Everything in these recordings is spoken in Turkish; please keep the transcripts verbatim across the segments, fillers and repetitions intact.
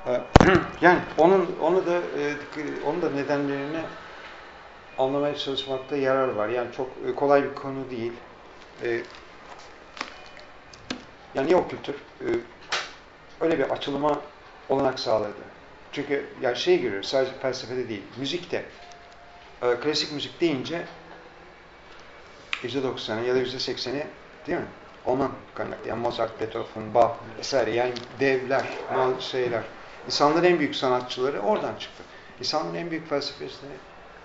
Ee, Yani onun onu da e, onun da nedenlerini anlamaya çalışmakta yarar var. Yani çok e, kolay bir konu değil. E, yani niye o kültür e, öyle bir açılıma olanak sağladı? Çünkü yani şey görüyoruz, sadece felsefede değil, müzikte. E, klasik müzik deyince yüzde doksanı ya da yüzde sekseni değil mi? Ondan kaynaklı. Yani Mozart, Beethoven, Bach vesaire. Yani devler, şeyler. İnsanların en büyük sanatçıları oradan çıktı. İnsanların en büyük felsefecileri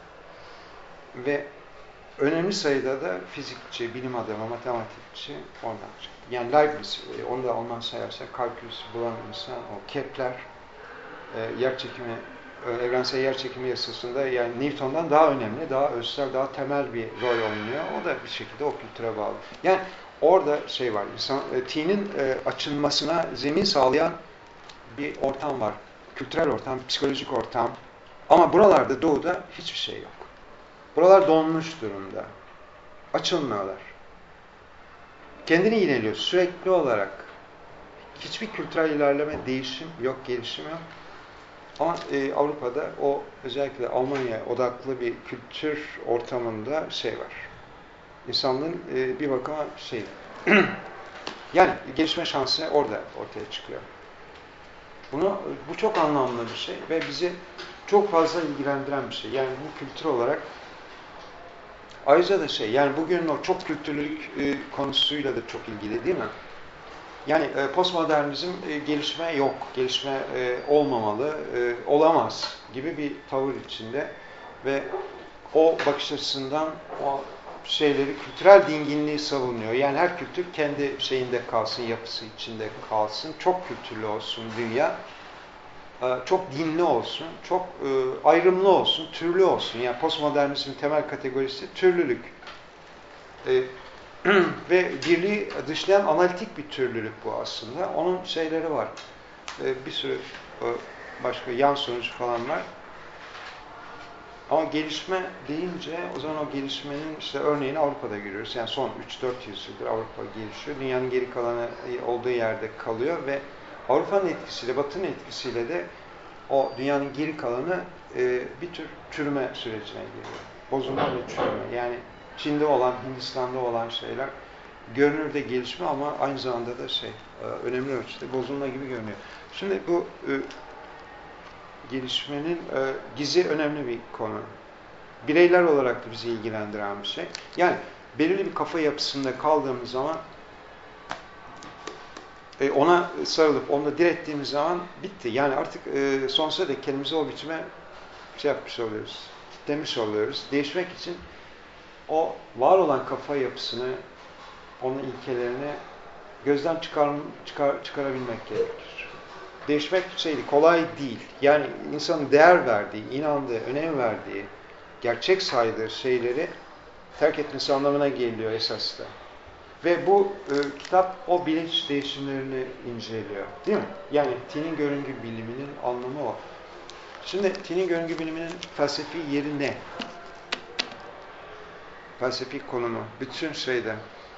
ve önemli sayıda da fizikçi, bilim adamı, matematikçi oradan çıktı. Yani Leibniz, onu da ondan sayarsak, kalkülüsü bulan insan, o Kepler, e, yer çekimi, evrensel yer çekimi yasasında yani Newton'dan daha önemli, daha özsel, daha temel bir rol oynuyor. O da bir şekilde o kültüre bağlı. Yani orada şey var, insan, e, tinin e, açılmasına zemin sağlayan bir ortam var. Kültürel ortam, psikolojik ortam. Ama buralarda, doğuda hiçbir şey yok. Buralar donmuş durumda. Açılmıyorlar. Kendini yineliyor sürekli olarak. Hiçbir kültürel ilerleme, değişim yok, gelişim yok. Ama e, Avrupa'da o özellikle Almanya odaklı bir kültür ortamında şey var. İnsanlığın e, bir bakıma şey yani gelişme şansı orada ortaya çıkıyor. Bunu, bu çok anlamlı bir şey ve bizi çok fazla ilgilendiren bir şey. Yani bu kültür olarak ayrıca da şey, yani bugün o çok kültürlülük e, konusuyla da çok ilgili değil mi? Yani e, postmodernizm e, gelişme yok, gelişme e, olmamalı, e, olamaz gibi bir tavır içinde ve o bakış açısından o şeyleri, kültürel dinginliği savunuyor. Yani her kültür kendi şeyinde kalsın, yapısı içinde kalsın, çok kültürlü olsun dünya, e, çok dinli olsun, çok e, ayrımlı olsun, türlü olsun. Yani postmodernizmin temel kategorisi türlülük. E, Ve birliği dışlayan analitik bir türlülük bu aslında. Onun şeyleri var. Ee, bir sürü e, başka yan sonucu falan var. Ama gelişme deyince o zaman o gelişmenin işte örneğini Avrupa'da görüyoruz. Yani son üç dört yüzyıldır Avrupa gelişiyor. Dünyanın geri kalanı olduğu yerde kalıyor ve Avrupa'nın etkisiyle, Batı'nın etkisiyle de o dünyanın geri kalanı e, bir tür çürüme sürecine giriyor. Bozulma ve çürüme. Yani Çin'de olan, Hindistan'da olan şeyler görünürde gelişme ama aynı zamanda da şey, önemli ölçüde bozulma gibi görünüyor. Şimdi bu e, gelişmenin e, gizi önemli bir konu. Bireyler olarak da bizi ilgilendiren bir şey. Yani belirli bir kafa yapısında kaldığımız zaman e, ona sarılıp onunla direttiğimiz zaman bitti. Yani artık e, sonsuza dek kendimizi o biçime şey yapmış oluyoruz, demiş oluyoruz. Değişmek için o var olan kafa yapısını, onun ilkelerini gözden çıkar, çıkar, çıkarabilmek gerekir. Değişmek şeydi, kolay değil. Yani insanın değer verdiği, inandığı, önem verdiği, gerçek saydığı şeyleri terk etmesi anlamına geliyor esasında. Ve bu e, kitap o bilinç değişimlerini inceliyor. Değil mi? Yani Tinin görüngü biliminin anlamı o. Şimdi Tinin görüngü biliminin felsefi yeri ne? Felsefi konumu. Bütün şeyde.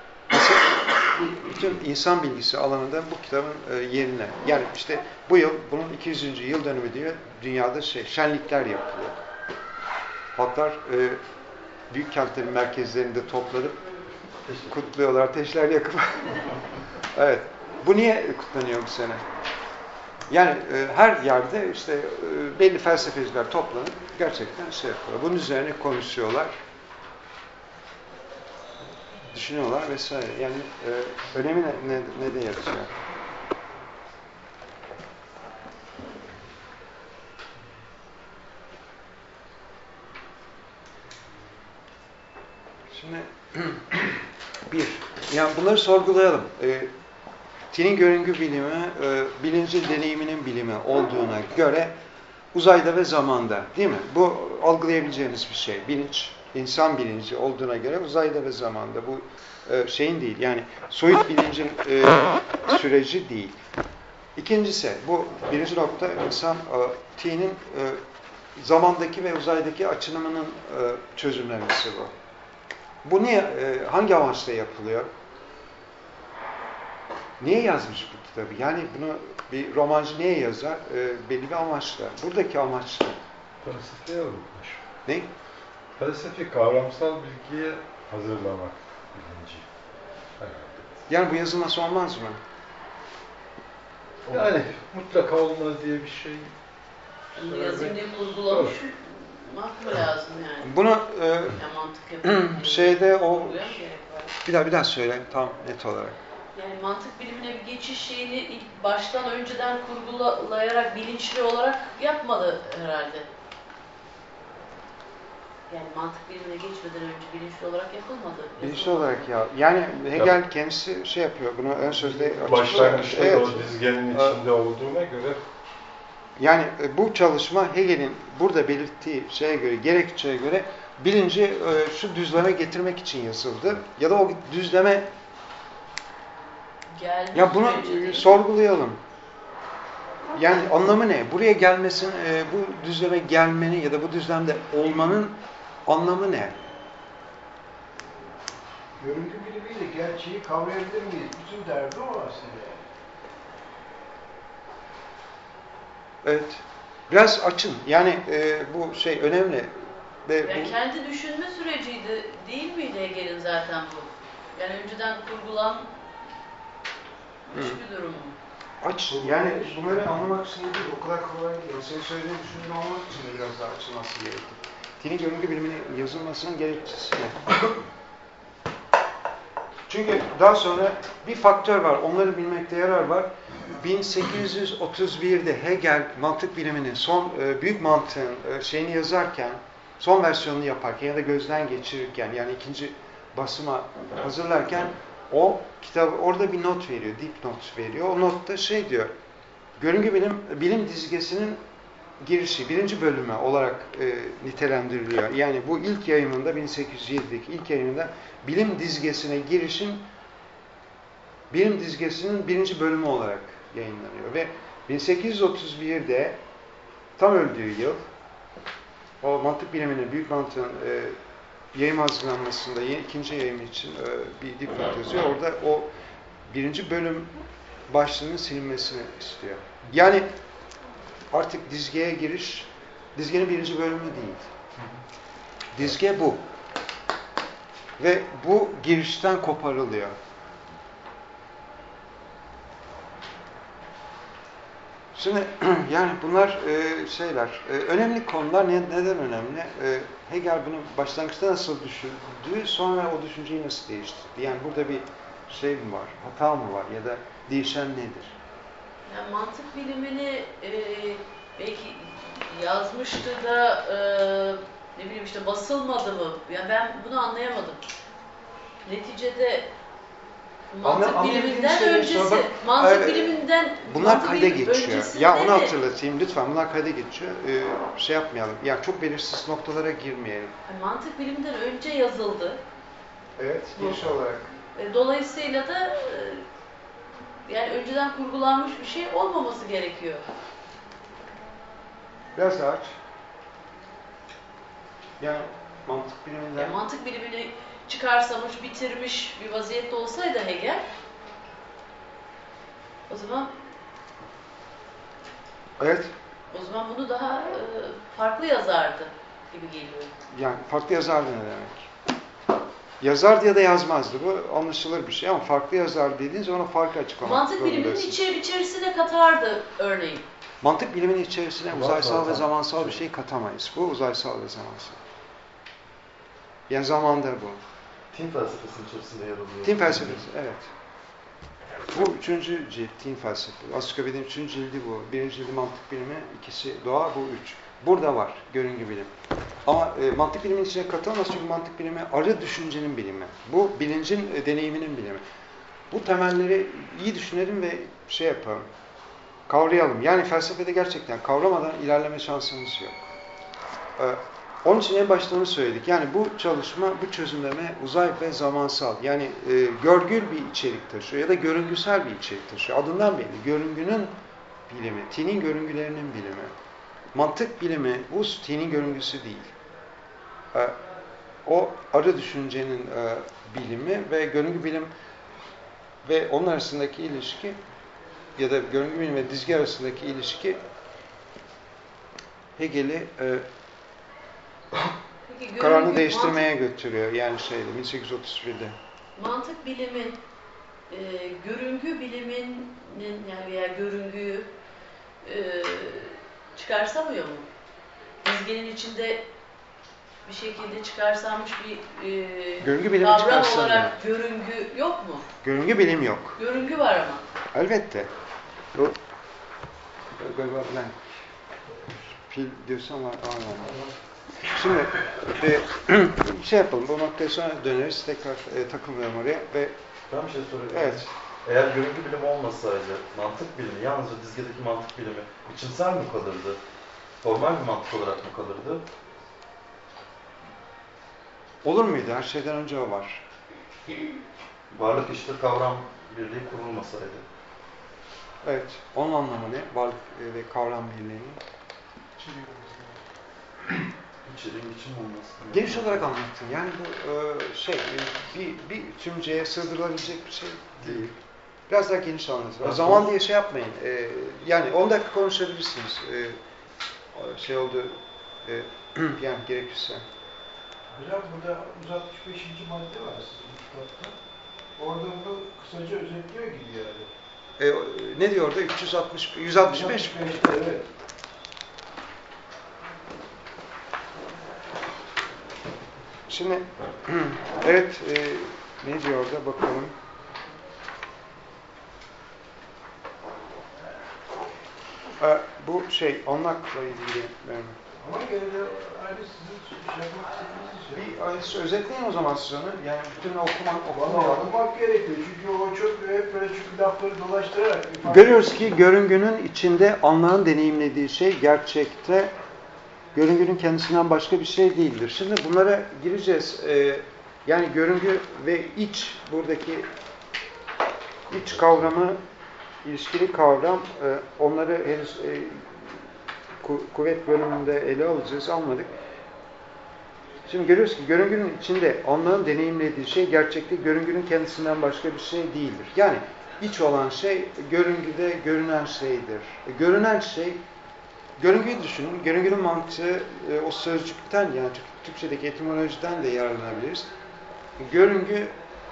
Bütün insan bilgisi alanında bu kitabın e, yerine. Yani işte bu yıl, bunun iki yüzüncü yıl dönümü diye dünyada şey, şenlikler yapılıyor. Halklar e, büyük kentlerin merkezlerinde toplanıp kutluyorlar, ateşler yakıp. Evet. Bu niye kutlanıyor bu sene? Yani e, her yerde işte e, belli felsefeciler toplanıp gerçekten şey yapıyorlar. Bunun üzerine konuşuyorlar. Düşünüyorlar vesaire. Yani e, önemi ne, ne, ne de yatıyor? Şimdi bir, yani bunları sorgulayalım. E, Tinin görüngü bilimi, e, bilincin deneyiminin bilimi olduğuna göre uzayda ve zamanda, değil mi? Bu algılayabileceğimiz bir şey. Bilinç, insan bilinci olduğuna göre uzayda ve zamanda. Bu e, şeyin değil, yani soyut bilincin e, süreci değil. İkincisi, bu birinci nokta insan e, T'nin e, zamandaki ve uzaydaki açılımının e, çözümlemesi bu. Bu niye, e, hangi amaçla yapılıyor? Niye yazmış bu kitabı? Yani bunu bir romancı niye yazar? E, belli bir amaçla. Buradaki amaç ne? Felsefeye alınmış. Ne? Felsefi kavramsal bilgiye hazırlamak bilinci. Herhalde. Yani bu yazılması olmaz mı? Yani mutlaka olmaz diye bir şey. Bu yazayım diye kurgulamış mı lazım yani? Bunu e, yani mantık yapıyor. şeyde o bir daha bir daha söyle tam net olarak. Yani mantık bilimine bir geçiş şeyini ilk baştan önceden kurgulayarak bilinçli olarak yapmadı herhalde. Yani mantık bilimine geçmeden önce bilinçli olarak yapılmadı. Bilinçli olarak ya. Yani Hegel kendisi şey yapıyor, bunu ön sözde açıklıyor. Başlangıçta evet. o dizgenin içinde olduğuna göre. Yani bu çalışma Hegel'in burada belirttiği şeye göre, gerekçeye göre bilinci şu düzleme getirmek için yazıldı. Ya da o düzleme Gelmiş ya bunu sorgulayalım. Yani anlamı ne? Buraya gelmesin, bu düzleme gelmenin ya da bu düzlemde olmanın anlamı ne? Görüntü bilimiyle gerçeği kavrayabilir miyiz? Bütün derdi o aslında. Evet. Biraz açın. Yani e, bu şey önemli. Ve yani bu... kendi düşünme süreciydi değil miydi Hegel'in zaten bu? Yani önceden kurgulanmış bir durum. Aç. Yani bunları anlamak için değil, o kadar kolay değil. Senin söylediğin düşündüğünü anlamak için de biraz daha açılması gerekir. Tini görüntü biliminin yazılmasının gerekçesi ne? Çünkü daha sonra bir faktör var, onları bilmekte yarar var. bin sekiz yüz otuz bir'de Hegel mantık biliminin son e, büyük mantığın e, şeyini yazarken, son versiyonunu yaparken ya da gözden geçirirken, yani ikinci basıma hazırlarken o kitabı orada bir not veriyor, dipnot veriyor. O notta şey diyor, görüngü bilim, bilim dizgesinin girişi, birinci bölümü olarak e, nitelendiriliyor. Yani bu ilk yayımında bin sekiz yüz yedi'deki ilk yayımında bilim dizgesine girişin bilim dizgesinin birinci bölümü olarak yayınlanıyor. Ve bin sekiz yüz otuz bir'de tam öldüğü yıl o mantık biliminin, büyük mantığın e, yayım hazırlanmasında ikinci yayımı için e, bir dipnot yazıyor. Orada o birinci bölüm başlığının silinmesini istiyor. Yani artık dizgeye giriş, dizgenin birinci bölümü değil. Dizge bu. Ve bu girişten koparılıyor. Şimdi yani bunlar e, şeyler, e, önemli konular. Ne, neden önemli? E, Hegel bunu başlangıçta nasıl düşündü, sonra o düşünceyi nasıl değiştirdi? Yani burada bir şey mi var, hata mı var ya da değişen nedir? Yani mantık bilimini e, belki yazmıştı da e, ne bileyim işte basılmadı mı? Yani ben bunu anlayamadım. Neticede mantık Anla, biliminden öncesi, bak, mantık e, biliminden bunlar kayda geçiyor. Ya onu de, hatırlatayım lütfen. Bunlar kayda geçiyor. Ee, şey yapmayalım. Yani çok belirsiz noktalara girmeyelim. Yani mantık biliminden önce yazıldı. Evet, giriş olarak. E, dolayısıyla da e, yani önceden kurgulanmış bir şey olmaması gerekiyor. Biraz daha aç. Yani mantık biliminden... Yani mantık bilimini çıkarsamış, bitirmiş bir vaziyette olsaydı Hegel, o zaman evet. o zaman bunu daha e, farklı yazardı gibi geliyor. Yani farklı yazardı ne demek? Yazardı ya da yazmazdı. Bu anlaşılır bir şey ama farklı yazar dediğiniz ona farkı açıklamak Mantık biliminin içeri, içerisine katardı örneğin. Mantık biliminin içerisine uzaysal ve zamansal bir şey katamayız. Bu uzaysal ve zamansal. Yani zamanda bu. Tin felsefesinin içerisinde yer alıyor. Tin felsefesi, evet. Bu üçüncü cilt, tin felsefe. Ansiklopedinin üçüncü cildi bu. Birinci cildi mantık bilimi, ikisi doğa, bu üç. Burada var görüngü bilim. Ama e, mantık bilimin içine katılmaz çünkü mantık bilimi arı düşüncenin bilimi. Bu bilincin e, deneyiminin bilimi. Bu temelleri iyi düşünelim ve şey yapalım, kavrayalım. Yani felsefede gerçekten kavramadan ilerleme şansımız yok. E, Onun için en başta onu söyledik. Yani bu çalışma, bu çözümleme uzay ve zamansal. Yani e, görgül bir içerik taşıyor ya da görüngüsel bir içerik taşıyor. Adından belli. Görüngünün bilimi, tinin görüngülerinin bilimi. Mantık bilimi, bu tinin görüngüsü değil. E, o arı düşüncenin e, bilimi ve görüngü bilim ve onun arasındaki ilişki ya da görüngü bilimi ve dizgi arasındaki ilişki Hegel'i e, Peki, kararını görüngü, değiştirmeye götürüyor. Yani şeyde bin sekiz yüz otuz birde. Mantık bilimin, e, görüngü biliminin yani veya görüngüyü e, çıkarsamıyor mu? Dizginin içinde bir şekilde çıkarsanmış bir e, Görüngü bilimi kavram çıkarsamıyor. olarak görüngü yok mu? Görüngü bilim yok. Görüngü var ama. Elbette. Bu galiba blank. Fil diyorsan var. Aynen. Şimdi e, şey yapalım. Bu noktaya sonra döneriz. Tekrar e, takılmayalım oraya ve Ben bir şey sorayım. evet. Eğer görüntü bilimi olmasaydı, mantık bilimi, yalnızca dizgedeki mantık bilimi içimsel mi kalırdı? Formal bir mantık olarak mı kalırdı? Olur muydu? Her şeyden önce o var. Varlık işte kavram birliği kurulmasaydı. Evet. Onun anlamı ne? Varlık e, ve kavram birliğinin. İçeriğin biçim olması. Geniş olarak anlattın. Yani bu e, şey e, bir, bir tümceye sığdırılabilecek bir şey değil. Biraz daha geniş anlatın. O zaman diye şey yapmayın. E, yani on dakika konuşabilirsiniz. E, şey oldu e, yani gerekirse. Hocam burada yüz altmış beşinci madde var sizin kitapta. Orada bunu kısaca özetliyor gibi yani. E, ne diyor orada? üç yüz altmış, yüz altmış beş mi? Evet. Şimdi evet e, ne diyor orada bakalım. E, bu şey anlakla ilgili. Yani. Ama gene de aynı sizin şey yapmak istediğiniz şey. Bir aynısı özetleyin o zaman siz onu. Yani bütün okumak, Valla okumak. okumak gerekiyor çünkü o çok hep böyle çünkü lafları dolaştırarak ifade Görüyoruz ki görüngünün içinde anlağın deneyimlediği şey gerçekte görüngünün kendisinden başka bir şey değildir. Şimdi bunlara gireceğiz. Ee, yani görüngü ve iç, buradaki iç kavramı, ilişkili kavram, e, onları henüz e, ku, kuvvet bölümünde ele alacağız, almadık. Şimdi görüyoruz ki görüngünün içinde anlağın deneyimlediği şey gerçekte görüngünün kendisinden başka bir şey değildir. Yani iç olan şey görüngüde görünen şeydir. E, görünen şey, görüngüyü düşünün. Görüngünün mantığı e, o sözcükten yani Türkçedeki etimolojiden de yararlanabiliriz. Görüngü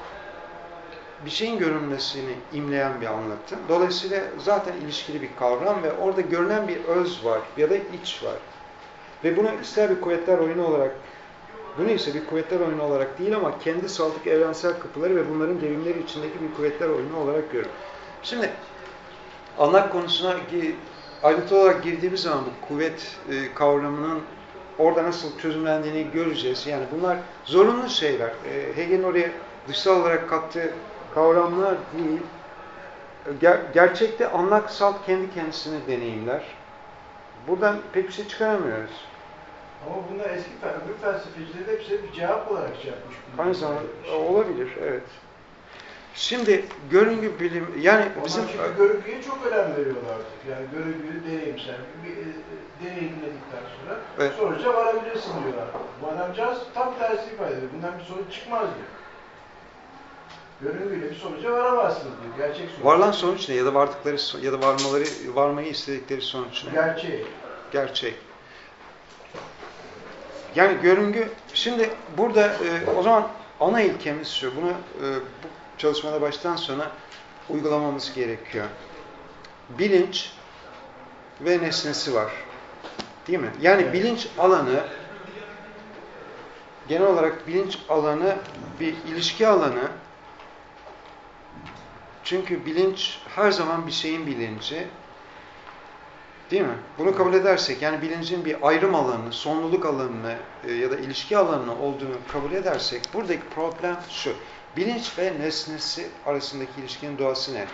bir şeyin görünmesini imleyen bir anlatım. Dolayısıyla zaten ilişkili bir kavram ve orada görünen bir öz var ya da iç var. Ve bunu ister bir kuvvetler oyunu olarak, bunu ise bir kuvvetler oyunu olarak değil ama kendi saltık evrensel kapıları ve bunların devrimleri içindeki bir kuvvetler oyunu olarak görür. Şimdi anlak konusuna ayrıntılı olarak girdiğimiz zaman bu kuvvet e, kavramının orada nasıl çözümlendiğini göreceğiz. Yani bunlar zorunlu şeyler. E, Hegel'in oraya dışsal olarak kattığı kavramlar değil. Ger gerçekte anlak salt kendi kendisini deneyimler. Buradan pek bir şey çıkaramıyoruz. Ama bunlar eski öbür felsefeciler hepsi bir cevap olarak şey yapmış. Aynı zamanda olabilir, evet. Şimdi görüngü bilim, yani Onlar bizim... çünkü görüngüye çok önem veriyorlardı. Yani görüngüyü deneyimsel, bir e, deneyimledikten sonra evet. Sonuca varabilirsin diyorlar. Bu adamcağız tam tersi ifade ediyor. Bundan bir sonuç çıkmaz diyor. Görüngüyle bir sonuca varamazsınız diyor. Gerçek sonuç. Varılan sonuç ne? Ya da vardıkları ya da varmaları varmayı istedikleri sonuç ne? Gerçek. Gerçek. Yani görüngü, şimdi burada e, o zaman ana ilkemiz şu, bunu e, bu çalışmada baştan sona uygulamamız gerekiyor. Bilinç ve nesnesi var. Değil mi? Yani evet. Bilinç alanı, genel olarak bilinç alanı bir ilişki alanı. Çünkü bilinç her zaman bir şeyin bilinci. Değil mi? Bunu kabul edersek, yani bilincin bir ayrım alanını, sonluluk alanını e, ya da ilişki alanını olduğunu kabul edersek, buradaki problem şu. Bilinç ve nesnesi arasındaki ilişkinin doğası ne?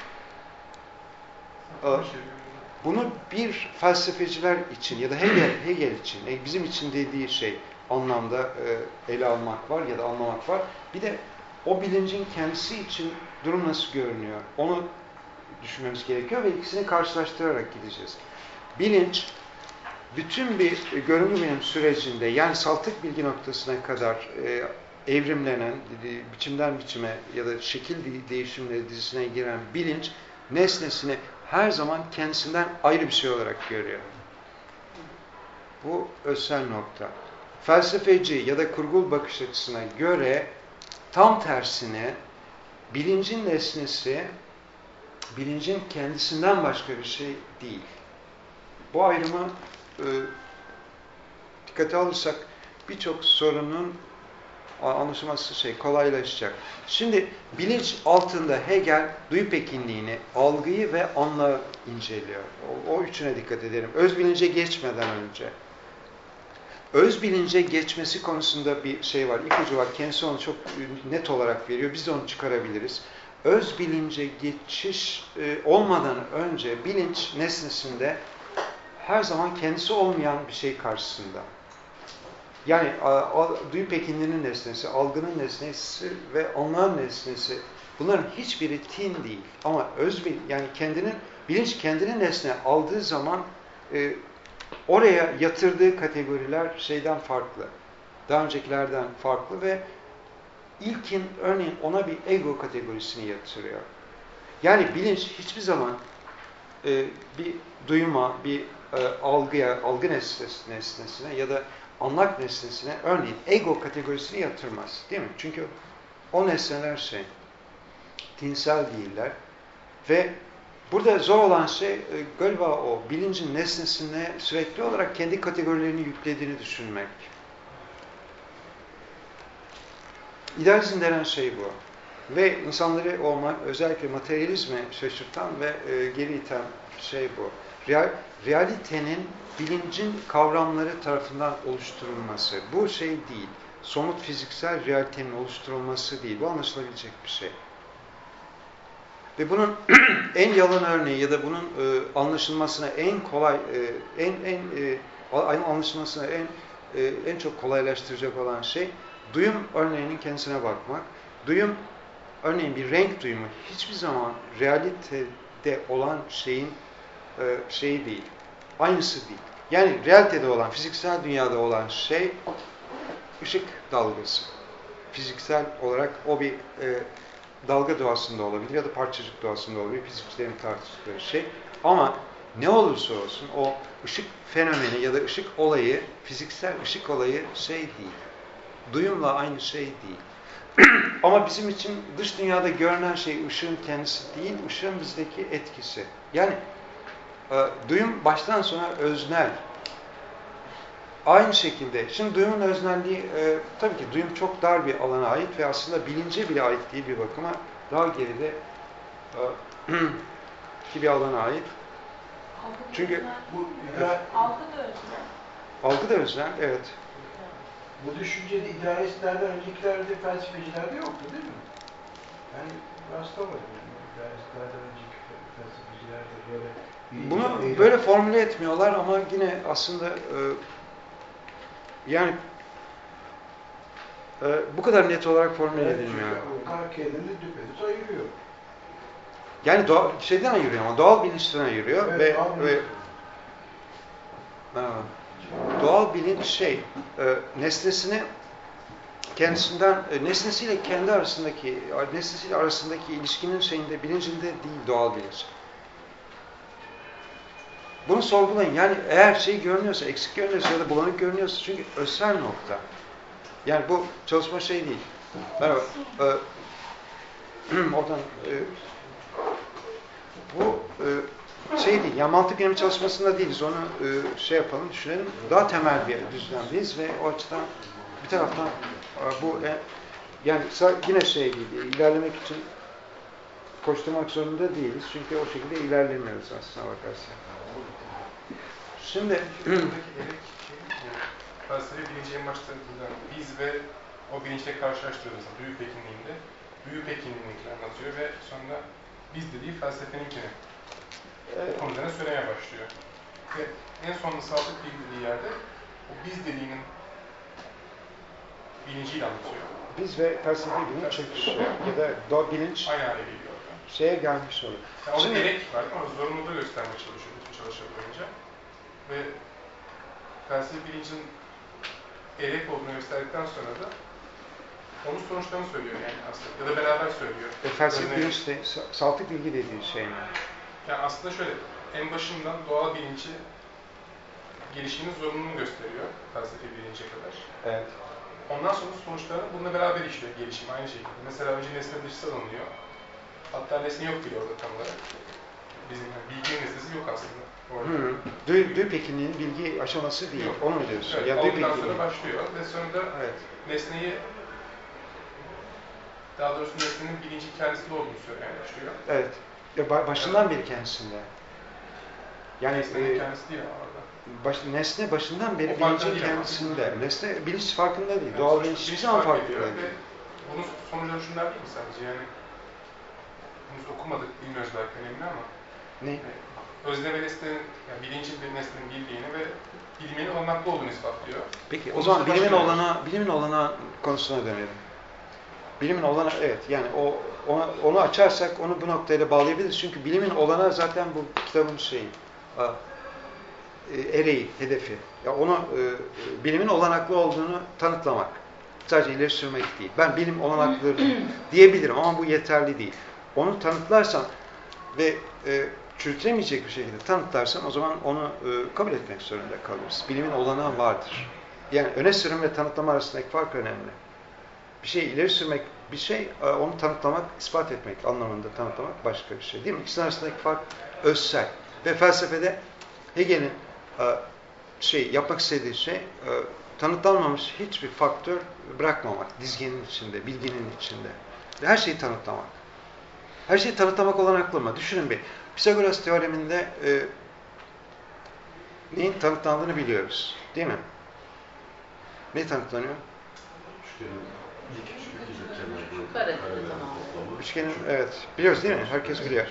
Bunu bir felsefeciler için ya da Hegel, Hegel için, bizim için dediği şey anlamda e, ele almak var ya da anlamak var. Bir de o bilincin kendisi için durum nasıl görünüyor? Onu düşünmemiz gerekiyor ve ikisini karşılaştırarak gideceğiz. Bilinç, bütün bir görüngü bilim sürecinde, yani saltık bilgi noktasına kadar e, evrimlenen, biçimden biçime ya da şekil değişimleri dizisine giren bilinç nesnesini her zaman kendisinden ayrı bir şey olarak görüyor. Bu özsel nokta. Felsefeci ya da kurgul bakış açısına göre tam tersine bilincin nesnesi bilincin kendisinden başka bir şey değil. Bu ayrımı e, dikkate alırsak birçok sorunun anlaşılması şey kolaylaşacak. Şimdi bilinç altında Hegel duyu pekinliğini, algıyı ve anlığı inceliyor. O, o üçüne dikkat edelim. Öz bilince geçmeden önce. Öz bilince geçmesi konusunda bir şey var, ipucu var. Kendisi onu çok net olarak veriyor. Biz de onu çıkarabiliriz. Öz bilince geçiş e, olmadan önce bilinç nesnesinde her zaman kendisi olmayan bir şey karşısında. Yani a, a, duyu pekinliğinin nesnesi, algının nesnesi ve anlağın nesnesi, bunların hiçbiri tin değil. Ama öz bil, yani kendinin, bilinç kendini nesne aldığı zaman e, oraya yatırdığı kategoriler şeyden farklı. Daha öncekilerden farklı ve ilkin örneğin ona bir ego kategorisini yatırıyor. Yani bilinç hiçbir zaman e, bir duyuma, bir e, algıya, algı nesnes, nesnesine ya da anlak nesnesine örneğin ego kategorisini yatırmaz. Değil mi? Çünkü o nesneler şey, tinsel değiller ve burada zor olan şey galiba o bilincin nesnesine sürekli olarak kendi kategorilerini yüklediğini düşünmek. İdealizm denen şey bu. Ve insanları o özellikle materyalizme şaşırtan ve e, geri iten şey bu. Real, realitenin bilincin kavramları tarafından oluşturulması. Bu şey değil. Somut fiziksel realitenin oluşturulması değil. Bu anlaşılabilecek bir şey. Ve bunun en yalın örneği ya da bunun e, anlaşılmasına en kolay, e, en en e, anlaşılmasına en e, en çok kolaylaştıracak olan şey duyum örneğinin kendisine bakmak. Duyum örneğin bir renk duyumu hiçbir zaman realitede olan şeyin e, şeyi değil. Aynısı değil. Yani realitede olan, fiziksel dünyada olan şey ışık dalgası. Fiziksel olarak o bir e, dalga doğasında olabilir ya da parçacık doğasında olabilir. Fizikçilerin tartıştıkları şey. Ama ne olursa olsun o ışık fenomeni ya da ışık olayı, fiziksel ışık olayı şey değil. Duyumla aynı şey değil. Ama bizim için dış dünyada görünen şey ışığın kendisi değil, ışığın bizdeki etkisi. Yani e, duyum baştan sona öznel. Aynı şekilde, şimdi duyumun öznelliği, e, tabii ki duyum çok dar bir alana ait ve aslında bilince bile ait değil bir bakıma, daha geride e, ki bir alana ait. Çünkü Bu algı da öznel. Algı da öznel, evet. Bu düşünce idealistlerden öncekilerde, felsefecilerde yoktu değil mi? Yani rastlamadım yani. İdealistlerden önceki felsefecilerde böyle bir Bunu eylem. böyle formüle etmiyorlar ama yine aslında e, yani e, bu kadar net olarak formüle Evet, edilmiyor. Orada kendini düpedüz ayırıyor. Yani doğa, şeyden ayırıyor ama doğal bilinçten ayırıyor Evet, ve, doğal ve bilinç. e, doğal bilinç şey e, nesnesini kendisinden e, nesnesiyle kendi arasındaki nesnesiyle arasındaki ilişkinin şeyinde bilincinde değil doğal bilinç. Bunu sorgulayın. Yani eğer şey görünüyorsa, eksik görünüyorsa ya da bulanık görünüyorsa çünkü özsel nokta. Yani bu çalışma şey değil. Merhaba. Ee, oradan e, bu e, şey değil. Yani mantık yönemi çalışmasında değiliz. Onu e, şey yapalım, düşünelim. Daha temel bir düzlemdeyiz ve o açıdan bir taraftan e, bu e, yani yine şey değil. İlerlemek için koşturmak zorunda değiliz. Çünkü o şekilde ilerlemiyoruz aslına bakarsan. Şimdi buradaki erek şey, yani, felsefe bilinci en başta biz ve o bilinçle karşılaştırıyoruz. Duyu pekinliğinde. Duyu pekinliğini anlatıyor ve sonra biz dediği felsefeninkini bu konu üzerine söylemeye başlıyor. Ve en sonunda sağlık dediği yerde o biz dediğinin bilinciyle anlatıyor. Biz ve felsefe bilinç çöküşü ya da do bilinç aynı hale geliyor. Şeye gelmiş olur. Yani orada Şimdi, erek var ama zorunluluğu göstermeye çalışıyor bütün çalışma boyunca. Ve felsefe bilincin erek olduğunu gösterdikten sonra da onun sonuçlarını söylüyor yani aslında. Ya da beraber söylüyor. E, felsefi Örneğin- bilinç de sa- saltık bilgi dediği şey mi? Yani aslında şöyle, en başından doğal bilinci gelişimin zorunluluğunu gösteriyor felsefi bilince kadar. Evet. Ondan sonra sonuçlarını bununla beraber işliyor gelişim aynı şekilde. Mesela önce nesne dışsal alınıyor. Hatta nesne yok bile orada tam olarak. Bizim yani bilginin nesnesi yok aslında orada. Hı. Duy, duy pekinliğin bilgi aşaması değil. Yok. Onu mu diyorsun? Evet, ya duy aldıktan sonra pekinliği. başlıyor ve sonra da Evet. nesneyi, daha doğrusu nesnenin bilinci kendisinde olduğunu söylemeye başlıyor. Evet. Ya ba- başından beri kendisinde. Yani Nesnenin e, kendisi değil ama orada. baş, nesne başından beri O farkında bilincin değil ama. kendisinde. Nesne bilinç farkında değil. Yani Doğal sonuçta bilinç hiçbir bilinç zaman fark farkında ediyor değil. ve bunun sonuçları şunlar değil mi sadece yani? Henüz okumadık, bilmiyoruz belki önemli ama Ne? özne ve nesnenin, yani bilincin bir nesnenin bildiğini ve bilmenin olanaklı olduğunu ispatlıyor. Peki o Onun zaman dışında bilimin başka ne var? olana, bilimin olana konusuna dönelim. Bilimin olana, evet yani o ona, onu açarsak onu bu noktayla bağlayabiliriz. Çünkü bilimin olana zaten bu kitabın şeyi, a, e, ereği, hedefi. Ya onu e, bilimin olanaklı olduğunu tanıtlamak. Sadece ileri sürmek değil. Ben bilim olanaklı diyebilirim ama bu yeterli değil. Onu tanıtlarsam ve e, çürütülemeyecek bir şekilde tanıtlarsam o zaman onu e, kabul etmek zorunda kalırız. Bilimin olanağı vardır. Yani öne sürüm ve tanıtlama arasındaki fark önemli. Bir şeyi ileri sürmek, bir şey onu tanıtlamak, ispat etmek anlamında tanıtlamak başka bir şey değil mi? İkisinin arasındaki fark özsel. Ve felsefede Hegel'in şey yapmak istediği şey tanıtlanmamış hiçbir faktör bırakmamak, dizgenin içinde, bilginin içinde. Ve her şeyi tanıtlamak. Her şeyi tanıtlamak olanaklı mı? Düşünün bir. Pisagoras'ın teoreminde e, neyin tanıtlandığını biliyoruz. Değil mi? Ne tanıtlanıyor? Karede tamam. Üçgenin, evet. Biliyoruz değil mi? Herkes biliyor.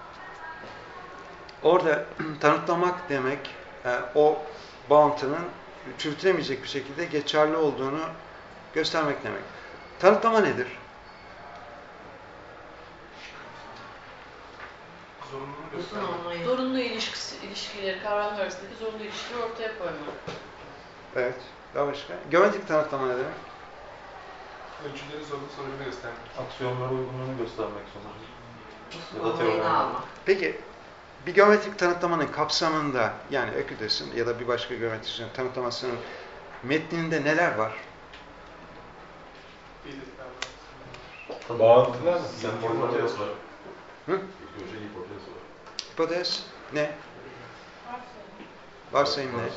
Orada tanıtlamak demek, e, o bağıntının çürütülemeyecek bir şekilde geçerli olduğunu göstermek demek. Tanıtlama nedir? Zorunluluğunu göstermek. Zorunlu ilişkisi, ilişkileri, kavramlar arasındaki zorunlu ilişkiyi ortaya koymak. Evet. Daha başka? Geometrik tanıtlama ne demek? Ölçülerin zorunlu sonucunu göstermek. Aksiyonlara uygunluğunu göstermek sonucu. Ya da Olayını teoremi. almak. Peki, bir geometrik tanıtlamanın kapsamında, yani Öküdes'in ya da bir başka geometricinin tanıtlamasının metninde neler var? Bir de Bağıntılar mı? Semboller var. Hı? Hipotez ne? Varsayım ne?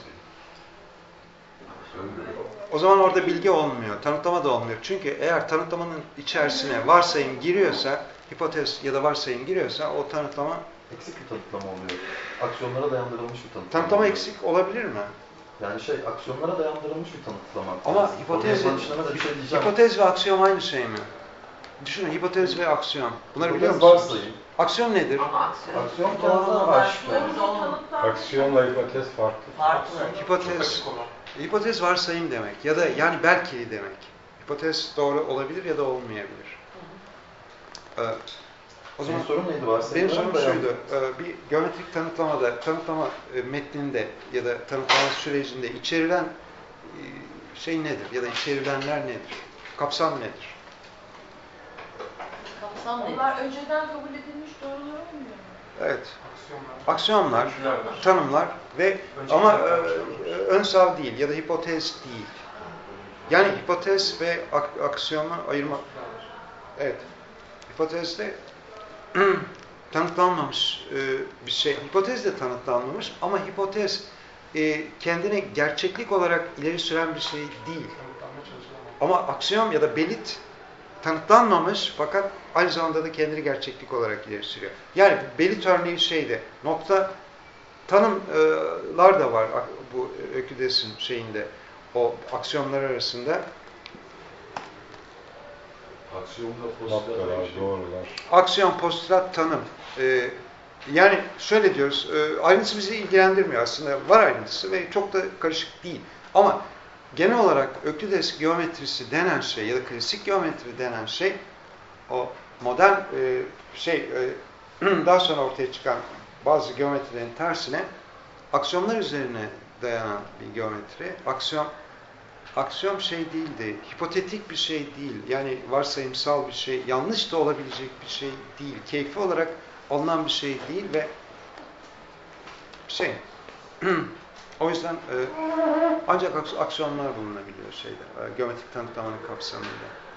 O zaman orada bilgi olmuyor, tanıtlama da olmuyor. Çünkü eğer tanıtlamanın içerisine varsayım giriyorsa, hipotez ya da varsayım giriyorsa o tanıtlama... Eksik bir tanıtlama oluyor. Aksiyonlara dayandırılmış bir tanıtlama. Tanıtlama oluyor. eksik olabilir mi? Yani şey, aksiyonlara dayandırılmış bir tanıtlama. Ama Yani hipotez, konuya başlamada bir şey diyeceğim. hipotez ve aksiyom aynı şey mi? Düşünün, hipotez ve aksiyom. Bunları biliyor Hipotez musunuz? varsayım. Aksiyon nedir? Ama aksiyon, Aksiyon doğru tanımı var. var. Aksiyonla hipotez farklı. Farklı. Hipotez, hipotez varsayım demek ya da yani belki demek. Hipotez doğru olabilir ya da olmayabilir. Ee, o zaman Senin sorun neydi varsayım? benim sorum şuydu. Ee, bir geometrik tanıtlamada, tanıtlama e, metninde ya da tanıtlama sürecinde içerilen e, şey nedir ya da içerilenler nedir? Kapsam nedir? Kapsam nedir? Onlar önceden kabul edilmiş doğrular olmuyor mu? Evet. aksiyonlar. Aksiyonlar, Ölçüler var. tanımlar ve Önceki ama zaten e, aksiyonlar. ön sav değil ya da hipotez değil. Yani hipotez ve ak aksiyonu ayırmak. Evet. Hipotezde tanıtlanmamış e, bir şey. Hipotez de tanıtlanmamış ama hipotez e, kendine gerçeklik olarak ileri süren bir şey değil. Tanıtlanmaya çalışılamaz. Ama aksiyon ya da belit tanıtlanmamış fakat aynı zamanda da kendini gerçeklik olarak ileri sürüyor. Yani belit örneği şeyde, nokta tanımlar da var bu Öküdes'in şeyinde, o aksiyonlar arasında. Noktalar, doğrular. Aksiyon, postulat, tanım. Ee, yani şöyle diyoruz, e, ayrıntısı bizi ilgilendirmiyor aslında. Var ayrıntısı ve çok da karışık değil. Ama genel olarak Öklides geometrisi denen şey ya da klasik geometri denen şey, o modern e, şey e, daha sonra ortaya çıkan bazı geometrilerin tersine aksiyonlar üzerine dayanan bir geometri. Aksiyon aksiyom şey değildi, hipotetik bir şey değil. Yani varsayımsal bir şey, yanlış da olabilecek bir şey değil. Keyfi olarak alınan bir şey değil ve şey, o yüzden e, ancak aks aksiyonlar bulunabiliyor şeyde, e, geometrik tanımlamanın kapsamında.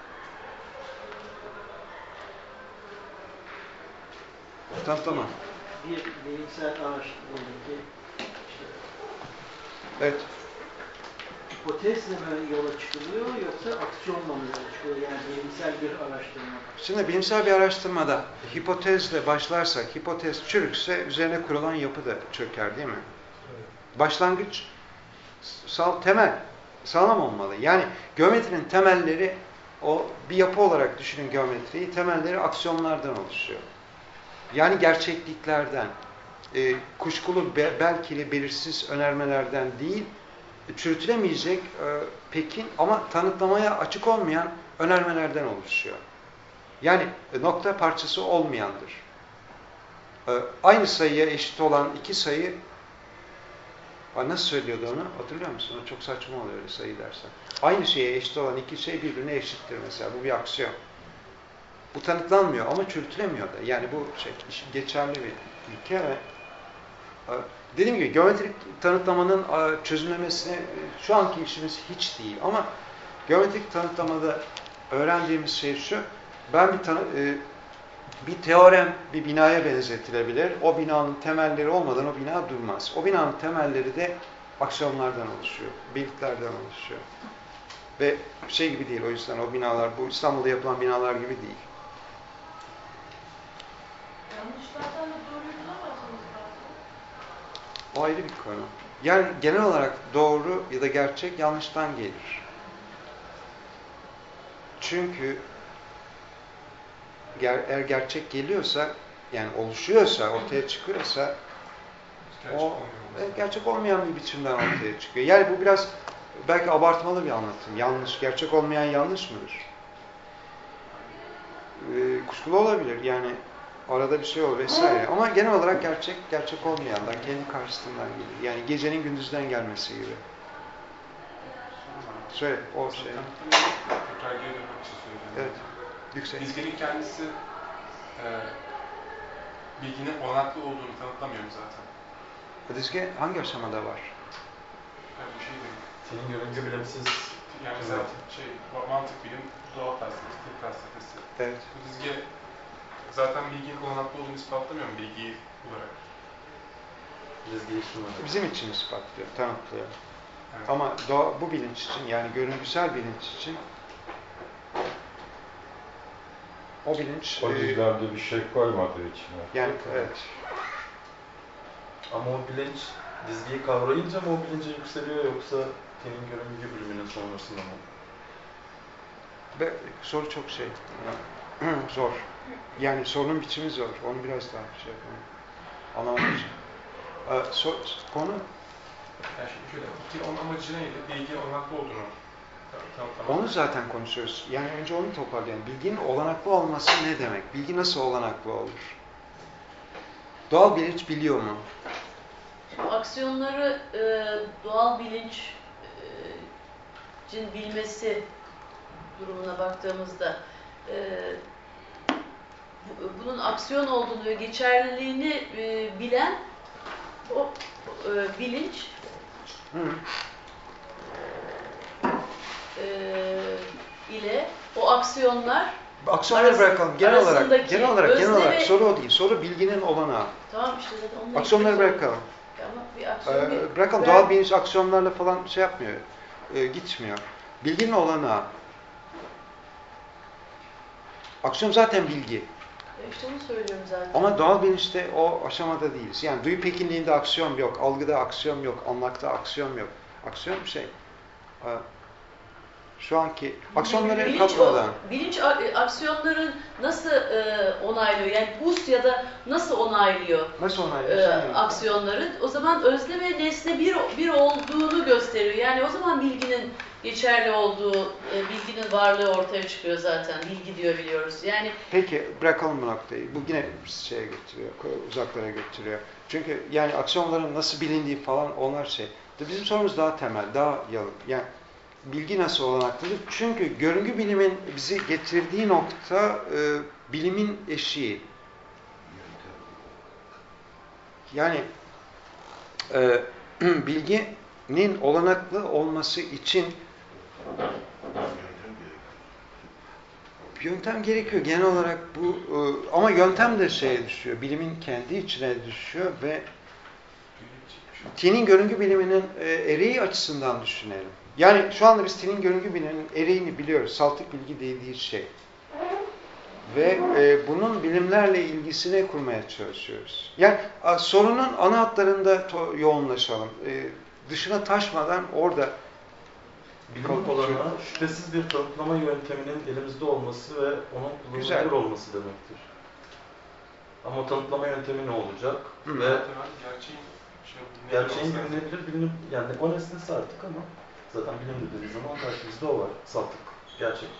Tanımlama. Bir bilimsel araştırmadaki işte, Evet. hipotezle mi yola çıkılıyor yoksa aksiyonla mı yola çıkılıyor? Yani bilimsel bir araştırma. Şimdi bilimsel bir araştırmada hipotezle başlarsak, hipotez çürükse üzerine kurulan yapı da çöker değil mi? Başlangıç sağ, temel sağlam olmalı. Yani geometrinin temelleri, o bir yapı olarak düşünün geometriyi, temelleri aksiyonlardan oluşuyor. Yani gerçekliklerden, e, kuşkulu, be, belki belirsiz önermelerden değil, çürütülemeyecek e, pekin ama tanıtlamaya açık olmayan önermelerden oluşuyor. Yani e, nokta parçası olmayandır. E, aynı sayıya eşit olan iki sayı, nasıl söylüyordu onu? Hatırlıyor musun? O çok saçma oluyor öyle sayı dersen. Aynı şeye eşit olan iki şey birbirine eşittir mesela. Bu bir aksiyon. Bu tanıtlanmıyor ama çürütülemiyor da. Yani bu şey, geçerli bir ilke ve dediğim gibi geometrik tanıtlamanın çözümlemesine şu anki işimiz hiç değil. Ama geometrik tanıtlamada öğrendiğimiz şey şu, ben bir, tanı, bir teorem bir binaya benzetilebilir. O binanın temelleri olmadan o bina durmaz. O binanın temelleri de aksiyonlardan oluşuyor, belirtilerden oluşuyor. Ve şey gibi değil, o yüzden o binalar, bu İstanbul'da yapılan binalar gibi değil. Yanlışlardan da doğruyu bulamazsınız zaten. O ayrı bir konu. Yani genel olarak doğru ya da gerçek yanlıştan gelir. Çünkü ger eğer gerçek geliyorsa, yani oluşuyorsa, ortaya çıkıyorsa, Gerçek o e, gerçek olmayan bir biçimden ortaya çıkıyor. Yani bu biraz belki abartmalı bir anlatım. Yanlış, gerçek olmayan yanlış mıdır? Ee, kuşkulu olabilir. Yani arada bir şey olur vesaire. Ama genel olarak gerçek, gerçek olmayandan, kendi karşısından gelir. Yani gecenin gündüzden gelmesi gibi. Söyle, o şey. Tekrar geri dönmek için söyleyeyim. Evet, yüksek. Bilginin kendisi e, bilginin olanaklı olduğunu tanıtlamıyor mu zaten? Dizge hangi aşamada var? Yani bir şey değil. Senin görünce bilimsiz. Yani mesela şey, mantık bilim, doğa felsefesi, tıp felsefesi. Evet. Bu dizge zaten bilginin olanaklı olduğunu ispatlamıyor mu bilgi olarak? Dizgeyi sunmadı. Bizim için ispatlıyor, tanıtlıyor. Evet. Ama doğa, bu bilinç için, yani görüntüsel bilinç için o bilinç... O e, dizilerde bir şey koymadığı için. Yani evet. Ama o bilinç dizgeyi kavrayınca mı o bilince yükseliyor yoksa senin görünce bölümünün sonrasında mı? Be, soru çok şey. Zor. Yani sorunun biçimi zor. Onu biraz daha şey yapalım. Anlamak için. Ee, so, konu? Yani şimdi şöyle, bilginin onun amacı neydi? Bilginin olanaklı olduğunu tanıtlamak. Onu zaten konuşuyoruz. Yani önce onu toparlayalım. Bilginin olanaklı olması ne demek? Bilgi nasıl olanaklı olur? Doğal bilinç biliyor mu? Şimdi aksiyonları e, doğal bilincin e, bilmesi durumuna baktığımızda e, bu, bunun aksiyon olduğunu ve geçerliliğini e, bilen o e, bilinç Hı. e, ile o aksiyonlar Aksiyonları Arası- bırakalım. Genel olarak, arasındaki genel olarak, genel özne olarak ve- soru o değil. Soru bilginin olanağı. tamam işte zaten onunla Aksiyonları ilgili- bırakalım. Ama bir aksiyon Ee, bir- bırakalım. ben- Doğal bilinç aksiyonlarla falan şey yapmıyor. Ee, gitmiyor. Bilginin olanağı. Aksiyon zaten bilgi. E İşte onu söylüyorum zaten. Ama doğal bilinçte o aşamada değiliz. Yani duyu pekinliğinde aksiyon yok, algıda aksiyon yok, anmakta aksiyon yok. Aksiyon bir şey. Ee, Şu anki aksiyonları bilinç, katmadan. o, bilinç a- aksiyonların nasıl e, onaylıyor? Yani U S ya da nasıl onaylıyor Nasıl e, onaylıyorsun? aksiyonları? O zaman özne ve nesne bir, bir olduğunu gösteriyor. Yani o zaman bilginin geçerli olduğu, e, bilginin varlığı ortaya çıkıyor zaten. Bilgi diyor biliyoruz. Yani Peki bırakalım bu noktayı. Bu yine şeye getiriyor, uzaklara götürüyor. Çünkü yani aksiyonların nasıl bilindiği falan onlar şey. Bizim sorumuz daha temel, daha yalın. Yani bilgi nasıl olanaklıdır? Çünkü görüngü bilimin bizi getirdiği nokta e, bilimin eşiği. Yani e, bilginin olanaklı olması için yöntem gerekiyor. Genel olarak bu e, ama yöntem de şeye düşüyor. Bilimin kendi içine düşüyor ve Tin'in görüngü biliminin e, ereği açısından düşünelim. Yani şu anda biz Tin'in görüngü biliminin ereğini biliyoruz. Saltık bilgi dediği şey. Ve e, bunun bilimlerle ilgisini kurmaya çalışıyoruz. Yani a, sorunun ana hatlarında yoğunlaşalım. E, dışına taşmadan orada bilim olanağı şüphesiz bir tanımlama yönteminin elimizde olması ve onun kullanılabilir olması demektir. Ama tanımlama yöntemi ne olacak? Hı. Ve gerçeğin, şey, gerçeğin bilinebilir, bilinip, yani o nesnesi artık ama zaten bilim dediği zaman karşımızda o var. Saltık, gerçek.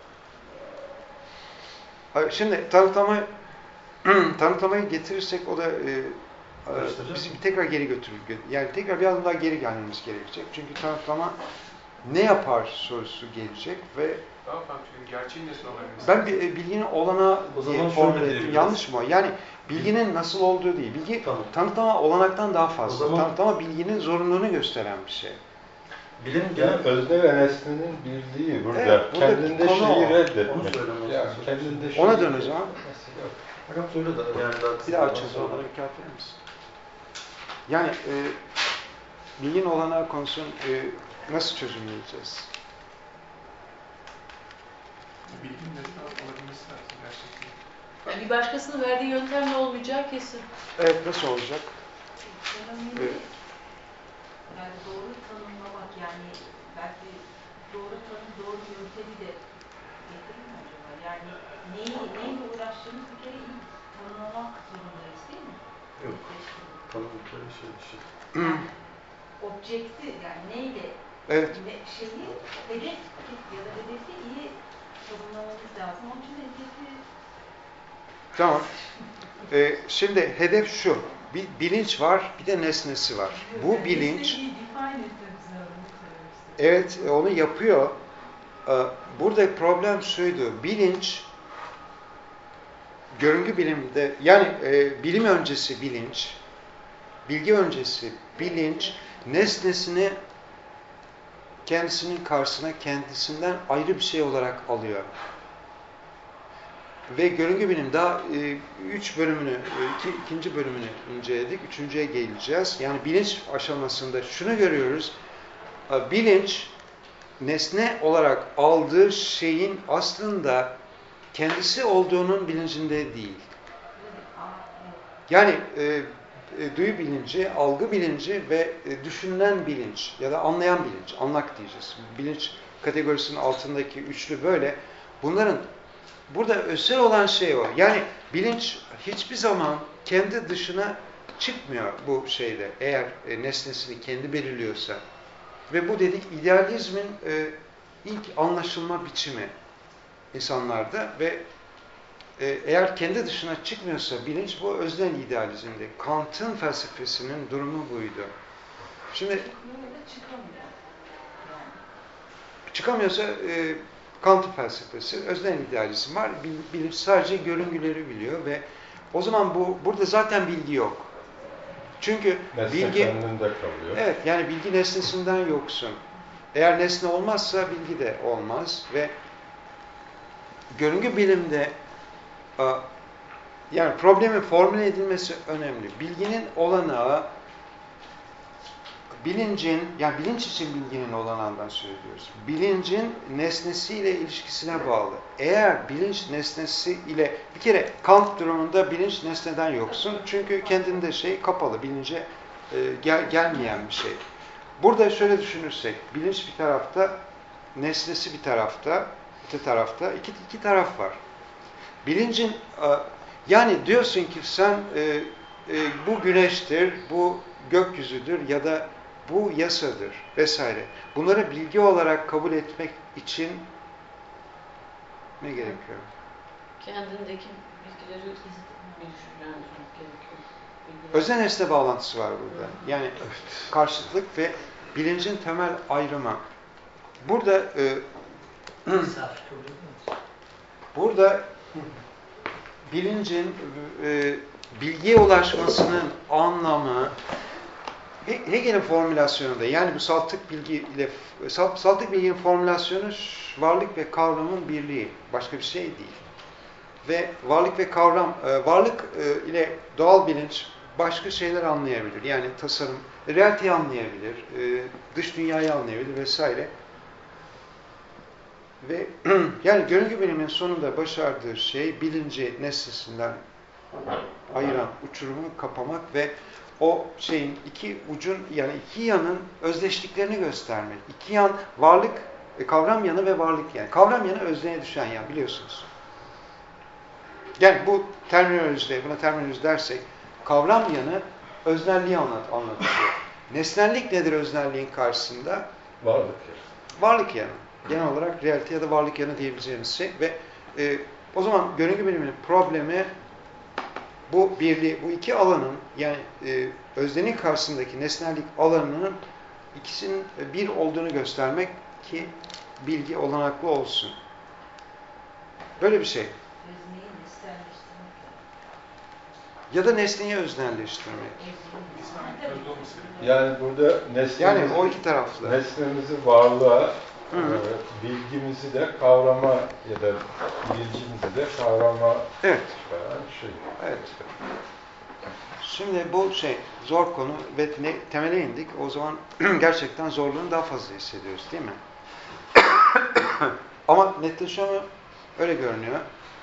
Şimdi tanıtlama, tanıtlamayı getirirsek o da e, bizi tekrar geri götürür. Yani tekrar bir adım daha geri gelmemiz gerekecek. Çünkü tanıtlama ne yapar sorusu gelecek ve daha farklı, gerçeğin nesne olabilmesi. Ben bilginin olana diye formüle ettim. Yanlış mı? Yani bilginin nasıl olduğu değil. Bilgi tamam. Tanıtlama olanaktan daha fazla. Zaman, tanıtlama bilginin zorunluluğunu gösteren bir şey. Bilim yani özne ve nesnenin birliği burada. Evet, burada kendinde şeyi reddetmek. Yani, kendinde ona dön o zaman. Hocam söyle de yani daha bir daha açacağız onlara bir kağıt verir misin? Yani e, bilginin olanağı konusunu e, nasıl çözümleyeceğiz? Bilginin nesne olabilmesi lazım gerçekten. Yani bir başkasının verdiği yöntemle olmayacağı kesin. Evet, nasıl olacak? Evet. Yani doğru tanımlamak, yani belki doğru tanım, doğru yöntemi de getirir mi acaba? Yani neyi, neyle uğraştığımız bir kere iyi tanımlamak zorundayız değil mi? Yok, tanımlıkları şey bir şey. Yani objekti, yani neyle, evet. ne, şeyi, hedef ya da hedefi iyi tanımlamamız lazım. Onun için hedefi... Tamam. Ee, şimdi hedef şu. Bir bilinç var, bir de nesnesi var. Bu yani bilinç... Evet, onu yapıyor. Burada problem şuydu. Bilinç, görüngü bilimde, yani e, bilim öncesi bilinç, bilgi öncesi bilinç, nesnesini kendisinin karşısına kendisinden ayrı bir şey olarak alıyor. Ve görüngü bilim daha e, üç bölümünü, e, iki, ikinci bölümünü inceledik. Üçüncüye geleceğiz. Yani bilinç aşamasında şunu görüyoruz. E, bilinç, nesne olarak aldığı şeyin aslında kendisi olduğunun bilincinde değil. Yani e, e, duyu bilinci, algı bilinci ve e, düşünülen bilinç ya da anlayan bilinç, anlak diyeceğiz. Bilinç kategorisinin altındaki üçlü böyle. Bunların burada özel olan şey o. Yani bilinç hiçbir zaman kendi dışına çıkmıyor bu şeyde. Eğer e, nesnesini kendi belirliyorsa. Ve bu dedik idealizmin e, ilk anlaşılma biçimi insanlarda ve e, eğer kendi dışına çıkmıyorsa bilinç bu özden idealizmdi. Kant'ın felsefesinin durumu buydu. Şimdi çıkamıyorsa e, Kant'ın felsefesi, özden idealizm var. Bilinç sadece görüngüleri biliyor ve o zaman bu burada zaten bilgi yok. Çünkü nesne bilgi kendinde kalıyor. Evet, yani bilgi nesnesinden yoksun. Eğer nesne olmazsa bilgi de olmaz ve görüngü bilimde yani problemin formüle edilmesi önemli. Bilginin olanağı bilincin, yani bilinç için bilginin olanağından söylüyoruz. Bilincin nesnesiyle ilişkisine bağlı. Eğer bilinç nesnesi ile bir kere Kant durumunda bilinç nesneden yoksun. Çünkü kendinde şey kapalı, bilince e, gel, gelmeyen bir şey. Burada şöyle düşünürsek, bilinç bir tarafta, nesnesi bir tarafta, öte tarafta iki, iki taraf var. Bilincin, e, yani diyorsun ki sen e, e, bu güneştir, bu gökyüzüdür ya da bu yasadır vesaire. Bunları bilgi olarak kabul etmek için ne gerekiyor? Kendindeki bilgileri bilgilendirmek gerekiyor. Özel nesne bağlantısı var burada. Yani karşıtlık ve bilincin temel ayrımı. burada e, burada bilincin e, bilgiye ulaşmasının anlamı Hegel'in formülasyonunda, yani bu saltık bilgi ile saltık bilginin formülasyonu varlık ve kavramın birliği, başka bir şey değil. Ve varlık ve kavram, varlık ile doğal bilinç başka şeyler anlayabilir. Yani tasarım, realiteyi anlayabilir, dış dünyayı anlayabilir vesaire. Ve yani görüngü biliminin sonunda başardığı şey bilinci nesnesinden ayıran uçurumu kapamak ve o şeyin iki ucun, yani iki yanın özdeşliklerini göstermek. İki yan varlık, kavram yanı ve varlık yanı. Kavram yanı özneğe düşen yan, biliyorsunuz. Yani bu terminolojide, buna terminoloji dersek, kavram yanı öznelliği anlat, anlatıyor. Nesnellik nedir öznelliğin karşısında? Varlık yanı. Varlık yanı. Genel olarak realite ya da varlık yanı diyebileceğimiz şey. Ve e, o zaman görüngü biliminin problemi bu birliği, bu iki alanın, yani e, öznenin karşısındaki nesnellik alanının ikisinin bir olduğunu göstermek ki bilgi olanaklı olsun. Böyle bir şey. Ya da nesneyi öznelleştirmek. Yani burada nesnemizi, yani o iki taraflı. Nesnemizi varlığa, e, bilgimizi de kavrama ya da bilincimizi de kavrama evet. şey. Evet. Şimdi bu şey zor konu ve ne, temele indik. O zaman gerçekten zorluğunu daha fazla hissediyoruz, değil mi? Ama netleşiyor mu? Öyle görünüyor.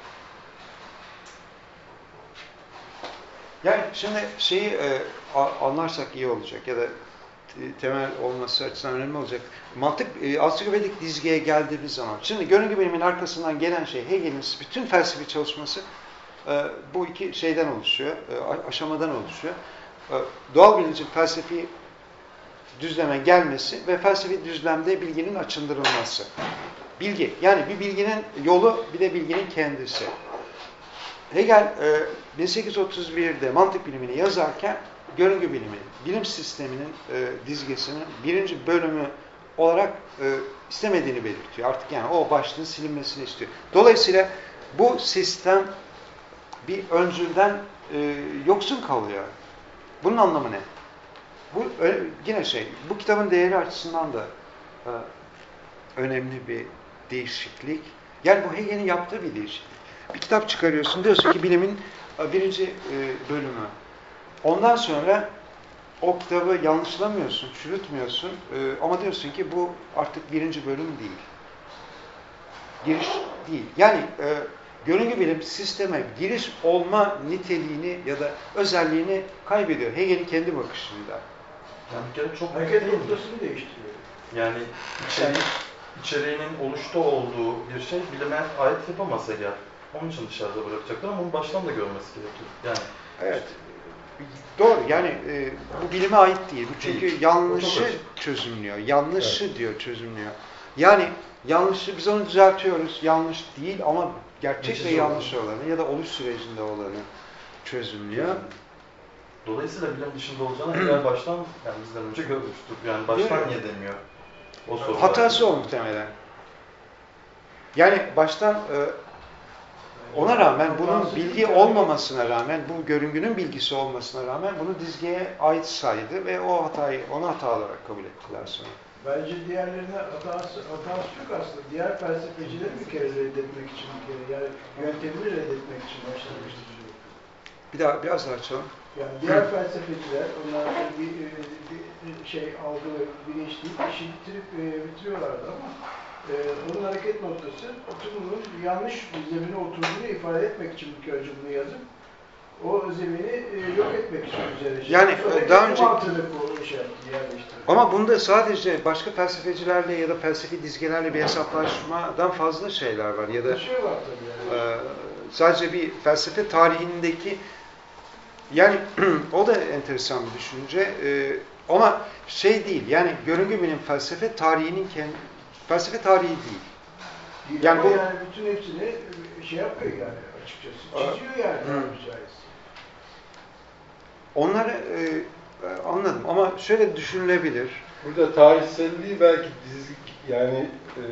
Yani şimdi şeyi e, anlarsak iyi olacak ya da temel olması açısından önemli olacak. Mantık, e, ansiklopedik dizgeye geldiğimiz zaman, şimdi görüngü biliminin arkasından gelen şey, Hegel'in bütün felsefi çalışması e, bu iki şeyden oluşuyor, e, aşamadan oluşuyor. E, doğal bilincin felsefi düzleme gelmesi ve felsefi düzlemde bilginin açındırılması. Bilgi, yani bir bilginin yolu, bir de bilginin kendisi. Hegel e, bin sekiz yüz otuz bir'de mantık bilimini yazarken görüngü bilimi, bilim sisteminin e, dizgesinin birinci bölümü olarak e, istemediğini belirtiyor. Artık yani o başlığın silinmesini istiyor. Dolayısıyla bu sistem bir öncülden e, yoksun kalıyor. Bunun anlamı ne? Bu yine şey, bu kitabın değeri açısından da e, önemli bir değişiklik. Yani bu Hegel'in yaptığı bir değişiklik. Bir kitap çıkarıyorsun, diyorsun ki bilimin birinci bölümü. Ondan sonra o kitabı yanlışlamıyorsun, çürütmüyorsun ama diyorsun ki bu artık birinci bölüm değil. Giriş değil. Yani görüngü bilim sisteme giriş olma niteliğini ya da özelliğini kaybediyor. Hegel'in kendi bakışında. Yani bir kere çok hareket noktasını değiştiriyor. Yani içeriğin, içeriğinin oluşta olduğu bir şey bilime ait yapamaz Hegel. Onun için dışarıda bırakacaklar ama onu baştan da görmesi gerekiyor. Yani evet. Doğru. Yani e, bu bilime ait değil. Bu çünkü değil. Yanlışı çözümlüyor. Yanlışı evet. diyor çözümlüyor. Yani yanlışı biz onu düzeltiyoruz. Yanlış değil ama gerçek Geçici ve yanlış olanı. olanı ya da oluş sürecinde olanı çözümlüyor. Yani. Dolayısıyla bilim dışında olacağını Hegel baştan, yani bizden önce görmüştür. Yani baştan niye demiyor? O sorular. Hatası o muhtemelen. Yani baştan e, ona rağmen, bunun bilgi olmamasına rağmen, bu görüngünün bilgisi olmasına rağmen bunu dizgeye ait saydı ve o hatayı, onu hata olarak kabul ettiler sonra. Bence diğerlerine hatası, hatası yok aslında. Diğer felsefecileri bir kere reddetmek için bir kere, yani yöntemini reddetmek için başlamıştır. Bir daha, biraz daha açalım. Yani diğer Hı. felsefeciler, onlar bir, bir şey algı ve bilinç değil, işi bitirip bitiriyorlardı ama e, onun hareket noktası, oturumun yanlış zemine oturduğunu ifade etmek için bir kere cümle yazıp o zemini e, yok etmek için üzerine şey. Yani Sonra daha önce bu şey yaptı, yerleştirdi. Ama bunda sadece başka felsefecilerle ya da felsefi dizgelerle bir hesaplaşmadan fazla şeyler var ya da bir şey var tabii yani. e, sadece bir felsefe tarihindeki, yani o da enteresan bir düşünce e, ama şey değil, yani görüngü bilim felsefe tarihinin kendi felsefe tarihi değil. değil yani bu yani bütün hepsini şey yapıyor yani açıkçası. Çiziyor yani. Hı. Onları e, e, anladım ama şöyle düşünülebilir. Burada tarihselliği belki dizi, yani e,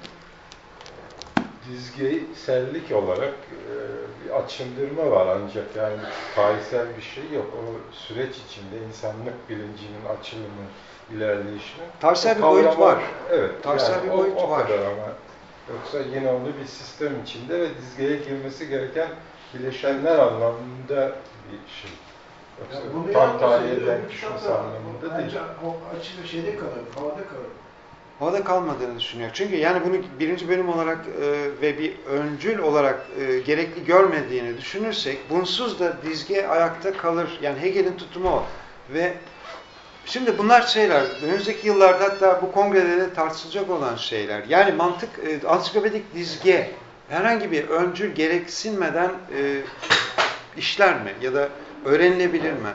dizgesellik olarak e, bir açındırma var ancak yani tarihsel bir şey yok. O süreç içinde insanlık bilincinin açılımı, ilerleyişini. Tarihsel bir boyut var. Evet. Tarihsel yani bir o, boyut o var. kadar ama yoksa yine onu bir sistem içinde ve dizgeye girmesi gereken bileşenler anlamında bir şey. Yoksa bunu tam tarihe yapmasaydı denk bu düşmesi kitapta anlamında değil. bence o açık şeyde kalır, havada kalır. Havada kalmadığını düşünüyor. Çünkü yani bunu birinci bölüm olarak e, ve bir öncül olarak e, gerekli görmediğini düşünürsek bunsuz da dizge ayakta kalır. Yani Hegel'in tutumu o. Ve şimdi bunlar şeyler, önümüzdeki yıllarda hatta bu kongrede de tartışılacak olan şeyler. Yani mantık, e, ansiklopedik dizge herhangi bir öncül gereksinmeden e, işler mi? Ya da öğrenilebilir mi?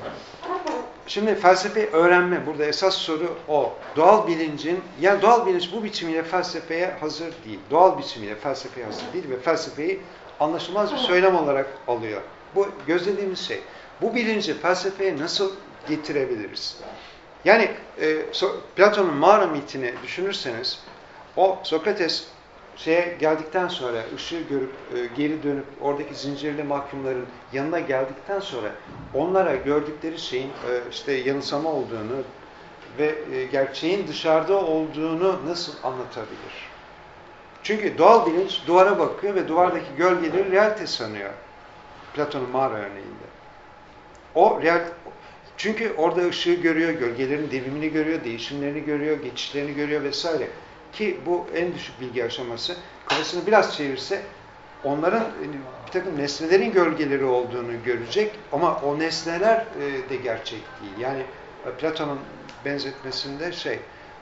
Şimdi felsefe öğrenme, burada esas soru o. Doğal bilincin, yani doğal bilinç bu biçimiyle felsefeye hazır değil. Doğal biçimiyle felsefeye hazır değil ve felsefeyi anlaşılmaz bir söylem olarak alıyor. Bu gözlediğimiz şey. Bu bilinci felsefeye nasıl getirebiliriz? Yani e, so, Platon'un mağara mitini düşünürseniz, o Sokrates şeye geldikten sonra, ışığı görüp e, geri dönüp oradaki zincirli mahkumların yanına geldikten sonra onlara gördükleri şeyin e, işte yanılsama olduğunu ve e, gerçeğin dışarıda olduğunu nasıl anlatabilir? Çünkü doğal bilinç duvara bakıyor ve duvardaki gölgeleri realite sanıyor. Platon'un mağara örneğinde. O real, çünkü orada ışığı görüyor, gölgelerin devimini görüyor, değişimlerini görüyor, geçişlerini görüyor vesaire. Ki bu en düşük bilgi aşaması. Kafasını biraz çevirse onların bir takım nesnelerin gölgeleri olduğunu görecek ama o nesneler de gerçek değil. Yani Platon'un benzetmesinde şey,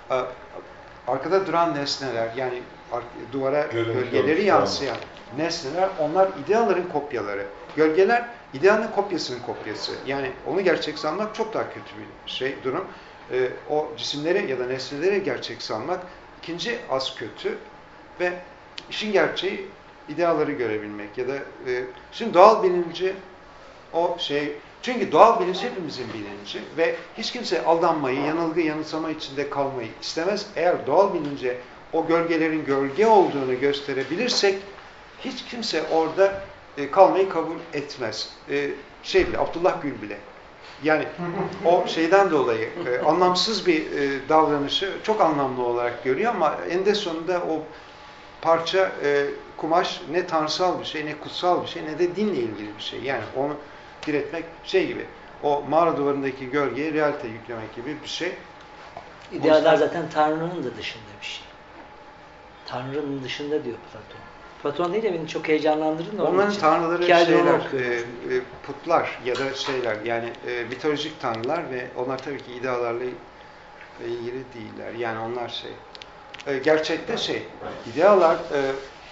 arkada duran nesneler, yani duvara gölgeleri yansıyan nesneler, onlar ideaların kopyaları. Gölgeler idealın kopyasının kopyası. Yani onu gerçek sanmak çok daha kötü bir şey, durum. O cisimleri ya da nesneleri gerçek sanmak İkinci az kötü ve işin gerçeği ideaları görebilmek ya da e, şimdi doğal bilinci o şey, çünkü doğal bilinç hepimizin bilinci ve hiç kimse aldanmayı, yanılgı, yanılsama içinde kalmayı istemez. Eğer doğal bilince o gölgelerin gölge olduğunu gösterebilirsek hiç kimse orada e, kalmayı kabul etmez. E, şey bile, Abdullah Gül bile. Yani o şeyden dolayı e, anlamsız bir e, davranışı çok anlamlı olarak görüyor ama eninde sonunda o parça e, kumaş ne tanrısal bir şey, ne kutsal bir şey, ne de dinle ilgili bir şey. Yani onu diretmek şey gibi, o mağara duvarındaki gölgeye realite yüklemek gibi bir şey. İdealar zaten Tanrı'nın da dışında bir şey. Tanrı'nın dışında diyor Platon. Platon değil de beni çok heyecanlandırdı. Onların için. tanrıları Hikayede şeyler, e, e, putlar ya da şeyler, yani e, mitolojik tanrılar ve onlar tabii ki idealarla ilgili değiller. Yani onlar şey, e, gerçekte şey, idealar e,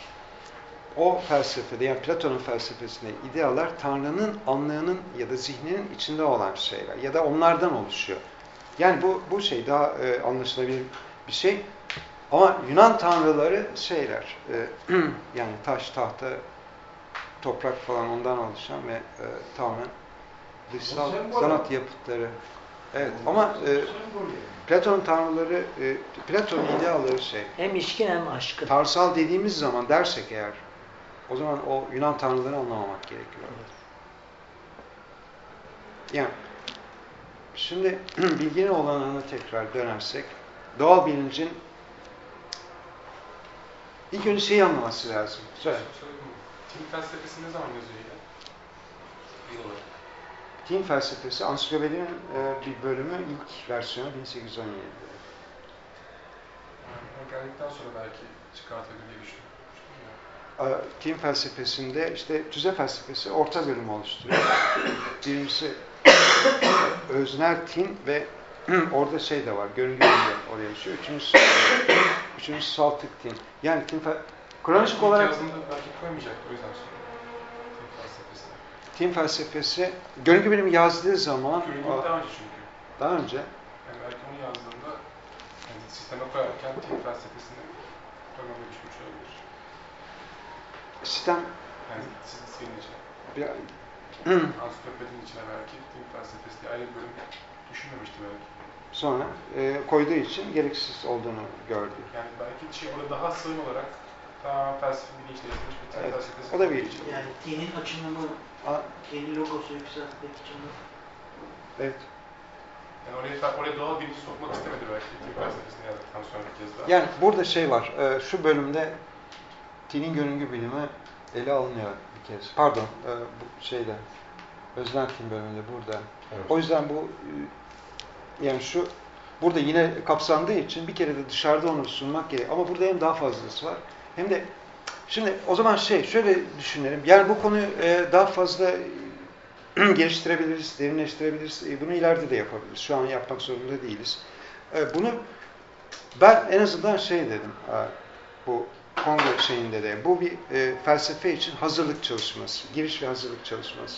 o felsefede, yani Platon'un felsefesinde idealar Tanrı'nın anlığının ya da zihninin içinde olan şeyler ya da onlardan oluşuyor. Yani bu bu şey daha e, anlaşılabilir bir şey. Ama Yunan tanrıları şeyler, e, yani taş, tahta, toprak falan ondan oluşan ve e, tamamen dışsal sanat yapıtları. Evet, ama e, Platon tanrıları, e, Platon ideaları şey. Hem içkin hem aşkın. Tanrısal dediğimiz zaman dersek eğer, o zaman o Yunan tanrılarını anlamamak gerekiyor. Yani, şimdi bilginin olanına tekrar dönersek, doğal bilincin İlk önce şeyi anlaması lazım. Söyle. Tin felsefesi ne zaman yazıyor yine? Yıl olarak. Tin felsefesi, ansiklopedinin e, bir bölümü, ilk versiyonu bin sekiz yüz on yedi'de. Yani geldikten sonra belki çıkartabilir diye düşünüyorum. Tin felsefesinde işte tüze felsefesi orta bölümü oluşturuyor. Birincisi öznel tin ve orada şey de var, görüngü de oraya düşüyor. Üçüncüsü, üçüncüsü saltık tin. Yani tin kronolojik olarak yazdığında belki koymayacaktı, o yüzden sonra. Tin felsefesi. Tin felsefesi, görüngü bilimi yazdığı zaman Görüngü daha önce çünkü. Daha önce. Yani belki onu yazdığında yani sisteme koyarken tin felsefesini programda düşmüş olabilir. Sistem yani senin için. Bir, Ansiklopedinin içine belki din felsefesi diye ayrı bir bölüm düşünmemişti belki. Sonra e, koyduğu için gereksiz olduğunu gördü. Yani belki şey burada daha sığın olarak daha felsefi bilinçleştirilmiş bir din Evet, felsefesi. o da bir Yani dinin açılımı, kendi logosu yükseltmek için de. Evet. Yani oraya, oraya doğal bilinci sokmak istemedi belki din felsefesini yazdıktan sonra bir kez daha. Yani burada şey var, e, şu bölümde dinin görüngü bilimi ele alınıyor bir kez. Pardon, e, bu şeyde, Özneltin bölümünde burada. Evet. O yüzden bu, e, yani şu, burada yine kapsandığı için bir kere de dışarıda onu sunmak gerek. Ama burada hem daha fazlası var, hem de, şimdi o zaman şey, şöyle düşünelim. Yani bu konuyu e, daha fazla geliştirebiliriz, derinleştirebiliriz. E, bunu ileride de yapabiliriz. Şu an yapmak zorunda değiliz. E, bunu ben en azından şey dedim, e, bu kongre şeyinde de, bu bir e, felsefe için hazırlık çalışması, giriş ve hazırlık çalışması.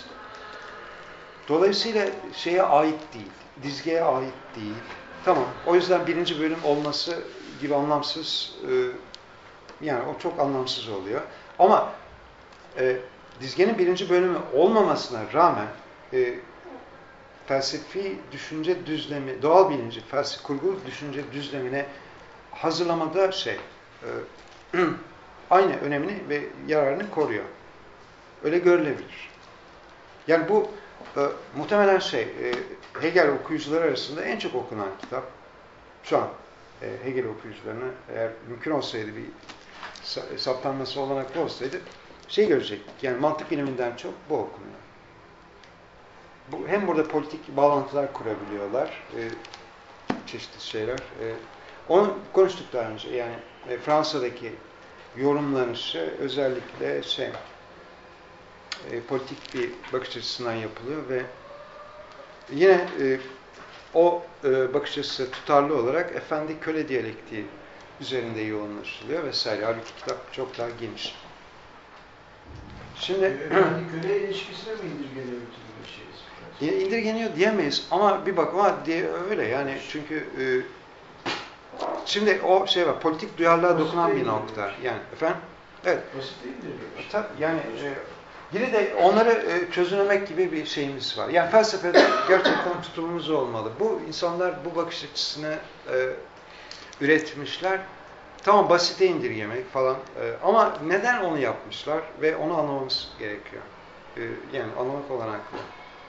Dolayısıyla şeye ait değil, dizgeye ait değil. Tamam, o yüzden birinci bölüm olması gibi anlamsız, e, yani o çok anlamsız oluyor. Ama e, dizgenin birinci bölümü olmamasına rağmen e, felsefi düşünce düzlemi, doğal bilinci, felsefi kurgu düşünce düzlemine hazırlamada şey, e, aynı önemini ve yararını koruyor. Öyle görülebilir. Yani bu e, muhtemelen şey, e, Hegel okuyucuları arasında en çok okunan kitap. Şu an e, Hegel okuyucularına eğer mümkün olsaydı, bir saptanması olanaklı olsaydı şey görecektik. Yani mantık biliminden çok bu okunuyor. Bu, hem burada politik bağlantılar kurabiliyorlar, e, çeşitli şeyler. E, onu konuştuk daha önce. Yani e, Fransa'daki yorumlanışı özellikle şey, e, politik bir bakış açısından yapılıyor ve yine e, o e, bakış açısı tutarlı olarak efendi köle diyalektiği üzerinde yoğunlaşılıyor vesaire. Halbuki kitap çok daha geniş. Şimdi efendi köle ilişkisine mi indirgeniyor bütün bir şey? İndirgeniyor diyemeyiz ama bir bakıma diye öyle yani çünkü e, şimdi o şey var, politik duyarlılığa dokunan bir nokta. Yani efendim, evet. Basit değildir. Tabii yani e, yine de onları e, çözümlemek gibi bir şeyimiz var. Yani felsefede gerçekten tutumumuz olmalı. Bu insanlar bu bakış açısını e, üretmişler. Tamam, basite indirgemek falan e, ama neden onu yapmışlar ve onu anlamamız gerekiyor. E, yani anlamak olanaklı.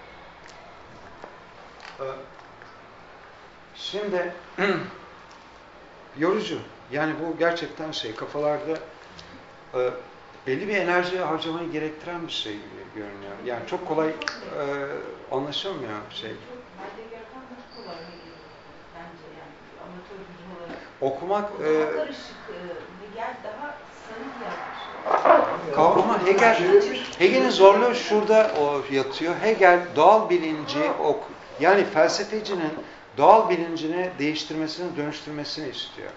E, şimdi yorucu. Yani bu gerçekten şey, kafalarda e, belli bir enerji harcamayı gerektiren bir şey gibi görünüyor. Yani çok kolay e, anlaşılmıyor şey. Okumak e, kavrama Hegel Hegel'in zorluğu şurada o yatıyor. Hegel doğal bilinci ok yani felsefecinin doğal bilincini değiştirmesini, dönüştürmesini istiyor.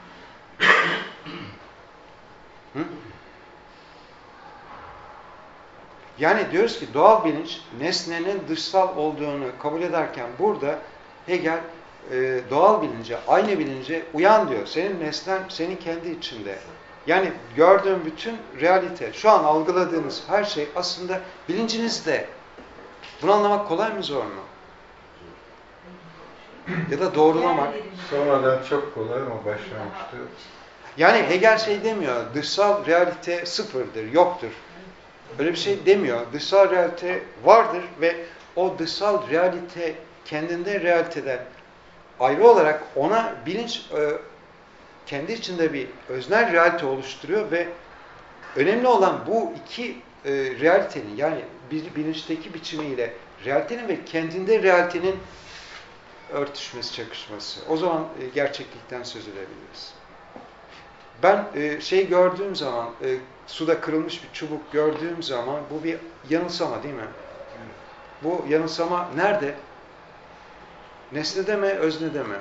Hı? Yani diyoruz ki doğal bilinç nesnenin dışsal olduğunu kabul ederken burada Hegel e, doğal bilince, aynı bilince uyan diyor. Senin nesnen senin kendi içinde. Yani gördüğün bütün realite, şu an algıladığınız her şey aslında bilincinizde. Bunu anlamak kolay mı, zor mu? Ya da doğrulamak. Sonradan çok kolay ama başlangıçta. Yani Hegel şey demiyor, dışsal realite sıfırdır, yoktur. Öyle bir şey demiyor. Dışsal realite vardır ve o dışsal realite kendinde realiteden ayrı olarak ona bilinç e, kendi içinde bir öznel realite oluşturuyor ve önemli olan bu iki e, realitenin yani bir bilinçteki biçimiyle realitenin ve kendinde realitenin örtüşmesi, çakışması. O zaman e, gerçeklikten söz edebiliriz. Ben e, şey gördüğüm zaman, e, suda kırılmış bir çubuk gördüğüm zaman bu bir yanılsama değil mi? Bu yanılsama nerede? Nesnede mi, öznede mi?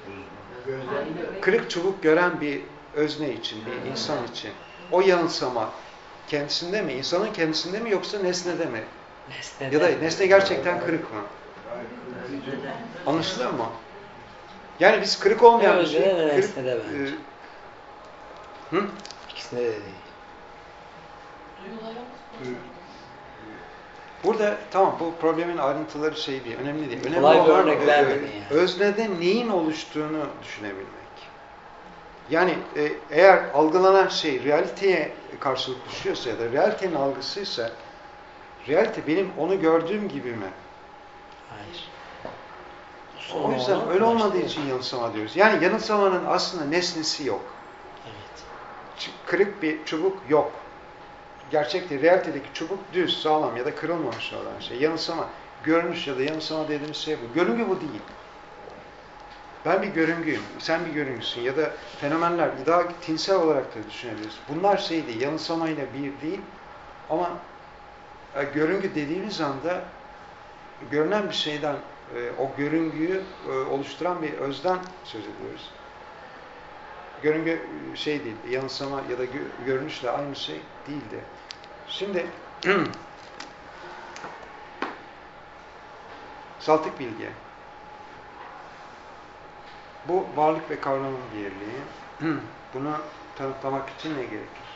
Kırık çubuk gören bir özne için, bir insan için. O yanılsama kendisinde mi, insanın kendisinde mi yoksa nesnede mi? Nesnede. Ya da nesne gerçekten kırık mı? Anlaşılıyor mu? Yani biz kırık olmayan bir şey... Kırık, nesnede e, bence. Hı? İkisinde de değil. Burada tamam bu problemin ayrıntıları şey değil, önemli değil. Önemli Kolay bir olan örnek e, vermedin yani. öznede neyin oluştuğunu düşünebilmek. Yani e, eğer algılanan şey realiteye karşılık düşüyorsa ya da realitenin algısıysa, realite benim onu gördüğüm gibi mi? Hayır. O yüzden öyle olmadığı için yanılsama diyoruz. Yani yanılsamanın aslında nesnesi yok. Evet. Kırık bir çubuk yok. Gerçekte, realitedeki çubuk düz, sağlam ya da kırılmamış olan şey. Yanılsama, görünüş ya da yanılsama dediğimiz şey bu. Görüngü bu değil. Ben bir görüngüyüm, sen bir görüngüsün ya da fenomenler daha tinsel olarak da düşünebiliriz. Bunlar şey değil, yanılsamayla bir değil ama e, görüngü dediğimiz anda görünen bir şeyden, e, o görüngüyü e, oluşturan bir özden söz ediyoruz. Görüngü şey değil, yanılsama ya da gö görünüşle aynı şey değildi. Şimdi saltık bilgi. Bu varlık ve kavramın birliği. Bunu tanıtlamak için ne gerekir?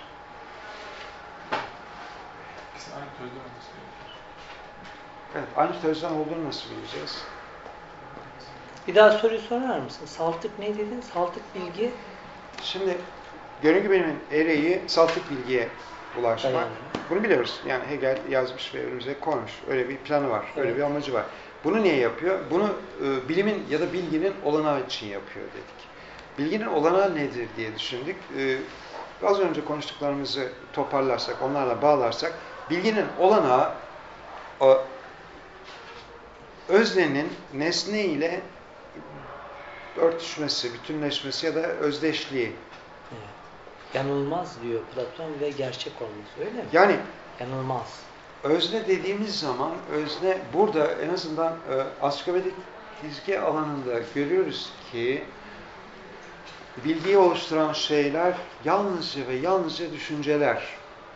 İkisi aynı tözden olması gerekir. Evet, aynı tözden olduğunu nasıl bileceğiz? Bir daha soruyu sorar mısın? Saltık ne dedin? Saltık bilgi. Şimdi görüngü bilimin ereği saltık bilgiye ulaşmak. Aynen. Bunu biliyoruz. Yani Hegel yazmış ve önümüze koymuş. Öyle bir planı var. Öyle Evet. bir amacı var. Bunu niye yapıyor? Bunu e, bilimin ya da bilginin olanağı için yapıyor dedik. Bilginin olanağı nedir diye düşündük. E, az önce konuştuklarımızı toparlarsak, onlarla bağlarsak, bilginin olanağı o, öznenin nesne ile örtüşmesi, bütünleşmesi ya da özdeşliği. Evet. Yanılmaz diyor Platon ve gerçek olması, öyle mi? Yani yanılmaz. Özne dediğimiz zaman, özne burada en azından e, ansiklopedik dizge alanında görüyoruz ki bilgiyi oluşturan şeyler yalnızca ve yalnızca düşünceler.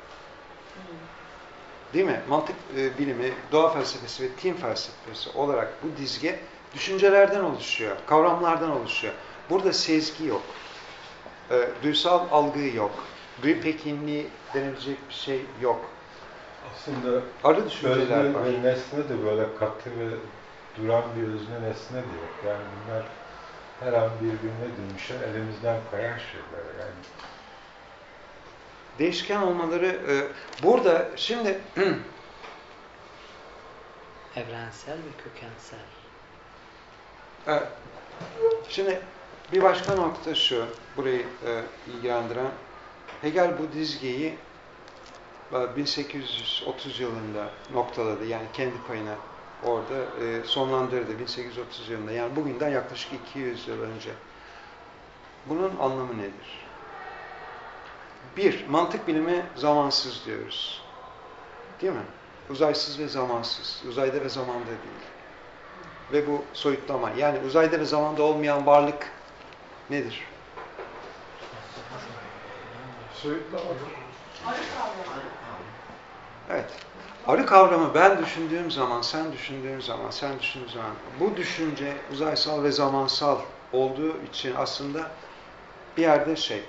Değil mi? Mantık e, bilimi, doğa felsefesi ve din felsefesi olarak bu dizge düşüncelerden oluşuyor, kavramlardan oluşuyor. Burada sezgi yok, e, duysal algı yok, duyu pekinliği denilecek bir şey yok. Aslında arı düşünceler özne var. ve nesne de böyle katı ve duran bir özne nesne de yok. Yani bunlar her an birbirine dönüşen, elimizden kayan şeyler yani. Değişken olmaları e, burada şimdi evrensel ve kökensel. Evet. Şimdi bir başka nokta şu, burayı e, ilgilendiren. Hegel bu dizgeyi bin sekiz yüz otuz yılında noktaladı. Yani kendi payına orada e, sonlandırdı bin sekiz yüz otuz yılında. Yani bugünden yaklaşık iki yüz yıl önce. Bunun anlamı nedir? Bir, mantık bilimi zamansız diyoruz. Değil mi? Uzaysız ve zamansız. Uzayda ve zamanda değil. Ve bu soyutlama. Yani uzayda ve zamanda olmayan varlık nedir? Soyutlama. Evet. Arı kavramı ben düşündüğüm zaman, sen düşündüğün zaman, sen düşündüğün zaman bu düşünce uzaysal ve zamansal olduğu için aslında bir yerde şey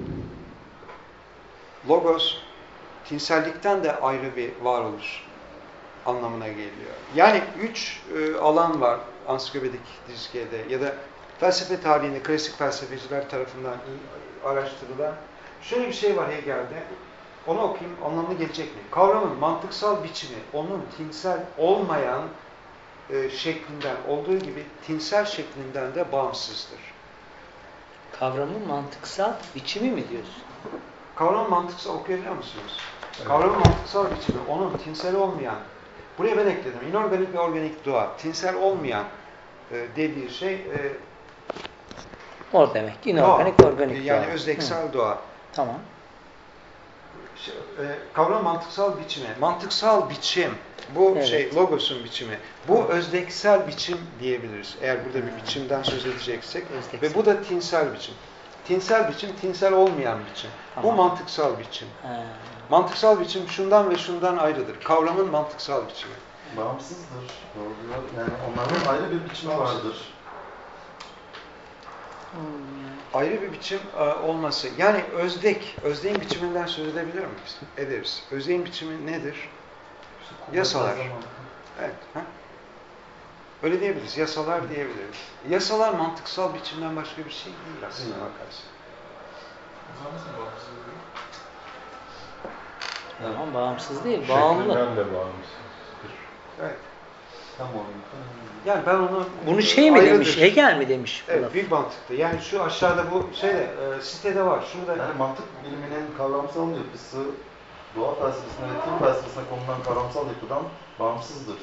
logos tinsellikten de ayrı bir varoluş anlamına geliyor. Yani üç e, alan var ansiklopedik dizgede ya da felsefe tarihinde klasik felsefeciler tarafından araştırılan. Şöyle bir şey var Hegel'de. Onu okuyayım, anlamlı gelecek mi? Kavramın mantıksal biçimi, onun tinsel olmayan e, şeklinden olduğu gibi tinsel şeklinden de bağımsızdır. Kavramın mantıksal biçimi mi diyorsun? Kavramın mantıksal okuyabiliyor musunuz? Evet. Kavramın mantıksal biçimi, onun tinsel olmayan, buraya ben ekledim, inorganik ve organik doğa, tinsel olmayan e, dediği şey e, o demek, inorganik, doğa. organik Yani doğa. özdeksel Hı. doğa. Tamam. Şey, e, kavram mantıksal biçimi. Mantıksal biçim, bu Evet. şey logosun biçimi. Bu Hı. özdeksel biçim diyebiliriz. Eğer burada bir biçimden söz edeceksek. Özdeksel. Ve bu da tinsel biçim. Tinsel biçim, tinsel olmayan biçim. Tamam. Bu mantıksal biçim. He. Mantıksal biçim şundan ve şundan ayrıdır. Kavramın mantıksal biçimi. Bağımsızdır. Doğru. Yani onların ayrı bir biçimi vardır. Ayrı bir biçim e, olması. Yani özdek, özdeğin biçiminden söz edebilir miyiz? Ederiz. Özdeğin biçimi nedir? Yasalar. Evet. Ha? Öyle diyebiliriz. Yasalar diyebiliriz. Yasalar mantıksal biçimden başka bir şey değil aslında bakarsan. Tamam, bağımsız değil, bağımlı. Şeklinden de bağımsızdır. Evet. Tamam. Yani ben onu... Bunu şey mi ayrıdır. demiş, Hegel mi demiş? Evet, büyük mantıklı. Yani şu aşağıda bu şeyde, e, sitede var. Şurada... Yani mantık biliminin kavramsal yapısı doğa felsefesine ve din felsefesine konulan kavramsal yapıdan bağımsızdır.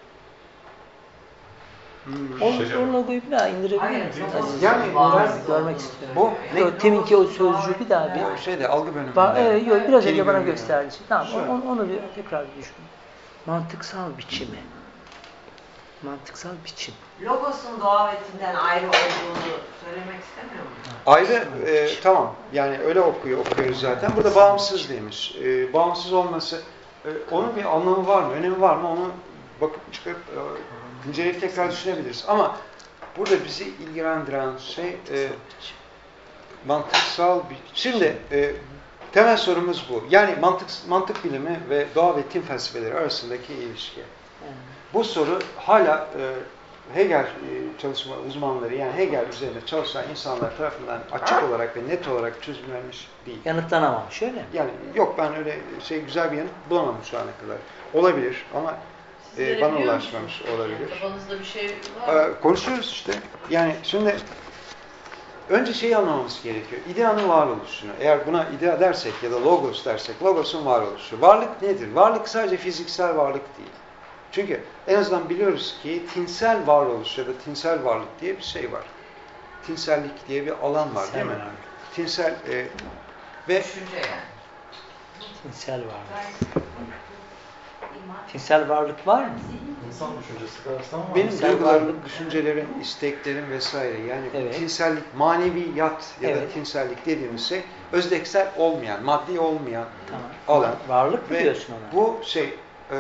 Hmm. O, o logoyu bir daha indirebilir misiniz? Yani ben görmek istiyorum. Bu ne? Yok, Tim'inki o sözcüğü bir daha bir... Bu şeyde, algı bölümünde. Ba e, yok, biraz önce bana bölümünde. gösterdi. Tamam, Şu. onu, onu bir tekrar bir düşün. Mantıksal biçimi. Mantıksal biçim. Logos'un doğa ve tinden ayrı olduğunu söylemek istemiyor musun? Ayrı, e, tamam. Yani öyle okuyor, okuyoruz zaten. Burada bağımsız demiş. E, bağımsız olması, e, onun bir anlamı var mı, önemi var mı onu bakıp çıkıp e, inceleyip tekrar düşünebiliriz. Ama burada bizi ilgilendiren şey e, mantıksal bir... Şimdi e, temel sorumuz bu. Yani mantık, mantık bilimi ve doğa ve tin felsefeleri arasındaki ilişki. Bu soru hala e, Hegel e, çalışma uzmanları, yani Hegel üzerine çalışan insanlar tarafından açık olarak ve net olarak çözümlenmiş değil. Yanıtlanamamış, öyle mi? Yani yok, ben öyle şey güzel bir yanıt bulamadım şu ana kadar. Olabilir ama e, bana ulaşmamış olabilir. Yani kafanızda bir şey var mı? E, konuşuyoruz işte. Yani şimdi önce şeyi anlamamız gerekiyor. İdeanın varoluşunu. Eğer buna idea dersek ya da logos dersek, logosun varoluşu. Varlık nedir? Varlık sadece fiziksel varlık değil. Çünkü en azından biliyoruz ki tinsel varoluş ya da tinsel varlık diye bir şey var. Tinsellik diye bir alan var, değil mi? Tinsel e, ve Düşünce yani. Tinsel varlık. Tinsel varlık var mı? İnsan düşüncesi karşısında ama benim tinsel duygularım, varlık. düşüncelerim, isteklerim vesaire, yani Evet. tinsellik, maneviyat ya Evet. da tinsellik dediğimiz şey özdeksel olmayan, maddi olmayan Tamam. alan. Varlık mı Ve diyorsun ona? bu şey e,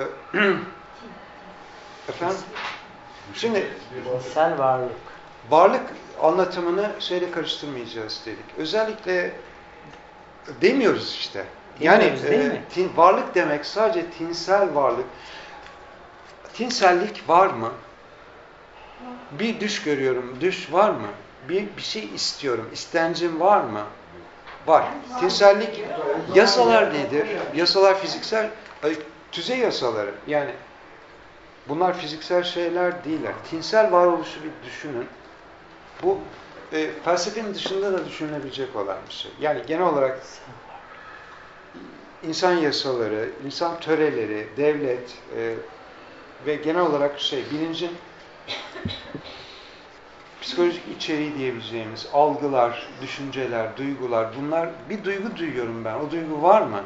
efendim şimdi Tinsel varlık. varlık anlatımını şeyle karıştırmayacağız dedik. Özellikle demiyoruz işte. Yani Demiyoruz, değil e, mi? tin, varlık demek sadece tinsel varlık. Tinsellik var mı? Bir düş görüyorum. Düş var mı? Bir, bir şey istiyorum. İstencim var mı? Var. Tinsellik, yasalar nedir? Yasalar fiziksel, tüzey yasaları. Yani bunlar fiziksel şeyler değiller. Tinsel varoluşu bir düşünün. Bu e, felsefenin dışında da düşünülebilecek olan bir şey. Yani genel olarak insan yasaları, insan töreleri, devlet e, ve genel olarak şey, bilincin psikolojik içeriği diyebileceğimiz algılar, düşünceler, duygular, bunlar, bir duygu duyuyorum ben. O duygu var mı?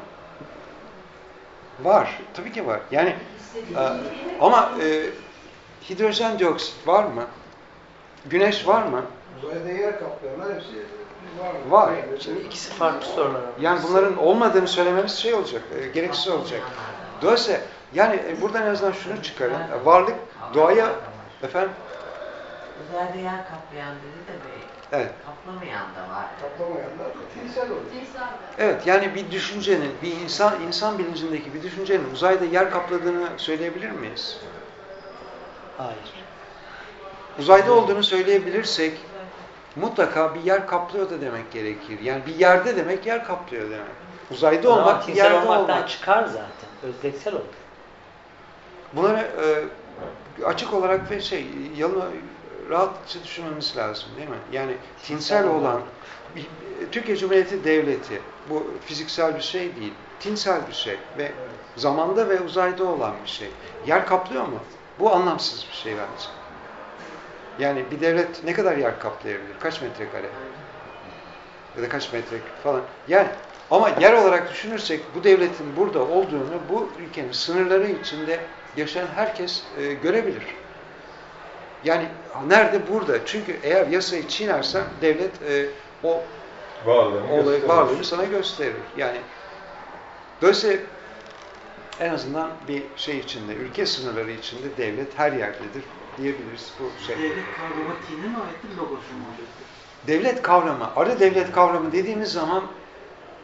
Var. Tabii ki var. Yani e, ama e, hidrojen dioksit var mı? Güneş var mı? Uzayda yer kaplayanlar hepsi var. Var. Şimdi ikisi farklı sorular. Yani bunların olmadığını söylememiz şey olacak, e, gereksiz olacak. Dolayısıyla yani e, buradan en azından şunu çıkarın. E, varlık doğaya efendim Uzayda yer kaplayan dedi de be. evet. Kaplamayan da var. Kaplamayanlar tinsel oluyor. Evet, yani bir düşüncenin, bir insan insan bilincindeki bir düşüncenin uzayda yer kapladığını söyleyebilir miyiz? Hayır. Uzayda olduğunu söyleyebilirsek mutlaka bir yer kaplıyor da demek gerekir. Yani bir yerde demek yer kaplıyor demek. Uzayda Ama olmak bir tinsel yerde olmaktan olmak. çıkar zaten. Özdeksel olur. Bunları e, açık olarak ve şey, yalın, rahatça düşünmemiz lazım, değil mi? Yani tinsel olan, bir, Türkiye Cumhuriyeti Devleti, bu fiziksel bir şey değil, tinsel bir şey ve zamanda ve uzayda olan bir şey. Yer kaplıyor mu? Bu anlamsız bir şey bence. Yani bir devlet ne kadar yer kaplayabilir? Kaç metrekare? Ya da kaç metre falan. Yani ama yer olarak düşünürsek bu devletin burada olduğunu, bu ülkenin sınırları içinde yaşayan herkes e, görebilir. Yani nerede? Burada. Çünkü eğer yasayı çiğnersen devlet e, o varlığını, olayı, varlığını sana gösterir. Yani dolayısıyla en azından bir şey içinde, ülke sınırları içinde devlet her yerdedir diyebiliriz bu şey. Devlet kavramı tine mi aittir, logosu mu? Devlet kavramı, arı devlet kavramı dediğimiz zaman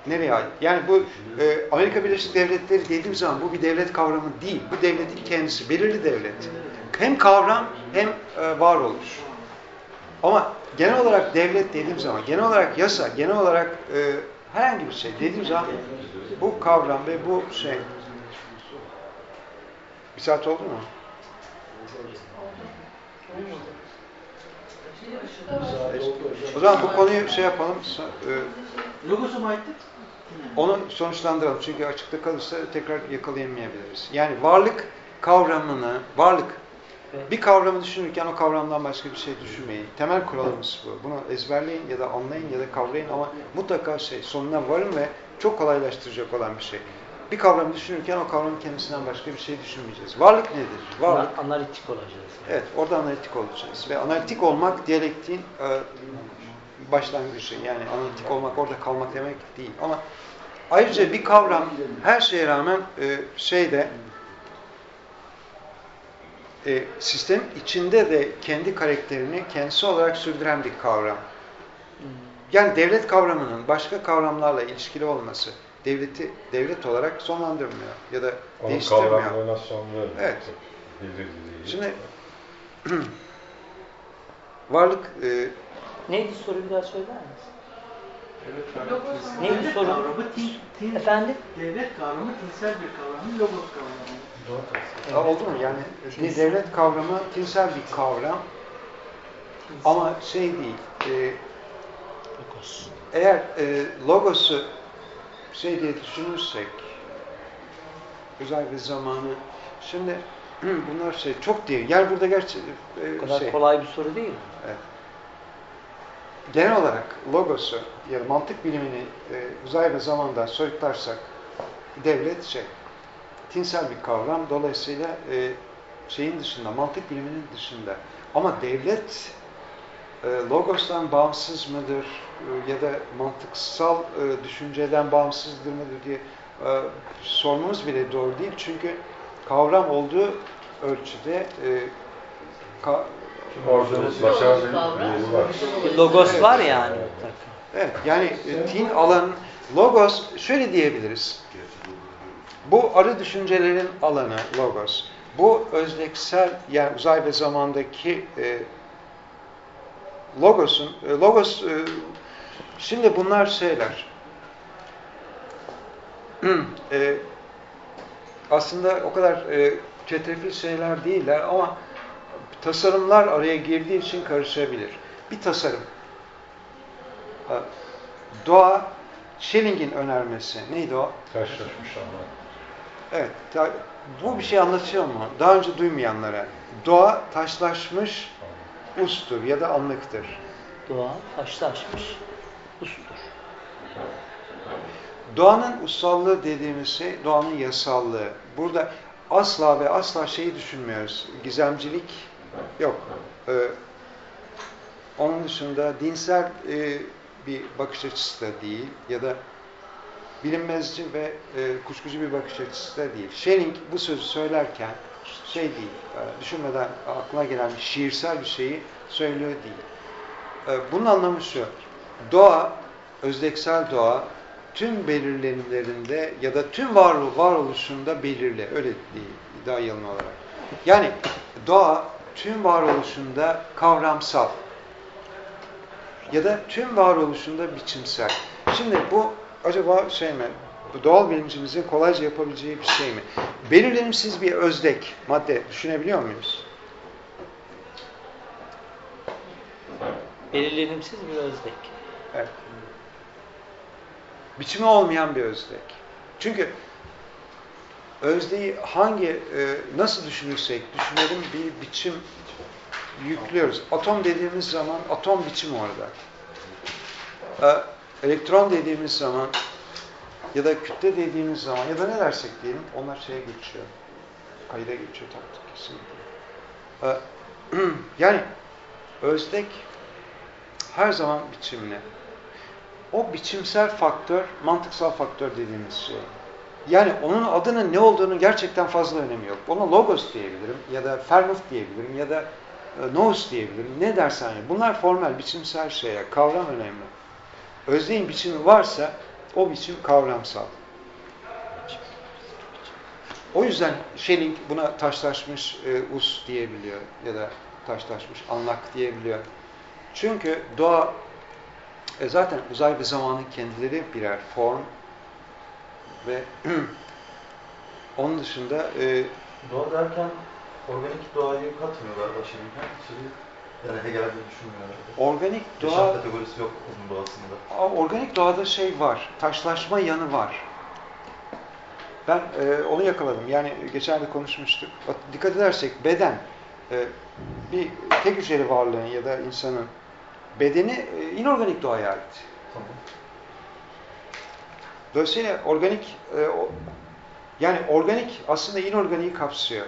Nereye ait? Yani bu e, Amerika Birleşik Devletleri dediğim zaman bu bir devlet kavramı değil. Bu devletin kendisi. Belirli devlet. Hem kavram hem e, varoluş. Ama genel olarak devlet dediğim zaman, genel olarak yasa, genel olarak e, herhangi bir şey dediğim zaman bu kavram ve bu şey. Bir saat oldu mu? O zaman bu konuyu şey yapalım. E, Logosu mu aitti? Onu sonuçlandıralım. Çünkü açıkta kalırsa tekrar yakalayamayabiliriz. Yani varlık kavramını, varlık bir kavramı düşünürken o kavramdan başka bir şey düşünmeyin. Temel kuralımız bu. Bunu ezberleyin ya da anlayın ya da kavrayın ama mutlaka şey sonuna varın ve çok kolaylaştıracak olan bir şey. Bir kavramı düşünürken o kavramın kendisinden başka bir şey düşünmeyeceğiz. Varlık nedir? Varlık. Analitik olacağız. Evet, orada analitik olacağız. Ve analitik olmak diyalektiğin e, başlangıcı. Yani analitik olmak orada kalmak demek değil. Ama ayrıca bir kavram her şeye rağmen e, şeyde e, sistem içinde de kendi karakterini kendisi olarak sürdüren bir kavram. Yani devlet kavramının başka kavramlarla ilişkili olması devleti devlet olarak sonlandırmıyor ya da onun değiştirmiyor. Onun kavramlarına son vermiyor. Evet. Şimdi varlık e, neydi soru bir daha söyler misin? Evet, neydi devlet soru? Kavramı, tin, tin, Efendim? Devlet kavramı tinsel bir kavram, logos kavramı. Evet. Oldu mu? Yani bir devlet kavramı tinsel bir kavram ama şey değil. E, Logos. Eğer e, logosu şey diye düşünürsek uzay ve zamanı şimdi bunlar şey çok değil. Yani burada gerçi e, o kadar şey, kolay bir soru değil. Evet. Genel olarak logosu ya da mantık bilimini e, uzay ve zamandan soyutlarsak devlet şey tinsel bir kavram. Dolayısıyla e, şeyin dışında, mantık biliminin dışında. Ama devlet e, logostan bağımsız mıdır e, ya da mantıksal e, düşünceden bağımsızdır mıdır diye e, sormamız bile doğru değil. Çünkü kavram olduğu ölçüde e, ka ortalıklaşan bir var. Logos evet. var yani. Evet, yani e, tin alan logos şöyle diyebiliriz. Bu arı düşüncelerin alanı logos. Bu özdeksel yani uzay ve zamandaki e, logosun e, logos e, şimdi bunlar şeyler. e, aslında o kadar e, çetrefil şeyler değiller ama tasarımlar araya girdiği için karışabilir. Bir tasarım. E, doğa Schelling'in önermesi. Neydi o? Karşılaşmış ama. Evet. Da, bu bir şey anlatıyor mu? Daha önce duymayanlara. Doğa taşlaşmış ustur ya da anlıktır. Doğa taşlaşmış ustur. Doğanın ussallığı dediğimiz şey doğanın yasallığı. Burada asla ve asla şeyi düşünmüyoruz. Gizemcilik yok. Ee, onun dışında dinsel e, bir bakış açısı da değil ya da bilinmezci ve e, kuşkucu bir bakış açısı da değil. Schelling bu sözü söylerken şey değil, e, düşünmeden aklına gelen bir şiirsel bir şeyi söylüyor değil. E, bunun anlamı şu, doğa, özdeksel doğa, tüm belirlenimlerinde ya da tüm varol varoluşunda belirli, öyle değil, daha yalın olarak. Yani doğa, tüm varoluşunda kavramsal ya da tüm varoluşunda biçimsel. Şimdi bu acaba şey mi? Bu doğal bilimcimizin kolayca yapabileceği bir şey mi? Belirlenimsiz bir özdek madde düşünebiliyor muyuz? Belirlenimsiz bir özdek. Evet. Biçimi olmayan bir özdek. Çünkü özdeği hangi, e, nasıl düşünürsek düşünelim bir biçim yüklüyoruz. Atom dediğimiz zaman atom biçimi orada. E, elektron dediğimiz zaman ya da kütle dediğimiz zaman ya da ne dersek diyelim onlar şeye geçiyor. Kayda geçiyor tabii kesinlikle. E, yani özdek her zaman biçimli. O biçimsel faktör, mantıksal faktör dediğimiz şey. Yani onun adının ne olduğunu gerçekten fazla önemi yok. Ona logos diyebilirim ya da fermuf diyebilirim ya da e, nous diyebilirim. Ne dersen yani. Bunlar formal, biçimsel şeyler. Kavram önemli. Özdeğin biçimi varsa O biçim kavramsal. O yüzden Schelling buna taşlaşmış e, us diyebiliyor ya da taşlaşmış anlak diyebiliyor. Çünkü doğa e, zaten uzay ve zamanın kendileri birer form ve onun dışında e, doğa derken organik doğayı katmıyorlar Scheling'den. Yani Hegel'de düşünmüyorlar. Organik doğa... Yaşam kategorisi yok onun doğasında. Organik doğada şey var, taşlaşma yanı var. Ben e, onu yakaladım. Yani geçen de konuşmuştuk. Dikkat edersek beden, e, bir tek hücreli varlığın ya da insanın bedeni e, inorganik doğaya ait. Tamam. Dolayısıyla organik, e, o, yani organik aslında inorganiği kapsıyor.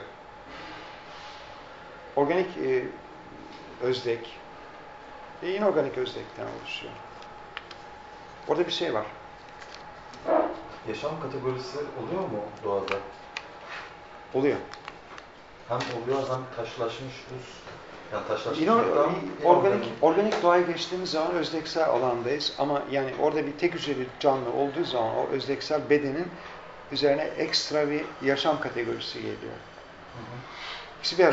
Organik e, özdek, e, inorganik özdekten oluşuyor. Orada bir şey var. Yaşam kategorisi oluyor mu doğada? Oluyor. Hem oluyor hem taşlaşmış uz. Yani taşlaşmış İnor, uzdan, organik, organik doğaya geçtiğimiz zaman özdeksel alandayız ama yani orada bir tek hücreli canlı olduğu zaman o özdeksel bedenin üzerine ekstra bir yaşam kategorisi geliyor. Hı hı. İkisi bir arada.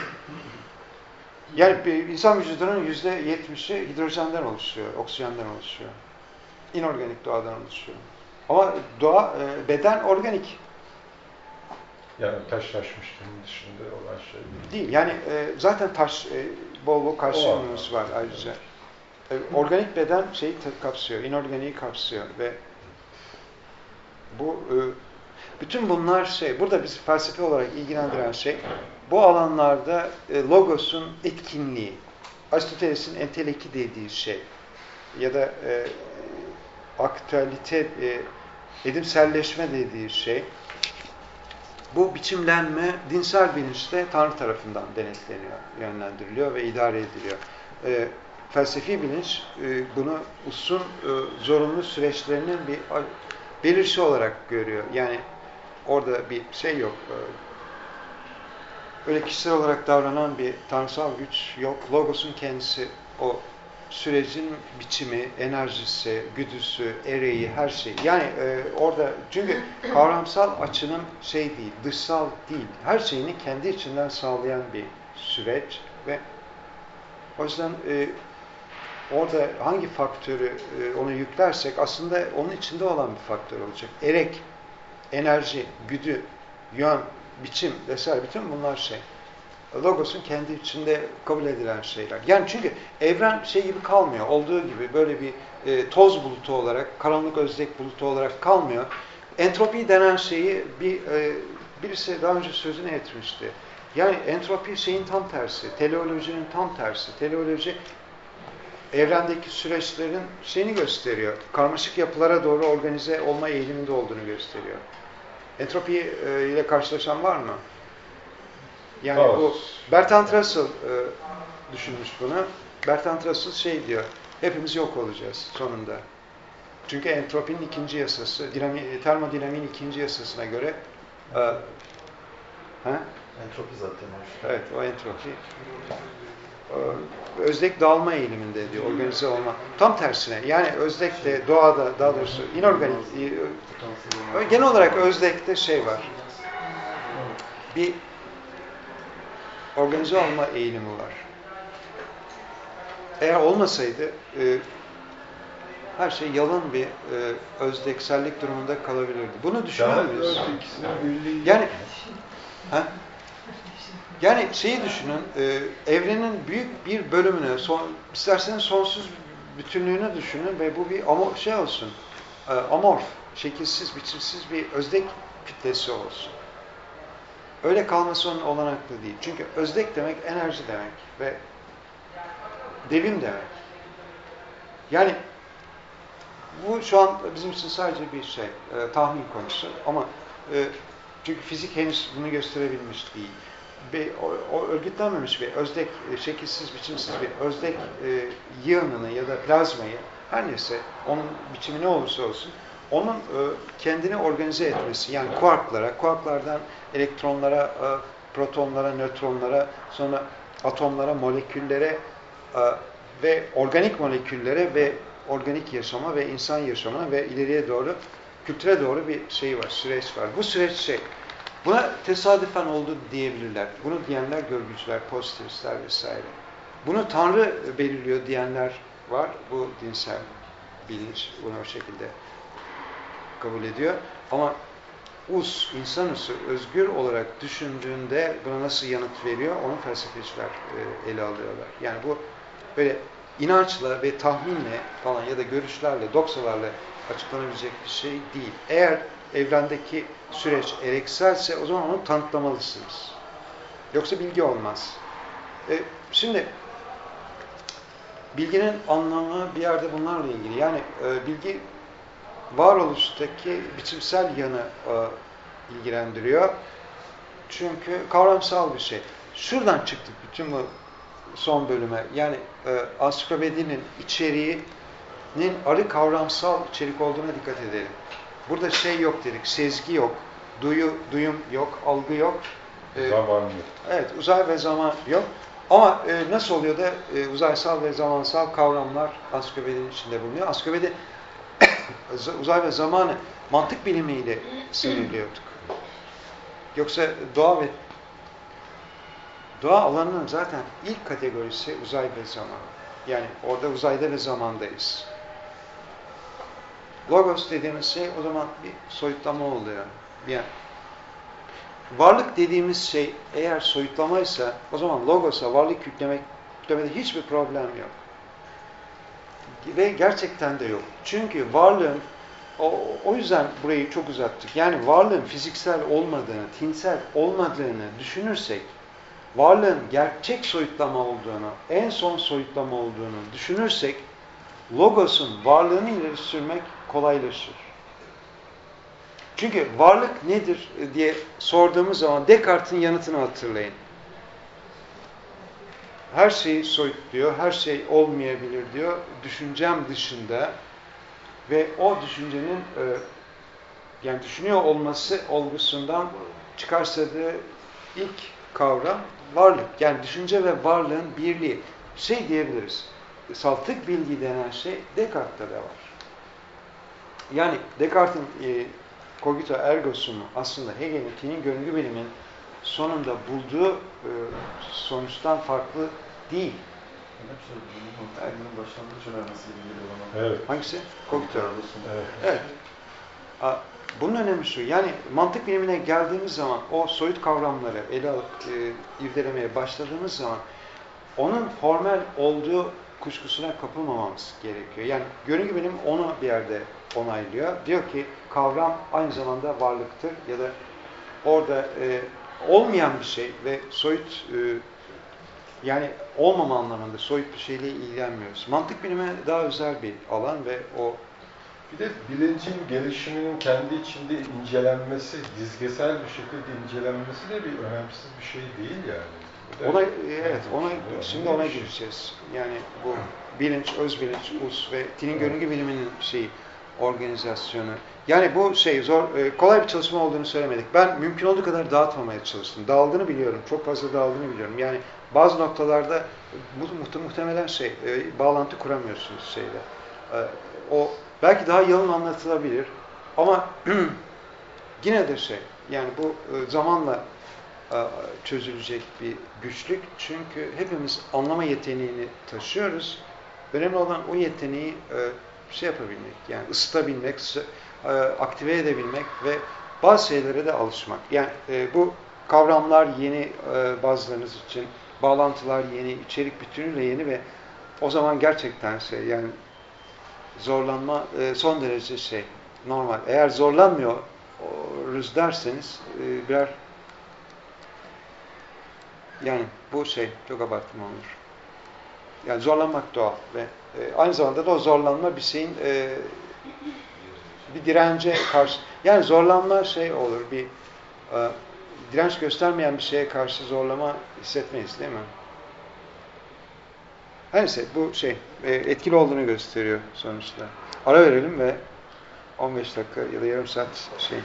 Yani bir insan vücudunun yüzde yetmişi hidrojenden oluşuyor, oksijenden oluşuyor. İnorganik doğadan oluşuyor. Ama doğa, e, beden organik. Yani taşlaşmışlığın dışında olan şey değil. Değil. Yani e, zaten taş, e, bol bol kalsiyumumuz var ayrıca. E, organik beden şeyi kapsıyor, inorganiği kapsıyor ve bu e, bütün bunlar şey, burada bizi felsefe olarak ilgilendiren şey, bu alanlarda e, logosun etkinliği, Aristoteles'in enteleki dediği şey ya da e, aktüelite, e, edimselleşme dediği şey, bu biçimlenme dinsel bilinçte Tanrı tarafından denetleniyor, yönlendiriliyor ve idare ediliyor. E, felsefi bilinç e, bunu usun e, zorunlu süreçlerinin bir belirsi olarak görüyor. Yani orada bir şey yok. E, öyle kişisel olarak davranan bir tanrısal güç yok. Logos'un kendisi o sürecin biçimi, enerjisi, güdüsü, ereği, her şey. Yani e, orada çünkü kavramsal açının şey değil, dışsal değil. Her şeyini kendi içinden sağlayan bir süreç ve o yüzden e, orada hangi faktörü e, ona yüklersek aslında onun içinde olan bir faktör olacak. Erek, enerji, güdü, yön, biçim vesaire bütün bunlar şey. Logos'un kendi içinde kabul edilen şeyler. Yani çünkü evren şey gibi kalmıyor. Olduğu gibi böyle bir e, toz bulutu olarak, karanlık özdek bulutu olarak kalmıyor. Entropi denen şeyi bir e, birisi daha önce sözünü etmişti. Yani entropi şeyin tam tersi. Teleolojinin tam tersi. Teleoloji evrendeki süreçlerin şeyini gösteriyor. Karmaşık yapılara doğru organize olma eğiliminde olduğunu gösteriyor. Entropi e, ile karşılaşan var mı? Yani evet. Bu Bertrand Russell e, düşünmüş bunu. Bertrand Russell şey diyor, hepimiz yok olacağız sonunda. Çünkü entropinin ikinci yasası, dinami, termodinamiğin ikinci yasasına göre e, he? Entropi zaten. Evet, o entropi. E, özdek dağılma eğiliminde diyor, organize olma. Tam tersine, yani özdekte, doğada, daha doğrusu inorganik, e, genel olarak özdekte şey var. Bir organize olma eğilimi var. Eğer olmasaydı e, her şey yalın bir e, özdeksellik durumunda kalabilirdi. Bunu düşünüyor muyuz? Yani ha? Yani şeyi düşünün, e, evrenin büyük bir bölümünü, son, isterseniz sonsuz bütünlüğünü düşünün ve bu bir amor, şey olsun, e, amorf, şekilsiz, biçimsiz bir özdek kütlesi olsun. Öyle kalması onun olanaklı değil. Çünkü özdek demek enerji demek ve devim demek. Yani bu şu an bizim için sadece bir şey, e, tahmin konusu ama e, çünkü fizik henüz bunu gösterebilmiş değil. Bir, o, o örgütlenmemiş bir özdek, e, şekilsiz, biçimsiz bir özdek e, yığınını ya da plazmayı her neyse onun biçimi ne olursa olsun onun e, kendini organize etmesi, yani kuarklara, kuarklardan elektronlara, e, protonlara, nötronlara, sonra atomlara, moleküllere e, ve organik moleküllere ve organik yaşama ve insan yaşamına ve ileriye doğru, kültüre doğru bir şey var, süreç var. Bu süreç şey, buna tesadüfen oldu diyebilirler. Bunu diyenler görgücüler, pozitivistler vesaire. Bunu Tanrı belirliyor diyenler var. Bu dinsel bilinç bunu o şekilde kabul ediyor. Ama us, insanüstü, özgür olarak düşündüğünde buna nasıl yanıt veriyor, onu felsefeciler e, ele alıyorlar. Yani bu böyle inançla ve tahminle falan ya da görüşlerle, doksalarla açıklanabilecek bir şey değil. Eğer evrendeki süreç erekselse o zaman onu tanıtlamalısınız. Yoksa bilgi olmaz. E, şimdi bilginin anlamı bir yerde bunlarla ilgili. Yani e, bilgi varoluştaki biçimsel yanı e, ilgilendiriyor. Çünkü kavramsal bir şey. Şuradan çıktık bütün bu son bölüme. Yani e, ansiklopedinin içeriğinin arı kavramsal içerik olduğuna dikkat edelim. Burada şey yok dedik, sezgi yok, duyu, duyum yok, algı yok. E, zaman yok. Evet, uzay ve zaman yok. Ama e, nasıl oluyor da e, uzaysal ve zamansal kavramlar ansiklopedinin içinde bulunuyor. Ansiklopedi uzay ve zamanı mantık bilimiyle sınırlıyorduk. Yoksa doğa ve doğa alanının zaten ilk kategorisi uzay ve zaman. Yani orada uzayda ve zamandayız. Logos dediğimiz şey o zaman bir soyutlama oluyor. Yani varlık dediğimiz şey eğer soyutlamaysa o zaman logosa varlık yüklemek yüklemede hiçbir problem yok. Ve gerçekten de yok. Çünkü varlığın o, o yüzden burayı çok uzattık. Yani varlığın fiziksel olmadığını, tinsel olmadığını düşünürsek, varlığın gerçek soyutlama olduğunu, en son soyutlama olduğunu düşünürsek, logosun varlığını ileri sürmek kolaylaşır. Çünkü varlık nedir diye sorduğumuz zaman Descartes'in yanıtını hatırlayın. Her şeyi soyutluyor, her şey olmayabilir diyor, düşüncem dışında ve o düşüncenin e, yani düşünüyor olması olgusundan çıkarsadığı ilk kavram varlık. Yani düşünce ve varlığın birliği. Şey diyebiliriz, saltık bilgi denen şey Descartes'te de var. Yani Descartes'in e, cogito ergo'sunu aslında Hegel'in tinin görüngü bilimin sonunda bulduğu e, sonuçtan farklı değil. Evet. Başlangıç önermesi gibi geliyor bana. Evet. Hangisi? Cogito ergo. Evet. Evet. A, bunun önemi şu, yani mantık bilimine geldiğimiz zaman o soyut kavramları ele alıp e, irdelemeye başladığımız zaman onun formel olduğu kuşkusuna kapılmamamız gerekiyor. Yani görüngü bilim onu bir yerde onaylıyor. Diyor ki kavram aynı zamanda varlıktır ya da orada e, olmayan bir şey ve soyut e, yani olmama anlamında soyut bir şeyle ilgilenmiyoruz. Mantık bilimi daha özel bir alan ve o bir de bilincin gelişiminin kendi içinde incelenmesi, dizgesel bir şekilde incelenmesi de bir önemsiz bir şey değil yani. Ona, evet, ona, şimdi ona gireceğiz. Yani bu bilinç, öz bilinç, us ve tinin görüngü biliminin şeyi, organizasyonu. Yani bu şey zor, kolay bir çalışma olduğunu söylemedik. Ben mümkün olduğu kadar dağıtmamaya çalıştım. Dağıldığını biliyorum, çok fazla dağıldığını biliyorum. Yani bazı noktalarda mu muhtemelen şey, e, bağlantı kuramıyorsunuz şeyle. E, o belki daha yalın anlatılabilir ama yine de şey, yani bu e, zamanla e, çözülecek bir güçlük. Çünkü hepimiz anlama yeteneğini taşıyoruz. Önemli olan o yeteneği e, şey yapabilmek, yani ısıtabilmek, e, aktive edebilmek ve bazı şeylere de alışmak. Yani e, bu kavramlar yeni e, bazılarınız için, bağlantılar yeni, içerik bütünüyle yeni ve o zaman gerçekten şey, yani zorlanma e, son derece şey, normal. Eğer zorlanmıyoruz derseniz e, birer yani bu şey çok abartma olur. Yani zorlanmak doğal ve e, aynı zamanda da o zorlanma bir şeyin e, bir dirence karşı, yani zorlanma şey olur, bir e, direnç göstermeyen bir şeye karşı zorlama hissetmeyiz değil mi? Her neyse bu şey e, etkili olduğunu gösteriyor sonuçta. Ara verelim ve on beş dakika ya da yarım saat şey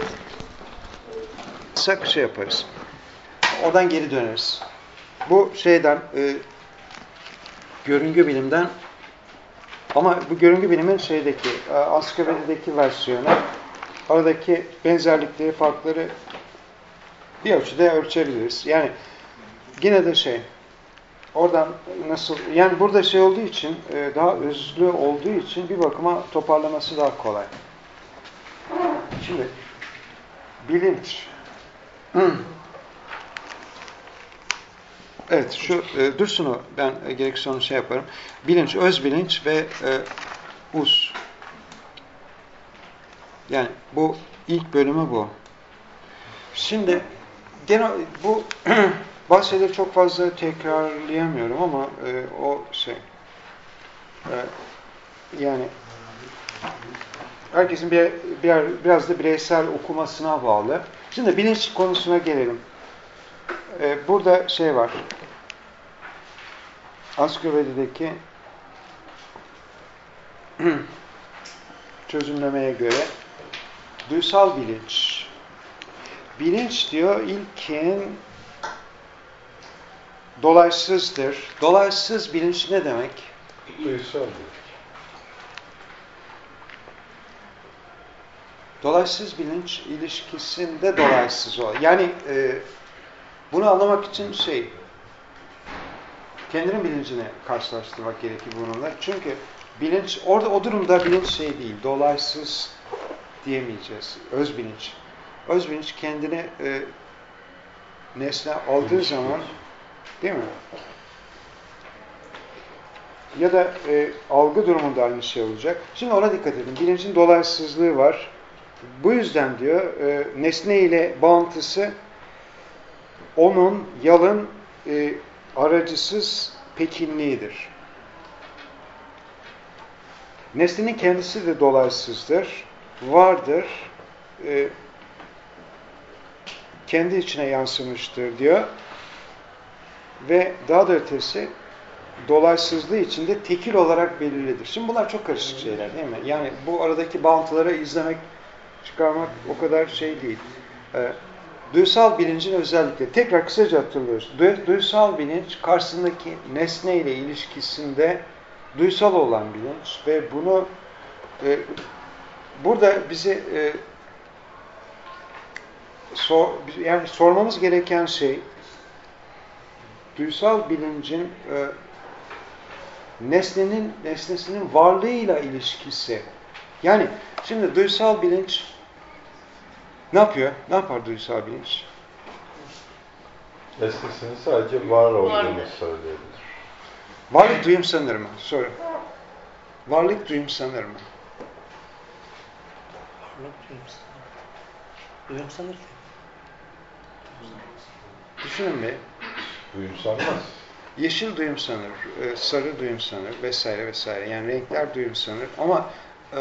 sak şey yaparız. Oradan geri döneriz. Bu şeyden e, görüngü bilimden Ama bu görüngü bilimin şeydeki, ansiklopedideki versiyonu, aradaki benzerlikleri, farkları bir ölçüde ölçebiliriz. Yani yine de şey, oradan nasıl, yani burada şey olduğu için, daha özlü olduğu için bir bakıma toparlaması daha kolay. Şimdi, bilinç. Evet, şu e, Dursun'u ben e, gerekirse onu şey yaparım. Bilinç, öz bilinç ve e, us. Yani bu ilk bölümü bu. Şimdi genel bu bazı şeyleri çok fazla tekrarlayamıyorum ama e, o şey e, yani herkesin bir, bir biraz da bireysel okumasına bağlı. Şimdi bilinç konusuna gelelim. E, burada şey var. Ansiklopedideki çözümlemeye göre duysal bilinç. Bilinç diyor ilkin dolaysızdır. Dolaysız bilinç ne demek? Duysal bilinç. Dolaysız bilinç ilişkisinde dolaysız o. Yani e, bunu anlamak için şey, kendinin bilincini karşılaştırmak gerekir bununla. Çünkü bilinç, orada o durumda bilinç şey değil, dolaysız diyemeyeceğiz. Öz bilinç. Öz bilinç kendine e, nesne aldığı zaman, değil mi? Ya da e, algı durumunda aynı şey olacak. Şimdi ona dikkat edin. Bilincin dolaysızlığı var. Bu yüzden diyor, e, nesne ile bağıntısı onun yalın, e, aracısız pekinliğidir. Nesnenin kendisi de dolaysızdır, vardır, e, kendi içine yansımıştır diyor. Ve daha da ötesi, dolaysızlığı içinde tekil olarak belirlidir. Şimdi bunlar çok karışık şeyler değil mi? Yani bu aradaki bağıntıları izlemek, çıkarmak o kadar şey değil. E, duysal bilincin özellikleri. Tekrar kısaca hatırlıyoruz. Du- duysal bilinç karşısındaki nesne ile ilişkisinde duysal olan bilinç ve bunu e, burada bizi e, sor, yani sormamız gereken şey duysal bilincin e, nesnenin nesnesinin varlığıyla ilişkisi. Yani şimdi duysal bilinç ne yapıyor? Ne yapar duysal bilinç? Nesnesinin sadece var olduğunu söyleyebilir. Varlık duyum sanır mı? Soru. Varlık duyum sanır mı? Varlık duyum sanır. Duyum sanır ki. Düşünün bir. Duyum sanmaz. Yeşil duyum sanır, sarı duyum sanır vesaire vesaire. Yani renkler duyum sanır ama e,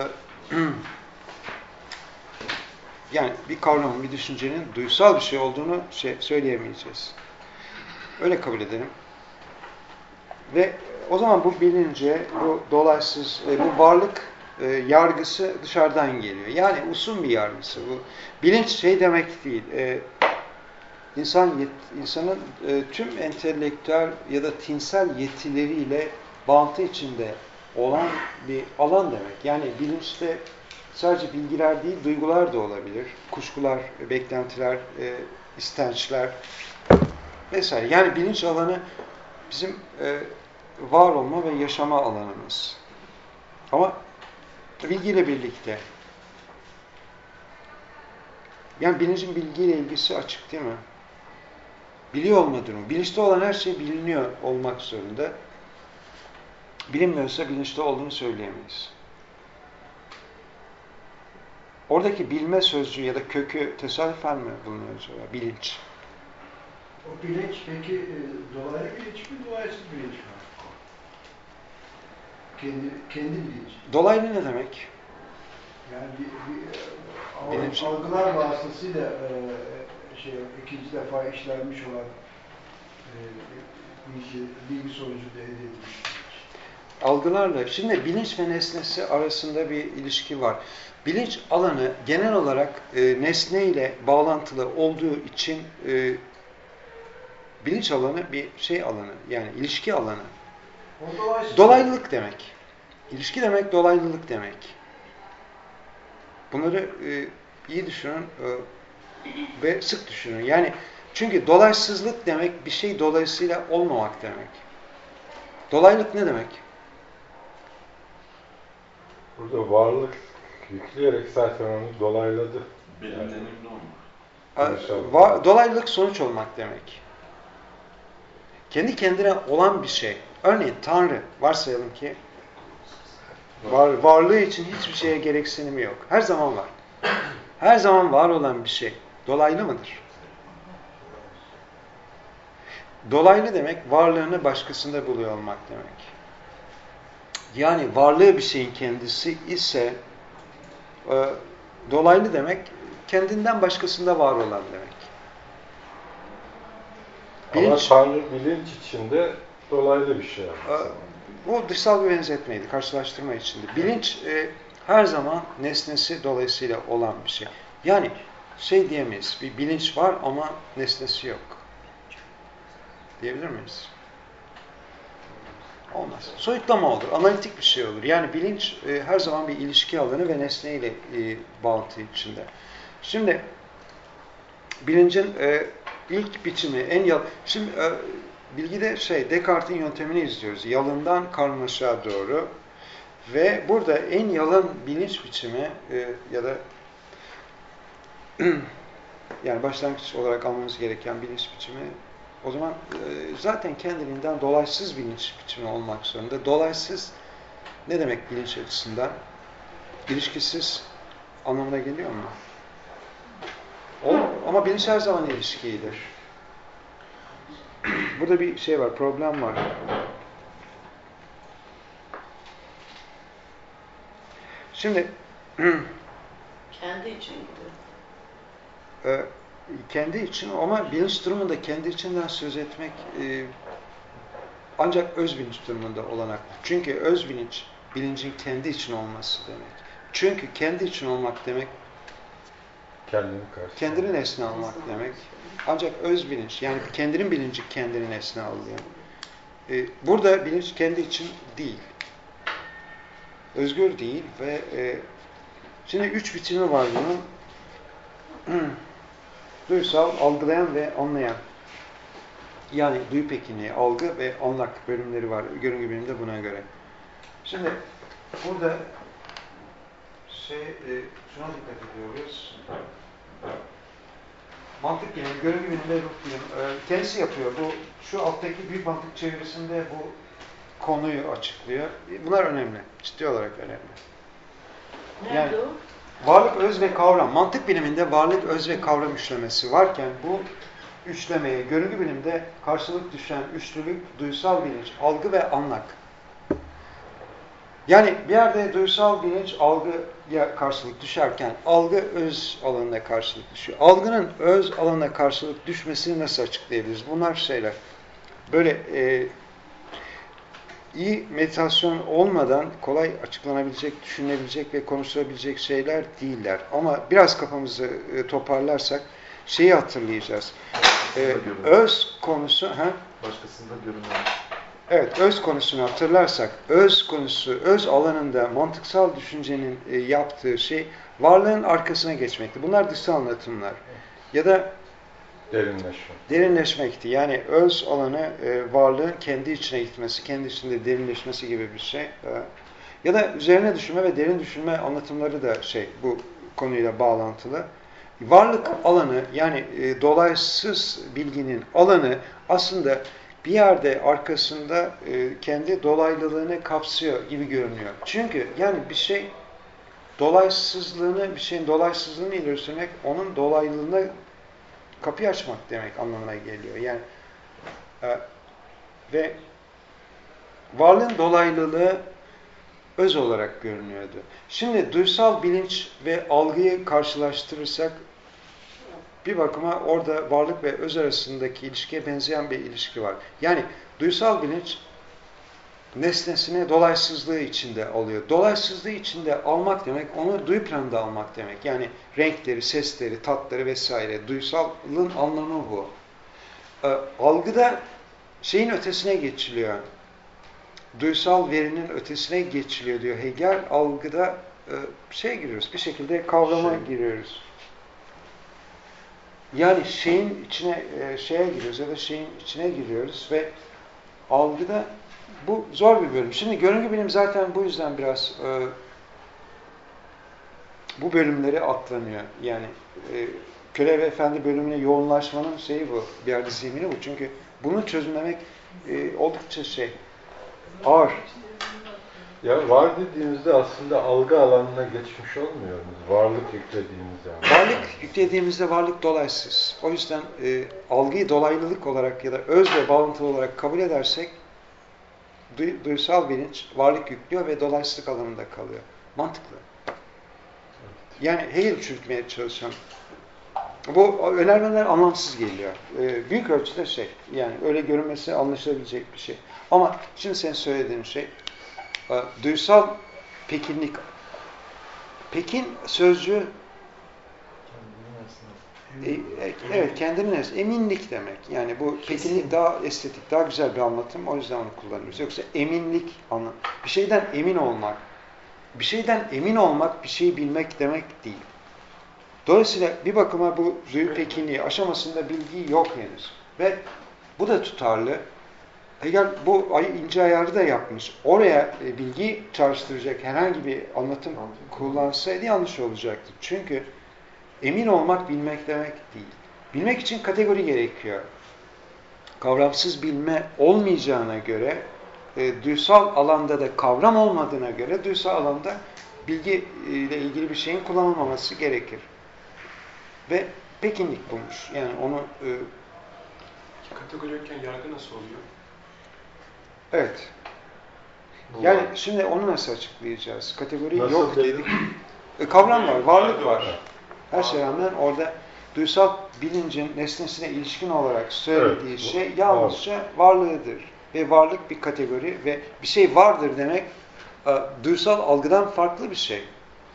yani bir kavramın, bir düşüncenin duysal bir şey olduğunu şey, söyleyemeyeceğiz. Öyle kabul edelim. Ve o zaman bu bilince, bu dolaysız, bu varlık e, yargısı dışarıdan geliyor. Yani usun bir yargısı. Bu bilinç şey demek değil. E, insan yet, insanın e, tüm entelektüel ya da tinsel yetileriyle bağıntı içinde olan bir alan demek. Yani bilinçte sadece bilgiler değil, duygular da olabilir. Kuşkular, beklentiler, e, istençler vesaire. Yani bilinç alanı bizim e, var olma ve yaşama alanımız. Ama bilgiyle birlikte. Yani bilincin bilgiyle ilgisi açık değil mi? Biliyor olma durumu. Bilinçte olan her şey biliniyor olmak zorunda. Bilinmiyorsa bilinçte olduğunu söyleyemeyiz. Oradaki bilme sözcüğü ya da kökü tesadüfen mi bulunuyor acaba? Bilinç. O bilinç peki e, dolaylı bilinç mi, dolaysız bilinç mi? Kendi, kendi bilinç. Dolaylı ne demek? Yani bir, bir Bilinç. algılar vasıtasıyla e, şey ikinci defa işlenmiş olan e, bilgi, bilgi sonucu elde edilmiş. Algılarla. Şimdi bilinç ve nesnesi arasında bir ilişki var. Bilinç alanı genel olarak e, nesne ile bağlantılı olduğu için e, bilinç alanı bir şey alanı, yani ilişki alanı. O dolaysız. Dolaylılık demek. İlişki demek dolaylılık demek. Bunları e, iyi düşünün e, ve sık düşünün. Yani çünkü dolaysızlık demek bir şey dolayısıyla olmamak demek. Dolaylık ne demek? Burada varlık yükleyerek zaten onu dolayladı. Bilindenimli olmak. Va- Dolaylılık sonuç olmak demek. Kendi kendine olan bir şey. Örneğin Tanrı, varsayalım ki var, varlığı için hiçbir şeye gereksinimi yok. Her zaman var. Her zaman var olan bir şey. Dolaylı mıdır? Dolaylı demek varlığını başkasında buluyor olmak demek. Yani varlığı bir şeyin kendisi ise e, dolaylı demek kendinden başkasında var olan demek. Bilinç, ama Tanrı bilinç içinde dolaylı bir şey. E, bu dışsal bir benzetmeydi, karşılaştırma içinde. Bilinç e, her zaman nesnesi dolayısıyla olan bir şey. Yani şey diyemeyiz, bir bilinç var ama nesnesi yok. Diyebilir miyiz? Olmaz. Soyutlama olur, analitik bir şey olur. Yani bilinç e, her zaman bir ilişki alanı ve nesneyle e, bağıntı içinde. Şimdi bilincin e, ilk biçimi, en yal... Şimdi e, bilgide şey, Descartes'in yöntemini izliyoruz. Yalından karmaşa doğru. Ve burada en yalın bilinç biçimi e, ya da yani başlangıç olarak almamız gereken bilinç biçimi o zaman e, zaten kendiliğinden dolaysız bilinç biçimi olmak zorunda. Dolaysız ne demek bilinç açısından? İlişkisiz anlamına geliyor mu? O, ama bilinç her zaman ilişkidir. Burada bir şey var, problem var. Şimdi kendi için gibi. E, kendi için ama bilinç durumunda kendi içinden söz etmek e, ancak öz bilinç durumunda olanaklı. Çünkü öz bilinç, bilincin kendi için olması demek. Çünkü kendi için olmak demek kendini, kendini nesne almak demek. Ancak öz bilinç, yani kendinin bilinci kendini nesne alıyor. E, burada bilinç kendi için değil. Özgür değil ve e, şimdi üç biçimi var bunun. Duysal, algılayan ve anlayan. Yani duyu pekinliği, algı ve anlak bölümleri var. Görüngü biliminde buna göre. Şimdi burada şey, e, şuna dikkat ediyoruz. Mantık bilimi, görüngü biliminde ruh bilim. E, kendisi yapıyor. Bu şu alttaki büyük mantık çevirisinde bu konuyu açıklıyor. Bunlar önemli. Ciddi olarak önemli. Nerede yani, o? Varlık, öz ve kavram. Mantık biliminde varlık, öz ve kavram üçlemesi varken bu üçlemeye görüngü bilimde karşılık düşen üçlülük, duysal bilinç, algı ve anlak. Yani bir yerde duysal bilinç algıya karşılık düşerken algı öz alanına karşılık düşüyor. Algının öz alanına karşılık düşmesini nasıl açıklayabiliriz? Bunlar şeyler. Böyle e, iyi meditasyon olmadan kolay açıklanabilecek, düşünülebilecek ve konuşulabilecek şeyler değiller. Ama biraz kafamızı e, toparlarsak şeyi hatırlayacağız. E, öz konusu... Ha? Başkasında görünmez. Evet, öz konusunu hatırlarsak, öz konusu, öz alanında mantıksal düşüncenin e, yaptığı şey varlığın arkasına geçmekti. Bunlar dışsal anlatımlar. Ya da derinleşme. Derinleşmekti. Yani öz alanı e, varlığın kendi içine gitmesi, kendi içinde derinleşmesi gibi bir şey. E, ya da üzerine düşünme ve derin düşünme anlatımları da şey bu konuyla bağlantılı. Varlık alanı yani e, dolaysız bilginin alanı aslında bir yerde arkasında e, kendi dolaylılığını kapsıyor gibi görünüyor. Çünkü yani bir şey dolaysızlığını, bir şeyin dolaysızlığını ileri sürmek onun dolaylılığına kapıyı açmak demek anlamına geliyor. Yani e, ve varlığın dolaylılığı öz olarak görünüyordu. Şimdi duysal bilinç ve algıyı karşılaştırırsak bir bakıma orada varlık ve öz arasındaki ilişkiye benzeyen bir ilişki var. Yani duysal bilinç nesnesini dolaysızlığı içinde alıyor. Dolaysızlığı içinde almak demek, onu duyu planında almak demek. Yani renkleri, sesleri, tatları vesaire. Duysalın anlamı bu. E, algıda şeyin ötesine geçiliyor. duysal verinin ötesine geçiliyor diyor Hegel. Algıda e, şey giriyoruz, bir şekilde kavrama şey. giriyoruz. Yani şeyin içine, e, şeye giriyoruz ya da şeyin içine giriyoruz ve algıda bu zor bir bölüm. Şimdi görüngü bilim zaten bu yüzden biraz e, bu bölümleri atlanıyor. Yani e, köle ve efendi bölümüne yoğunlaşmanın şeyi bu, bir yerde zemini bu. Çünkü bunu çözümlemek e, oldukça şey, ağır. Ya var dediğimizde aslında algı alanına geçmiş olmuyor muyuz? Varlık yüklediğimiz zaman. Varlık yüklediğimizde varlık dolaysız. O yüzden e, algıyı dolaylılık olarak ya da özle bağlantılı olarak kabul edersek duy, duysal bilinç varlık yüklüyor ve dolaysızlık alanında kalıyor. Mantıklı. Yani Hegel çürütmeye çalışan bu önermeler anlamsız geliyor. E, büyük ölçüde şey, yani öyle görünmesi anlaşılabilecek bir şey. Ama şimdi senin söylediğin şey e, duysal pekinlik. Pekin sözcüğü e, e, evet kendinin nesnesi. Eminlik demek. Yani bu pekinlik daha estetik, daha güzel bir anlatım. O yüzden onu kullanıyoruz. Yoksa eminlik anlam. Bir şeyden emin olmak. Bir şeyden emin olmak, bir şeyi bilmek demek değil. Dolayısıyla bir bakıma bu duyu pekinliği aşamasında bilgi yok henüz. Ve bu da tutarlı. Hegel bu ince ayarı da yapmış. Oraya e, bilgi çağrıştıracak herhangi bir anlatım kullansaydı yanlış olacaktı. Çünkü emin olmak bilmek demek değil. Bilmek için kategori gerekiyor. Kavramsız bilme olmayacağına göre, e, duysal alanda da kavram olmadığına göre duysal alanda bilgi ile ilgili bir şeyin kullanılmaması gerekir. Ve pekinlik bulmuş. Yani onu e, kategori yokken yargı nasıl oluyor? Evet. Yani şimdi onu nasıl açıklayacağız? Kategori nasıl yok dedik. E, kavram var, varlık var. Her şeye rağmen orada duysal bilincin nesnesine ilişkin olarak söylediği evet, şey yalnızca varlığıdır. Ve varlık bir kategori ve bir şey vardır demek e, duysal algıdan farklı bir şey.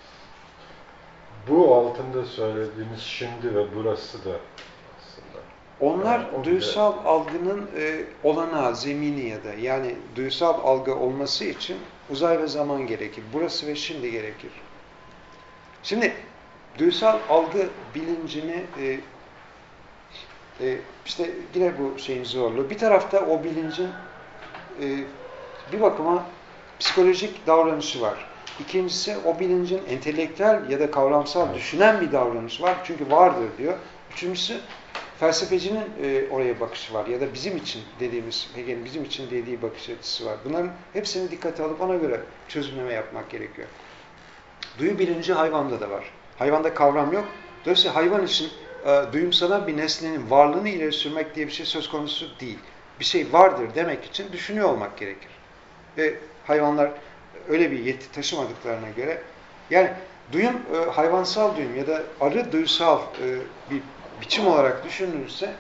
Bu altında söylediğimiz şimdi ve burası da aslında. Onlar yani duysal bile... algının e, olanağı, zemini ya da yani duysal algı olması için uzay ve zaman gerekir. Burası ve şimdi gerekir. Şimdi duysal algı bilincini e, e, işte yine bu şeyin zorluğu. Bir tarafta o bilincin e, bir bakıma psikolojik davranışı var. İkincisi o bilincin entelektüel ya da kavramsal evet. düşünen bir davranışı var. Çünkü vardır diyor. Üçüncüsü felsefecinin e, oraya bakışı var. Ya da bizim için dediğimiz, Hegel'in bizim için dediği bakış açısı var. Bunların hepsini dikkate alıp ona göre çözümleme yapmak gerekiyor. Duyu bilinci hayvanda da var. Hayvanda kavram yok. Dolayısıyla hayvan için e, duyumsanan bir nesnenin varlığını ileri sürmek diye bir şey söz konusu değil. Bir şey vardır demek için düşünüyor olmak gerekir. Ve hayvanlar öyle bir yeti taşımadıklarına göre yani duyum e, hayvansal duyum ya da arı duysal e, bir biçim olarak düşünülürse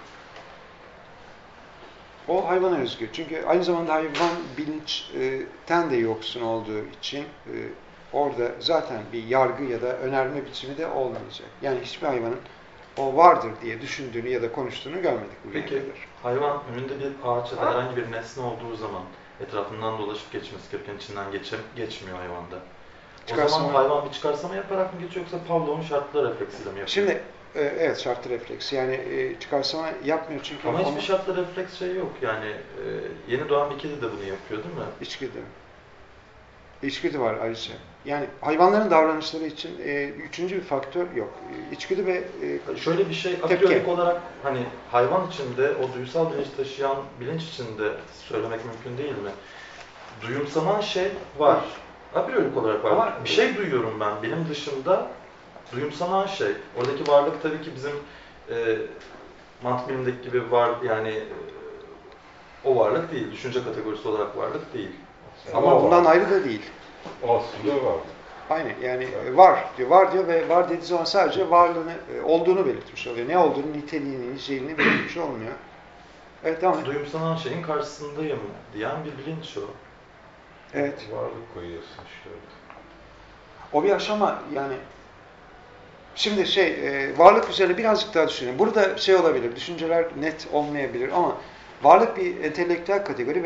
o hayvana özgü. Çünkü aynı zamanda hayvan bilinçten de yoksun olduğu için e, orada zaten bir yargı ya da önerme biçimi de olmayacak. Yani hiçbir hayvanın o vardır diye düşündüğünü ya da konuştuğunu görmedik. Peki kadar. Hayvan önünde bir ağaç ya da herhangi bir nesne olduğu zaman etrafından dolaşıp geçmesi gereken içinden geçe, geçmiyor hayvanda. Çıkarsama. O zaman hayvan bir çıkarsama yaparak mı geçiyor yoksa Pavlov'un şartlı refleksiyle mi yapıyor? Şimdi e, evet şartlı refleks. Yani e, çıkarsama yapmıyor çünkü. Ama hiçbir şartlı refleks şey yok. Yani e, yeni doğan bir kedi de bunu yapıyor değil mi? İçgüdü. İçgüdü var ayrıca. Yani hayvanların davranışları için e, üçüncü bir faktör yok. İçgüdü ve e, şöyle bir şey apriyorik olarak hani hayvan içinde o duysal bilinç taşıyan bilinç içinde söylemek mümkün değil mi? Duyumsanan şey var. Apriyorik olarak var. Ama bir şey duyuyorum ben. Benim dışında duyumsanan şey. Oradaki varlık tabii ki bizim e, mantık bilimindeki gibi var yani e, o varlık değil. Düşünce kategorisi olarak varlık değil. Ama o bundan var. Ayrı da değil. Aslında var. Aynen yani evet. var diyor, var diyor ve var dediği zaman sadece varlığını, olduğunu belirtmiş oluyor. Ne olduğunu, niteliğini, niceliğini belirtmiş olmuyor. Evet tamam. Duyumsanan şeyin karşısındayım diyen bir bilinç o. Evet. Varlık koyuyorsun işte orada. O bir aşama yani. Şimdi şey, e, varlık üzerine birazcık daha düşünelim. Burada şey olabilir, düşünceler net olmayabilir ama varlık bir entelektüel kategori ve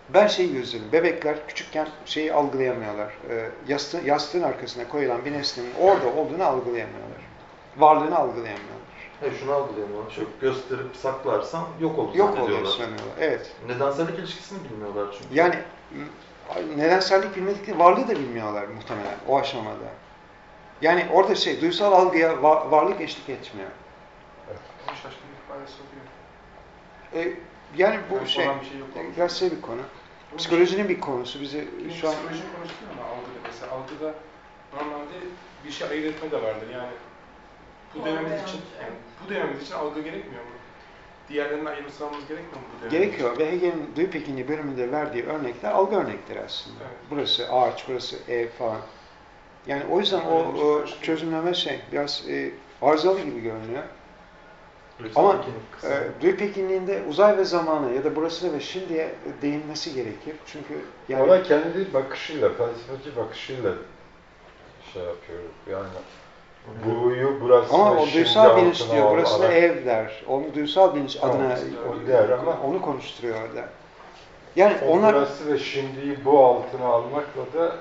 ben şeyi gözledim. Bebekler küçükken şeyi algılayamıyorlar. E, yastığın, yastığın arkasına koyulan bir nesnenin orada olduğunu algılayamıyorlar. Varlığını algılayamıyorlar. Hayır, şunu algılayamıyorlar. Çok gösterip saklarsan yok olur Yok zannediyorlar. oluyor sanıyorlar. Evet. Nedensellik ilişkisini bilmiyorlar çünkü. Yani nedensellik bilmedikleri varlığı da bilmiyorlar muhtemelen o aşamada. Yani orada şey, duysal algıya var, varlık eşlik etmiyor. Evet. Şaşkınlık ifadesi oluyor. E, yani bu yani şey, şey yok, biraz şey bir konu. Psikolojinin bir konusu. Bizi şu an... Psikolojinin konusu değil ama algıda mesela. Algıda normalde bir şey ayırt etme de vardır. Yani bu dönemimiz için, yani bu dönemimiz için algı gerekmiyor mu? Diğerlerinden ayrımlamamız gerekmiyor mu bu dönemimiz Gerekiyor için? ve Hegel'in duyu pekinliği bölümünde verdiği örnekler algı örnekleri aslında. Evet. Burası ağaç, burası ev falan. Yani o yüzden o, o çözümleme şey biraz e, arızalı gibi görünüyor. Ama e, duyu pekinliğinde uzay ve zamana ya da burasına ve şimdiye değinmesi gerekir. Çünkü yani... Ama kendi bakışıyla, felsefeci bakışıyla şey yapıyoruz. Yani buyu burası ama o duysal bilinç altına diyor, al, burası da al, ev der. Onu duysal bilinç tamam, adına o der ama onu konuşturuyor orada. Yani o onlar... burası ve şimdiyi bu altına almakla da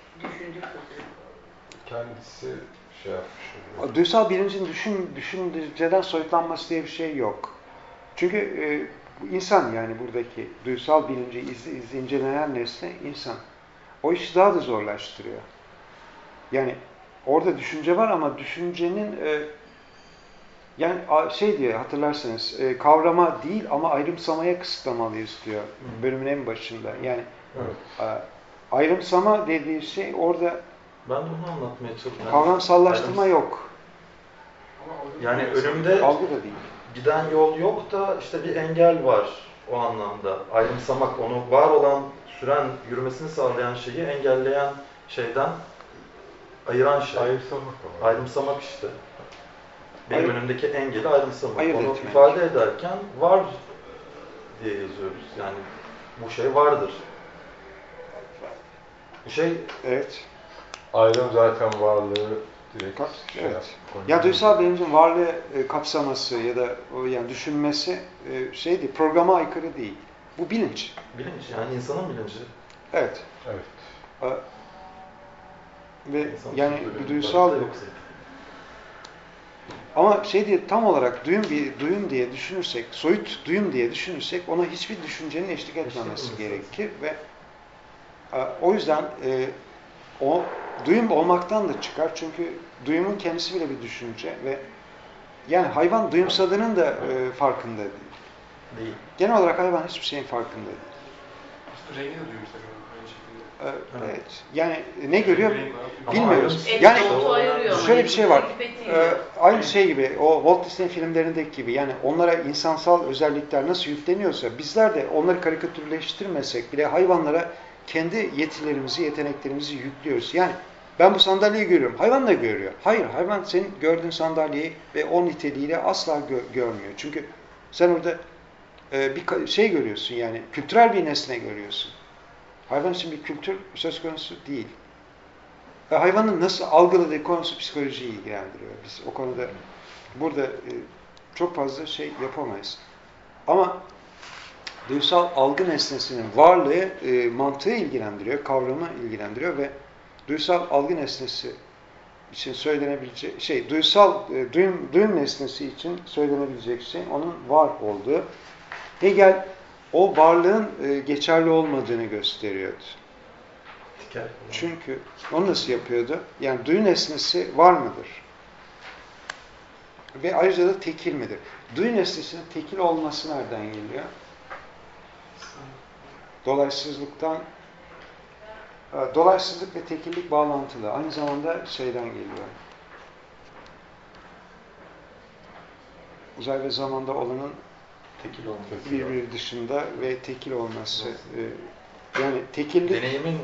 kendisi şey yapmış oluyor. Duysal bilincin düşün, düşünceden soyutlanması diye bir şey yok. Çünkü e, insan yani buradaki duysal bilinci iz, iz, incelenen nesne insan. O işi daha da zorlaştırıyor. Yani orada düşünce var ama düşüncenin e, yani şey diye hatırlarsanız e, kavrama değil ama ayrımsamaya kısıtlamalıyız diyor bölümün en başında. Yani evet. e, ayrımsama dediği şey orada ben de onu anlatmaya çalışıyorum. Kavramsallaştırma Ayrım... yok. Yani önümde algı da değil. Giden yol yok da işte bir engel var o anlamda. Ayrımsamak, onu var olan, süren, yürümesini sağlayan şeyi engelleyen şeyden ayıran şey. Ayrımsamak. Ayrımsamak işte. Benim Ayır... önümdeki engeli ayrımsamak. Ayırt onu etmek. ifade ederken var diye yazıyoruz. Yani bu şey vardır. Bu şey... Evet. Ayrım zaten varlığı direkt Kap, şey evet. yap, Ya duysal bilincin varlığı e, kapsaması ya da o yani düşünmesi e, şeydi, programa aykırı değil. Bu bilinç. Bilinç yani insanın bilinci. Evet. Evet. E, ve İnsan yani bir duysal ama şey diye tam olarak duyum bir duyum diye düşünürsek, soyut duyum diye düşünürsek ona hiçbir düşüncenin eşlik etmemesi eşlik gerekir ve e, o yüzden e, o duyum olmaktan da çıkar çünkü duyumun kendisi bile bir düşünce ve yani hayvan duyumsadığının da e, farkında değil. Değil. Genel olarak hayvan hiçbir şeyin farkında değil. İşte rengi de duyumsak aynı şekilde. Ee, evet. Yani ne görüyor? Renk Bilmiyoruz. Et, Yani şöyle bir şey var. Ee, aynı şey gibi o Walt Disney filmlerindeki gibi yani onlara insansal özellikler nasıl yükleniyorsa bizler de onları karikatürleştirmesek bile hayvanlara kendi yetilerimizi, yeteneklerimizi yüklüyoruz. Yani ben bu sandalyeyi görüyorum. Hayvan da görüyor. Hayır, hayvan senin gördüğün sandalyeyi ve o niteliğiyle asla gö- görmüyor. Çünkü sen orada e, bir şey görüyorsun yani kültürel bir nesne görüyorsun. Hayvan için bir kültür söz konusu değil. E, hayvanın nasıl algıladığı konusu psikolojiyi ilgilendiriyor. Biz o konuda burada e, çok fazla şey yapamayız. Ama duysal algı nesnesinin varlığı e, mantığı ilgilendiriyor, kavramı ilgilendiriyor ve duysal algı nesnesi için söylenebilecek şey, duysal e, duyum, duyum nesnesi için söylenebilecek şey onun var olduğu. Hegel o varlığın e, geçerli olmadığını gösteriyordu. Çünkü onu nasıl yapıyordu? Yani duyu nesnesi var mıdır? Ve ayrıca da tekil midir? Duyu nesnesinin tekil olması nereden geliyor? Dolaysızlıktan dolaysızlık ve tekillik bağlantılı. Aynı zamanda şeyden geliyor. Uzay ve zamanda olanın tekil olması. Birbiri dışında ve tekil olması. Ee, yani tekillik... Deneyimin...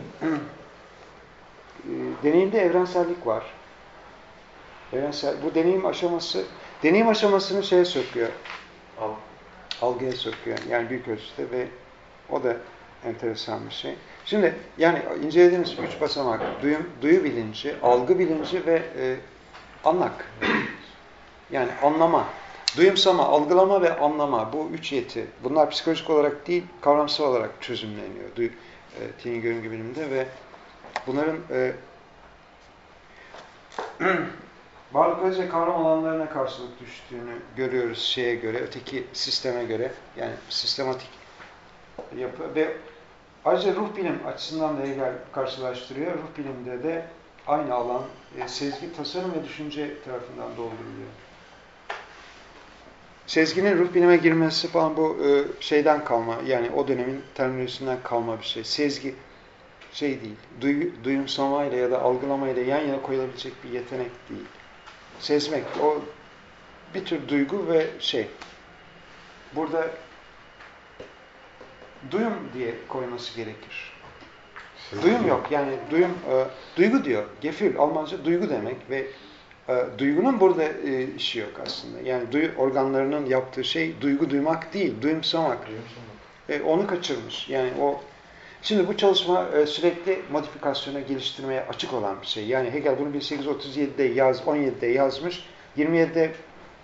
e, deneyimde evrensellik var. Evrensel, bu deneyim aşaması, deneyim aşamasını şeye söküyor. Al. Algıya söküyor. Yani büyük ölçüde ve o da enteresan bir şey. Şimdi yani incelediğimiz üç basamak, duyum, duyu bilinci, algı bilinci ve e, anlak. Yani anlama. Duyumsama, algılama ve anlama, bu üç yeti. Bunlar psikolojik olarak değil, kavramsal olarak çözümleniyor. Duy, e, Tini görüngü biliminde ve bunların e, varlık öz ve kavram alanlarına karşılık düştüğünü görüyoruz şeye göre, öteki sisteme göre. Yani sistematik yapı ve ayrıca ruh bilim açısından da Hegel karşılaştırıyor. Ruh bilimde de aynı alan e, sezgi, tasarım ve düşünce tarafından dolduruluyor. Sezginin ruh bilime girmesi falan bu e, şeyden kalma, yani o dönemin terminolojisinden kalma bir şey. Sezgi şey değil, duy, duyumsamayla ya da algılamayla yan yana koyulabilecek bir yetenek değil. Sezmek, o bir tür duygu ve şey. Burada duyum diye koyması gerekir. Sezgi. Duyum yok, yani duyum, e, duygu diyor. Gefühl, Almanca duygu demek ve e, duygunun burada e, işi yok aslında. Yani duyu organlarının yaptığı şey duygu duymak değil, duyumsamak. E, onu kaçırmış. Yani o. Şimdi bu çalışma e, sürekli modifikasyona, geliştirmeye açık olan bir şey. Yani Hegel bunu bin sekiz yüz otuz yedide yaz, on yedide yazmış. yirmi yedide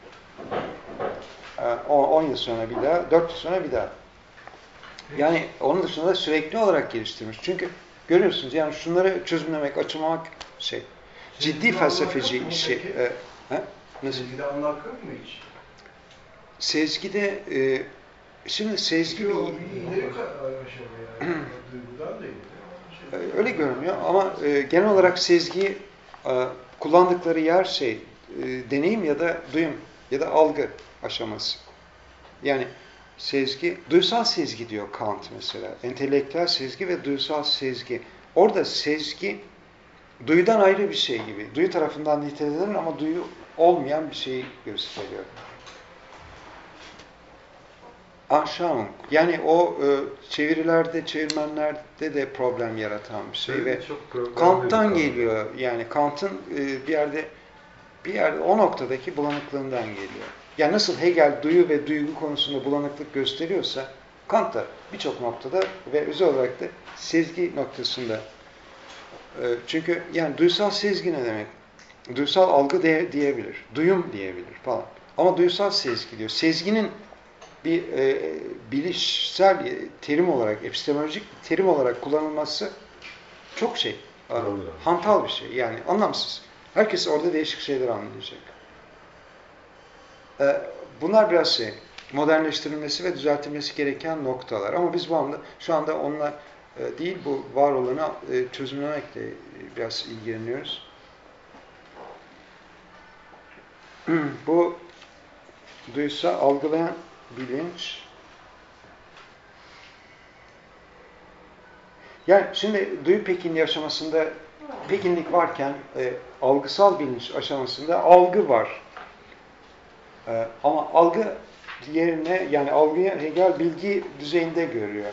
e, on yıl sonra bir daha, dört yıl sonra bir daha. Yani onun dışında da sürekli olarak geliştirmiş. Çünkü görüyorsunuz yani şunları çözümlemek, açıklamak şey. Ciddi felsefeci işi. E, he? Nasıl? Sezgide anlam yok mu hiç? Sezgide e, şimdi sezgi bir... O bir ileri aşama yani. Duygudan değil. Şey. Öyle görünüyor ama e, genel olarak sezgiyi e, kullandıkları yer şey, e, deneyim ya da duyum ya da algı aşaması. Yani sezgi, duysal sezgi diyor Kant mesela. Entelektüel sezgi ve duysal sezgi. Orada sezgi duyudan ayrı bir şey gibi. Duyu tarafından nitelenilir ama duyu olmayan bir şeyi gösteriyor. Anschauung. Yani o e, çevirilerde, çevirmenlerde de problem yaratan bir şey evet, ve Kant'tan geliyor. Yani Kant'ın e, bir yerde bir yerde o noktadaki bulanıklığından geliyor. Yani nasıl Hegel duyu ve duygu konusunda bulanıklık gösteriyorsa Kant da birçok noktada ve özel olarak da sezgi noktasında. E, çünkü yani duysal sezgi ne demek? Duysal algı de, diyebilir, duyum diyebilir falan. Ama duysal sezgi diyor. Sezginin bir e, bilişsel terim olarak, epistemolojik terim olarak kullanılması çok şey, e, hantal bir şey. Yani anlamsız. Herkes orada değişik şeyler anlayacak. E, bunlar biraz şey, modernleştirilmesi ve düzeltilmesi gereken noktalar. Ama biz bu anda, şu anda onunla e, değil, bu var olanı e, çözümlemekle e, biraz ilgileniyoruz. Bu duysal, algılayan bilinç. Yani şimdi duyu pekinliği aşamasında pekinlik varken e, algısal bilinç aşamasında algı var. E, ama algı yerine yani algıyı Hegel bilgi düzeyinde görüyor.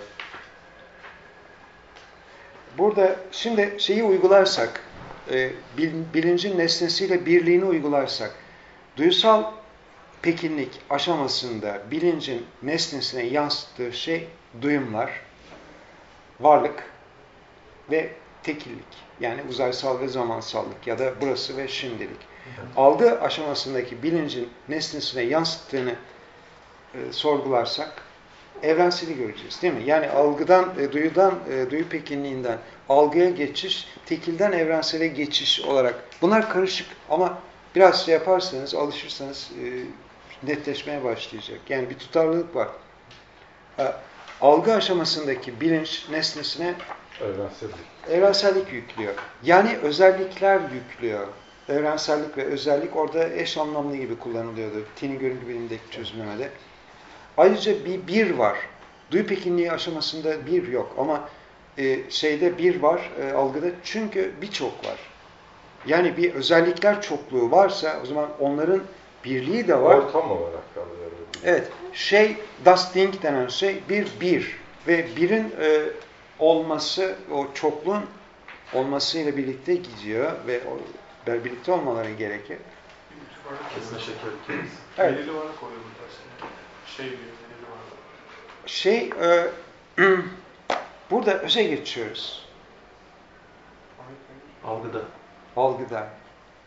Burada şimdi şeyi uygularsak e, bil, bilincin nesnesiyle birliğini uygularsak duysal pekinlik aşamasında bilincin nesnesine yansıttığı şey duyumlar, varlık ve tekillik. Yani uzaysal ve zamansallık ya da burası ve şimdilik. Algı aşamasındaki bilincin nesnesine yansıttığını e, sorgularsak evrenseli göreceğiz değil mi? Yani algıdan, e, duyudan, e, duyu pekinliğinden algıya geçiş, tekilden evrensele geçiş olarak. Bunlar karışık ama biraz şey yaparsanız, alışırsanız e, netleşmeye başlayacak. Yani bir tutarlılık var. E, algı aşamasındaki bilinç nesnesine evrensellik. evrensellik yüklüyor. Yani özellikler yüklüyor. Evrensellik ve özellik orada eş anlamlı gibi kullanılıyordu. Tini görüntü bilimindeki çözümlemede. Ayrıca bir bir var. Duyu pekinliği aşamasında bir yok ama e, şeyde bir var e, algıda çünkü birçok var. Yani bir özellikler çokluğu varsa o zaman onların birliği de var. Ortam olarak kalıyor. Evet. Şey, das Ding denen şey bir bir ve birin e, olması, o çokluğun olmasıyla birlikte gidiyor ve o, birlikte olmaları gerekir. Kesin şeker ikimiz. Evet. Belirli varlık oluyor burada aslında. Şey diyor, belirli varlık. Şey, e, burada öze geçiyoruz. Algıda. Algıda.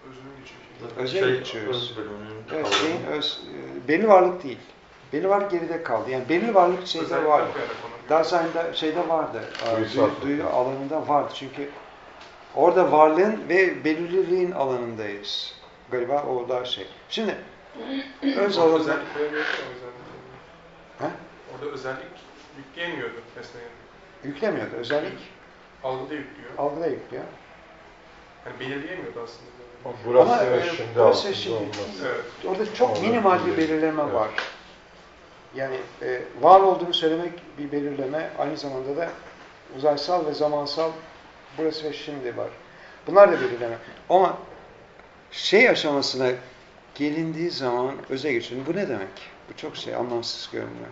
Özünü geçiyor. Öze Şey, geçiyoruz. öz bölümünün Evet, kavramı. şeyin öz, e, belli varlık değil. Belli varlık geride kaldı. Yani belli varlık şeyde Özellikle vardı. koyarak onu. Dasein'de şeyde vardı. e, Duysal. Duyu, duyu alanında vardı. Çünkü orada varlığın ve belirliliğin alanındayız. Galiba o da şey. Şimdi öz Orada alanında... özellik koyamıyordu o yüzden. Ha? Orada özellik yükleyemiyordu nesneye. Yüklemiyordu. Özellik Algıda yüklüyor. algıda yüklüyor. Yani belirleyemiyordu aslında. Burası Ama, ve e, şimdi burası altında şimdi- olması. Evet. Orada çok Orada minimal bir bir- belirleme evet. var. Yani e, var olduğunu söylemek bir belirleme, aynı zamanda da uzaysal ve zamansal burası ve şimdi var. Bunlar da belirleme. Ama şey aşamasına gelindiği zaman öze geçiyor. Bu ne demek? Bu çok şey anlamsız görünüyor.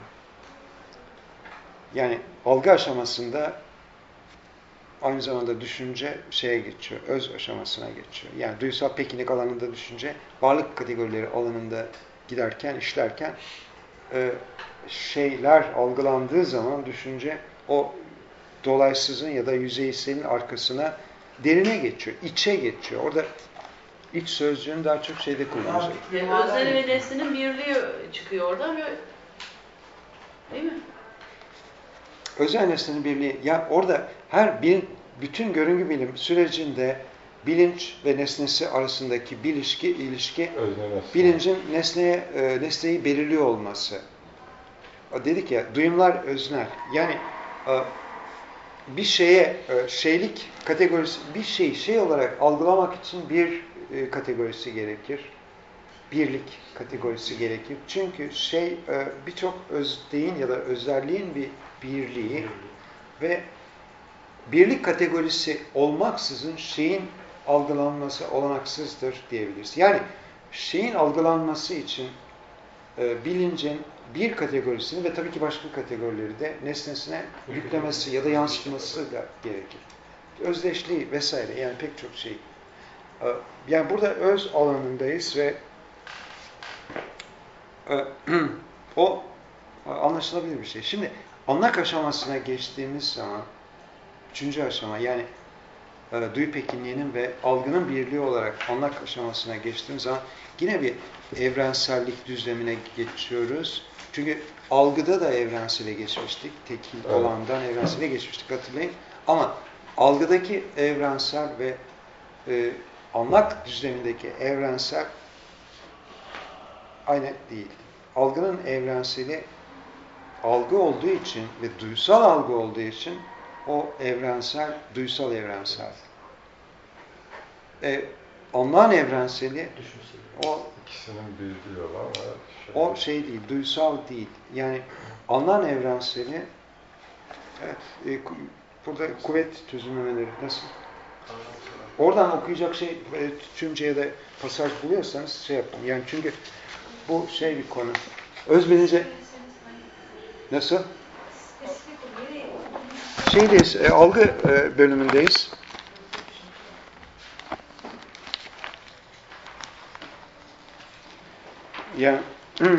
Yani algı aşamasında aynı zamanda düşünce şeye geçiyor, öz aşamasına geçiyor. Yani duysal pekinlik alanında düşünce, varlık kategorileri alanında giderken, işlerken e, şeyler algılandığı zaman düşünce o dolaysızın ya da yüzeyselin arkasına derine geçiyor, içe geçiyor. Orada iç sözcüğünü daha çok şeyde kullanacak. Yani özne ve nesnenin birliği çıkıyor oradan ve değil mi? Özel nesnenin birliği, ya orada her bir, bütün görüngü bilim sürecinde bilinç ve nesnesi arasındaki bir ilişki, ilişki Özne nesne. bilincin nesneye, e, nesneyi belirliyor olması. O dedik ya, duyumlar öznel. Yani e, bir şeye, e, şeylik kategorisi, bir şeyi şey olarak algılamak için bir e, kategorisi gerekir. Birlik kategorisi gerekir. Çünkü şey e, birçok özdeğin ya da özelliğin bir birliği ve birlik kategorisi olmaksızın şeyin algılanması olanaksızdır diyebiliriz. Yani şeyin algılanması için e, bilincin bir kategorisini ve tabii ki başka kategorileri de nesnesine yüklemesi ya da yansıtması da gerekir. Özdeşliği vesaire, yani pek çok şey. E, yani burada öz alanındayız ve e, o anlaşılabilir bir şey. Şimdi anlak aşamasına geçtiğimiz zaman üçüncü aşama, yani e, duyu pekinliğinin ve algının birliği olarak anlak aşamasına geçtiğimiz zaman yine bir evrensellik düzlemine geçiyoruz. Çünkü algıda da evrensele geçmiştik. Tekil Evet. olandan evrensele geçmiştik, hatırlayın. Ama algıdaki evrensel ve e, anlak düzlemindeki evrensel aynı değil. Algının evrenseli algı olduğu için ve duysal algı olduğu için o evrensel, duysal evrensel. E, anlağın evrenseli o İkisinin bildiği olan şey. o şey değil, duysal değil. Yani anlam evrenseli, evet, e, ku- burada kuvvet çözümlemeleri nasıl? Oradan okuyacak şey, e, Türkçe ya da pasaj buluyorsanız şey yapın. Yani çünkü bu şey bir konu. Öz bilince nasıl? Şeydeyiz, e, algı e, bölümündeyiz. Yani peki.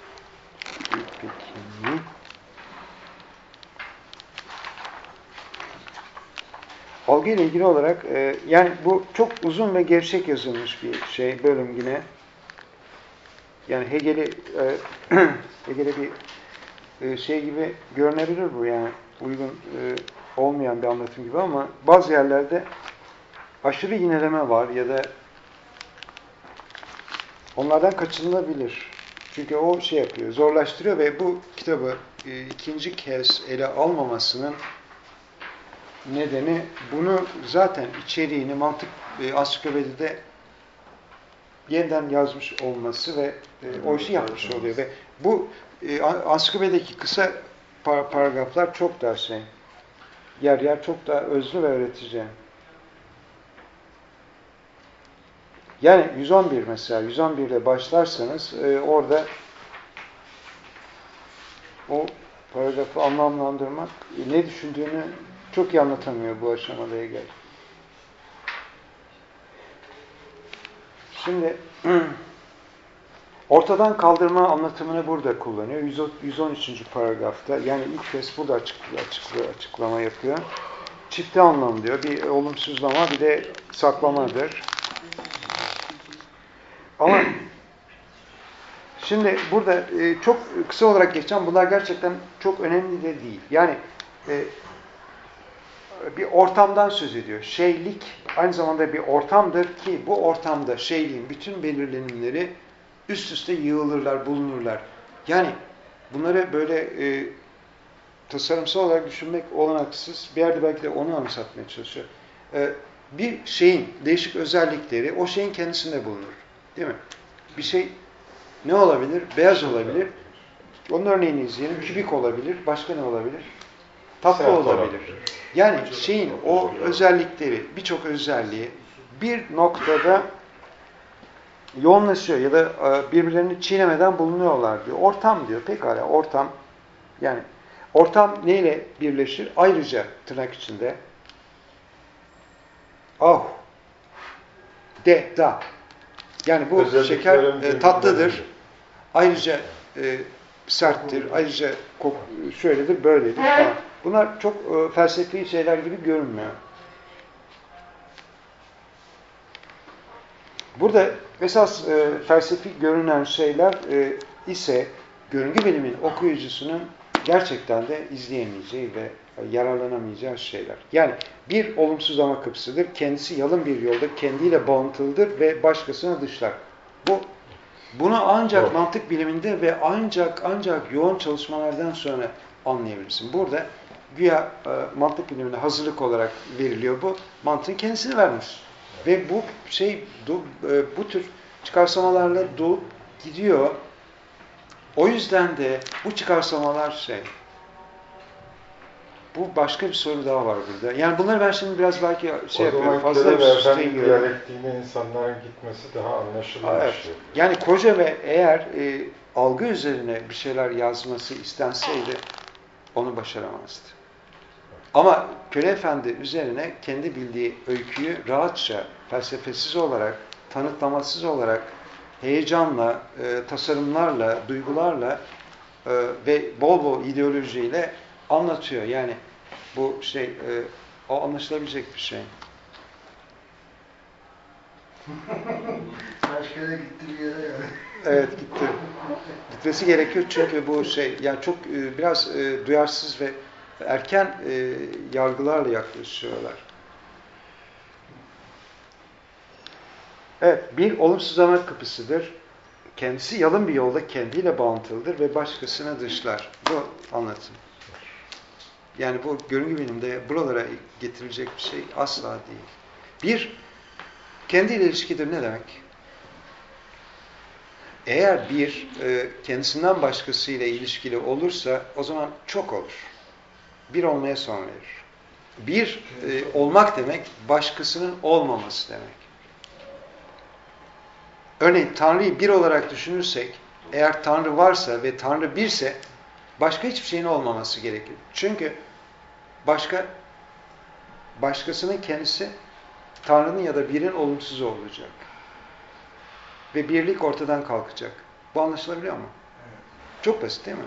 Algı ile ilgili olarak e, yani bu çok uzun ve gevşek yazılmış bir şey bölüm yine. Yani Hegel'i e, Hegel'e bir e, şey gibi görünebilir bu, yani uygun e, olmayan bir anlatım gibi, ama bazı yerlerde aşırı yineleme var ya da onlardan kaçınılabilir. Çünkü o şey yapıyor, zorlaştırıyor ve bu kitabı e, ikinci kez ele almamasının nedeni bunu zaten içeriğini mantık e, ansiklopedide yeniden yazmış olması ve e, o işi yapmış oluyor ve bu e, ansiklopedideki kısa par paragraflar çok daha şey, yer yer çok daha özlü ve öğretici. Yani yüz on bir mesela, yüz on bir ile başlarsanız e, orada o paragrafı anlamlandırmak, e, ne düşündüğünü çok iyi anlatamıyor bu aşamada Hegel. Şimdi ortadan kaldırma anlatımını burada kullanıyor. yüz on üçüncü paragrafta, yani ilk kez burada açıklama, açıklama yapıyor. Çifte anlam diyor. Bir olumsuzlama, bir de saklamadır. Ama şimdi burada e, çok kısa olarak geçeceğim. Bunlar gerçekten çok önemli de değil. Yani e, bir ortamdan söz ediyor. Şeylik aynı zamanda bir ortamdır ki bu ortamda şeyliğin bütün belirlenimleri üst üste yığılırlar, bulunurlar. Yani bunları böyle e, tasarımsal olarak düşünmek olanaksız. Bir yerde belki de onu anımsatmaya çalışıyor. E, bir şeyin değişik özellikleri o şeyin kendisinde bulunur. Değil mi? Bir şey ne olabilir? Beyaz olabilir. Onun örneğini izleyelim. Kübik olabilir. Başka ne olabilir? Tatlı Sert olabilir. olabilir. Yani şeyin o özellikleri, birçok özelliği bir noktada yoğunlaşıyor ya da birbirlerini çiğnemeden bulunuyorlar diyor. Ortam diyor. Pekala ortam. Yani ortam neyle birleşir? Ayrıca tırnak içinde ah, de, da. Yani bu şeker e, tatlıdır. Ayrıca e, serttir. Ayrıca kok, şöyledir, böyledir falan. Bunlar çok e, felsefi şeyler gibi görünmüyor. Burada esas e, felsefi görünen şeyler e, ise görüngü bilimin okuyucusunun gerçekten de izleyemeyeceği ve yararlanamayacağı şeyler. Yani bir olumsuzlama kapısıdır. Kendisi yalın bir yolda kendiyle bağıntılıdır ve başkasını dışlar. Bu bunu ancak evet. mantık biliminde ve ancak ancak yoğun çalışmalardan sonra anlayabilirsin. Burada güya e, mantık bilimine hazırlık olarak veriliyor bu. Mantığın kendisini vermiş. Ve bu şey du, e, bu tür çıkarsamalarla dolup gidiyor. O yüzden de bu çıkarsamalar şey bu başka bir soru daha var burada. Yani bunları ben şimdi biraz belki şey yapıyorum. Fazla bir şey giriyorum. Diyalektiğine insanların gitmesi daha anlaşılır evet. bir şey. Yani koca ve eğer e, algı üzerine bir şeyler yazması istenseydi onu başaramazdı. Ama Köle Efendi üzerine kendi bildiği öyküyü rahatça, felsefesiz olarak, tanıtlamasız olarak, heyecanla, e, tasarımlarla, duygularla e, ve bol bol ideolojiyle anlatıyor. Yani bu şey, e, o anlaşılabilecek bir şey. Başka da gitti bir yere yani. Evet gitti. Gitmesi gerekiyor çünkü bu şey, yani çok e, biraz e, duyarsız ve erken e, yargılarla yaklaşıyorlar. Evet, bir olumsuzlama kapısıdır. Kendisi yalın bir yolda kendiyle bağıntılıdır ve başkasını dışlar. Bu anlatım. Yani bu görüngü bilimde buralara getirilecek bir şey asla değil. Bir, kendiyle ilişkidir ne demek? Eğer bir e, kendisinden başkasıyla ilişkili olursa o zaman çok olur. Bir olmaya son verir. Bir e, olmak demek başkasının olmaması demek. Örneğin Tanrı'yı bir olarak düşünürsek, eğer Tanrı varsa ve Tanrı birse başka hiçbir şeyin olmaması gerekir. Çünkü başka başkasının kendisi Tanrı'nın ya da birin olumsuzu olacak. Ve birlik ortadan kalkacak. Bu anlaşılabiliyor mu? Evet. Çok basit değil mi?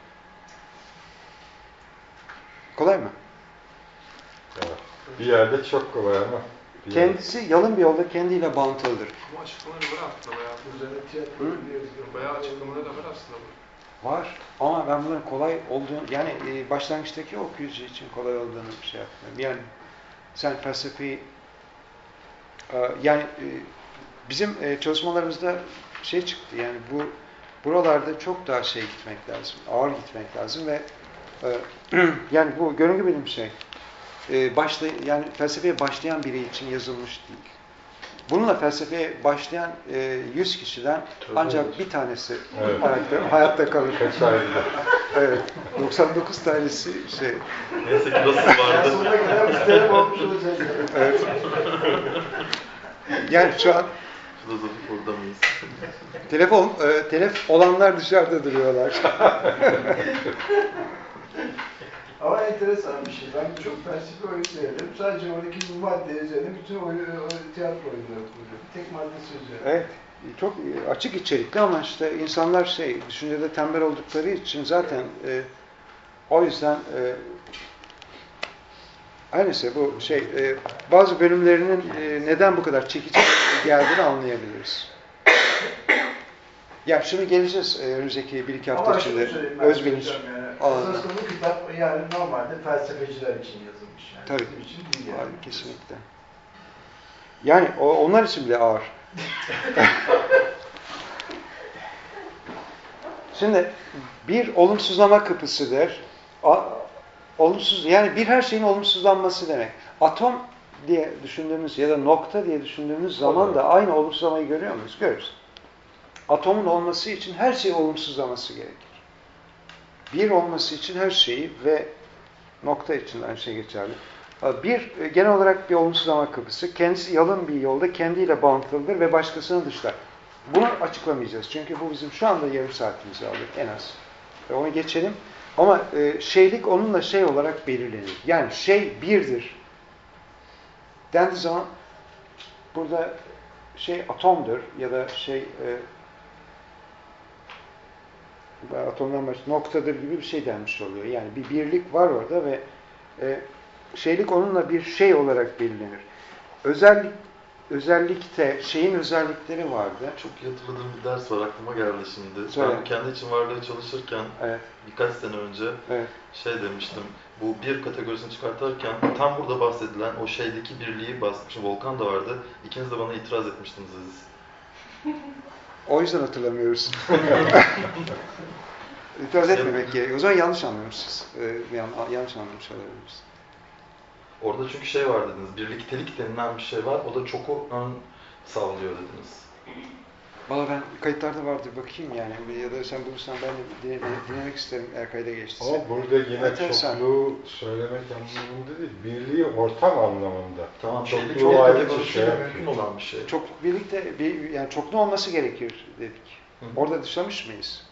Kolay mı? Evet. Bir yerde çok kolay ama. Kendisi yerde. Yalın bir yolda kendiyle bağıntılıdır. Bu açıklamaları var aslında bayağı. Üzerine tiyatro bayağı açıklamaları da var aslında bu. Var. Ama ben bunların kolay olduğunu, yani e, başlangıçtaki okuyucu için kolay olduğunu bir şey yapmıyorum. Yani sen felsefeyi e, yani e, bizim e, çalışmalarımızda şey çıktı, yani bu buralarda çok daha şey gitmek lazım, ağır gitmek lazım ve e, yani bu görüngü bilim şey, e, başla, yani felsefeye başlayan biri için yazılmış değil. Bununla felsefeye başlayan e, yüz kişiden ancak bir tanesi evet. hayatta, hayatta kalır. Kaç ayında? Evet, doksan dokuz tanesi şey. Neyse ki nasıl vardı. Evet. Yani şu an filozofik orada mıyız? Telefon, e, telef olanlar dışarıda duruyorlar. Ama enteresan bir şey. Ben çok felsefi oyun seyrederim. Sadece oradaki bu madde üzerine bütün oyun, tiyatro oyunları kuruyor. Tek maddesi üzerine. Evet. Çok açık içerikli ama işte insanlar şey, düşüncede tembel oldukları için zaten e, o yüzden e, her neyse bu şey, e, bazı bölümlerinin e, neden bu kadar çekici geldiğini anlayabiliriz. Ya şimdi geleceğiz e, önümüzdeki bir iki hafta Ama içinde. şunu söyleyeyim ben Öz bilinç hocam yani. alanında. Aslında bu kitap yani normalde felsefeciler için yazılmış. Yani Tabii. bizim için değil yani. Hayır, kesinlikle. Yani o, onlar için bile ağır. Şimdi bir olumsuzlama kapısıdır. A, olumsuz, yani bir her şeyin olumsuzlanması demek. Atom diye düşündüğümüz ya da nokta diye düşündüğümüz zaman da aynı olumsuzlamayı görüyor muyuz? Görürüz. Atomun olması için her şeyi olumsuzlaması gerekir. Bir olması için her şeyi ve nokta için aynı şey geçerli. Bir, genel olarak bir olumsuzlama kapısı. Kendisi yalın bir yolda kendiyle bağlantılıdır ve başkasını dışlar. Bunu açıklamayacağız. Çünkü bu bizim şu anda yarım saatimizi alır en az. Ve onu geçelim. Ama e, şeylik onunla şey olarak belirlenir. Yani şey birdir dendiği zaman burada şey atomdur ya da şey e, atomdan başka noktadır gibi bir şey denmiş oluyor. Yani bir birlik var orada ve e, şeylik onunla bir şey olarak belirlenir. Özellik özellikte şeyin özellikleri vardı. Çok iyi hatırladığım bir ders var, aklıma geldi şimdi. Söyle. Ben kendi için varlığı çalışırken Evet. birkaç sene önce Evet. şey demiştim. Bu bir kategorisini çıkartırken tam burada bahsedilen o şeydeki birliği bahsetmişim. Volkan da vardı. İkiniz de bana itiraz etmiştiniz Aziz. O yüzden hatırlamıyoruz. İtiraz etmemek gerekiyor. O zaman yanlış anlamışız. Ee, yanlış anlamış olabiliriz. Orada çünkü şey var dediniz, birliktelik denilen bir şey var, o da çoku ön sağlıyor dediniz. Valla ben kayıtlarda vardır, bakayım yani. Ya da sen bulursan ben de dinlemek isterim eğer kayda geçtiyse. Ama burada yine Enteresan. çokluğu söylemek anlamında değil, birliği ortam anlamında. Tamam, şeylik çokluğu çok ayrı bir kategorisiyle şey. mümkün olan bir şey. Çok birlikte, bir, yani çoklu olması gerekir dedik. Hı. Orada dışlamış mıyız?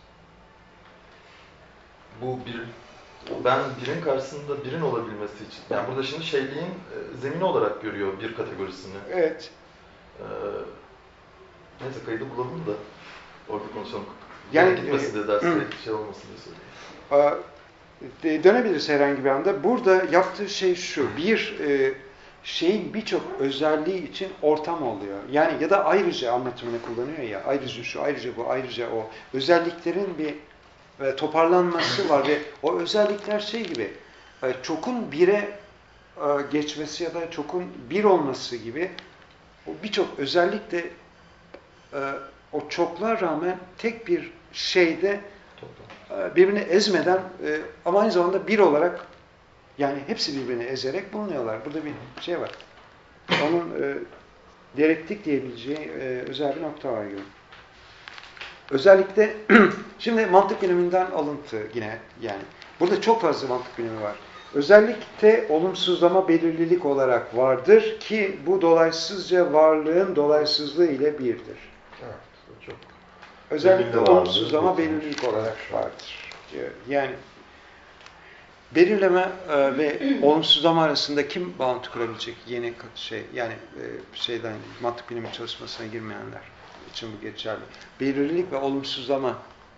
Bu bir, ben birin karşısında birin olabilmesi için, yani burada şimdi şeyliğin e, zemini olarak görüyor bir kategorisini. Evet. Ee, neyse kaydı bulalım da orada konuşalım. Yani, Yani gitmesi de derste hı. şey olmasın diye söyleyeyim. Ee, dönebiliriz herhangi bir anda. Burada yaptığı şey şu, bir e, şeyin birçok özelliği için ortam oluyor. Yani ya da ayrıca anlatımını kullanıyor ya, ayrıca şu, ayrıca bu, ayrıca o. Özelliklerin bir e, toparlanması var ve o özellikler şey gibi, e, çokun bire e, geçmesi ya da çokun bir olması gibi o birçok özellik de e, o çokluğa rağmen tek bir şeyde e, birbirini ezmeden e, ama aynı zamanda bir olarak, yani hepsi birbirini ezerek bulunuyorlar. Burada bir şey var. Onun e, diyalektik diyebileceği e, özel bir nokta var gibi. Özellikle şimdi mantık biliminden alıntı yine yani. Burada çok fazla mantık bilimi var. Özellikle olumsuzlama belirlilik olarak vardır ki bu dolaysızca varlığın dolaysızlığı ile birdir. Evet, çok. Özellikle Belirli olumsuzlama varlığı belirlilik olarak vardır. Yani belirleme e, ve olumsuzlama arasında kim bağlantı kurabilecek yeni şey, yani e, şeyden mantık bilimi çalışmasına girmeyenler için bu geçerli. Belirlilik ve olumsuzlama.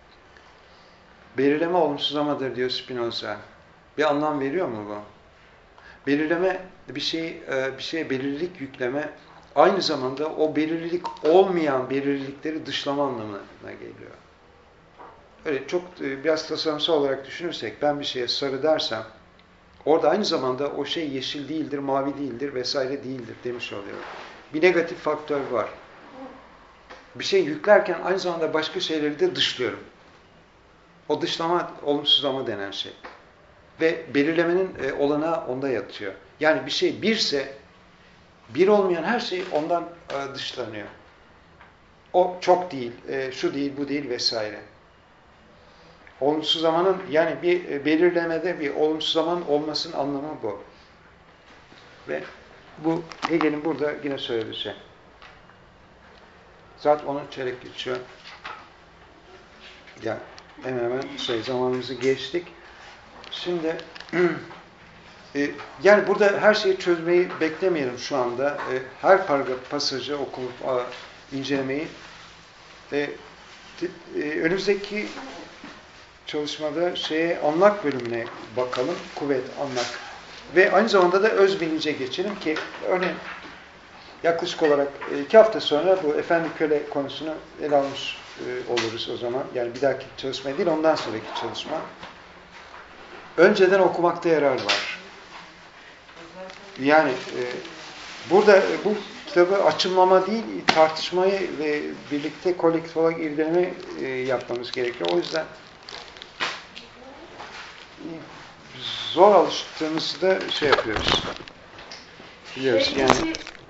Belirleme olumsuzlamadır diyor Spinoza. Bir anlam veriyor mu bu? Belirleme bir şey bir şeye belirlilik yükleme, aynı zamanda o belirlilik olmayan belirlilikleri dışlama anlamına geliyor. Öyle çok biraz tasarımsal olarak düşünürsek, ben bir şeye sarı dersem, orada aynı zamanda o şey yeşil değildir, mavi değildir vesaire değildir demiş oluyorum. Bir negatif faktör var. Bir şey yüklerken aynı zamanda başka şeyleri de dışlıyorum. O dışlama, olumsuzlama denen şey. Ve belirlemenin e, olanağı onda yatıyor. Yani bir şey birse, bir olmayan her şey ondan e, dışlanıyor. O çok değil, e, şu değil, bu değil vesaire. Olumsuzlamanın, yani bir e, belirlemede bir olumsuzlamanın olmasının anlamı bu. Ve bu Hegel'in burada yine söylediği şey. Zaten onun çeyrek geçiyor. Yani hemen hemen şey, zamanımızı geçtik. Şimdi e, yani burada her şeyi çözmeyi beklemeyelim şu anda. E, her paragraf pasajı okuyup a, incelemeyi. E, e, önümüzdeki çalışmada şeye anlak bölümüne bakalım. Kuvvet, anlak. Ve aynı zamanda da öz bilince geçelim ki örneğin yaklaşık olarak iki hafta sonra bu efendi köle konusunu ele almış e, oluruz o zaman. Yani bir dahaki çalışma değil, ondan sonraki çalışma. Önceden okumakta yarar var. Yani e, burada e, bu kitabı açımlama değil, tartışmayı ve birlikte kolektif olarak irdeleme e, yapmamız gerekiyor. O yüzden e, zor alıştığımızda şey yapıyoruz. Biliyoruz yani.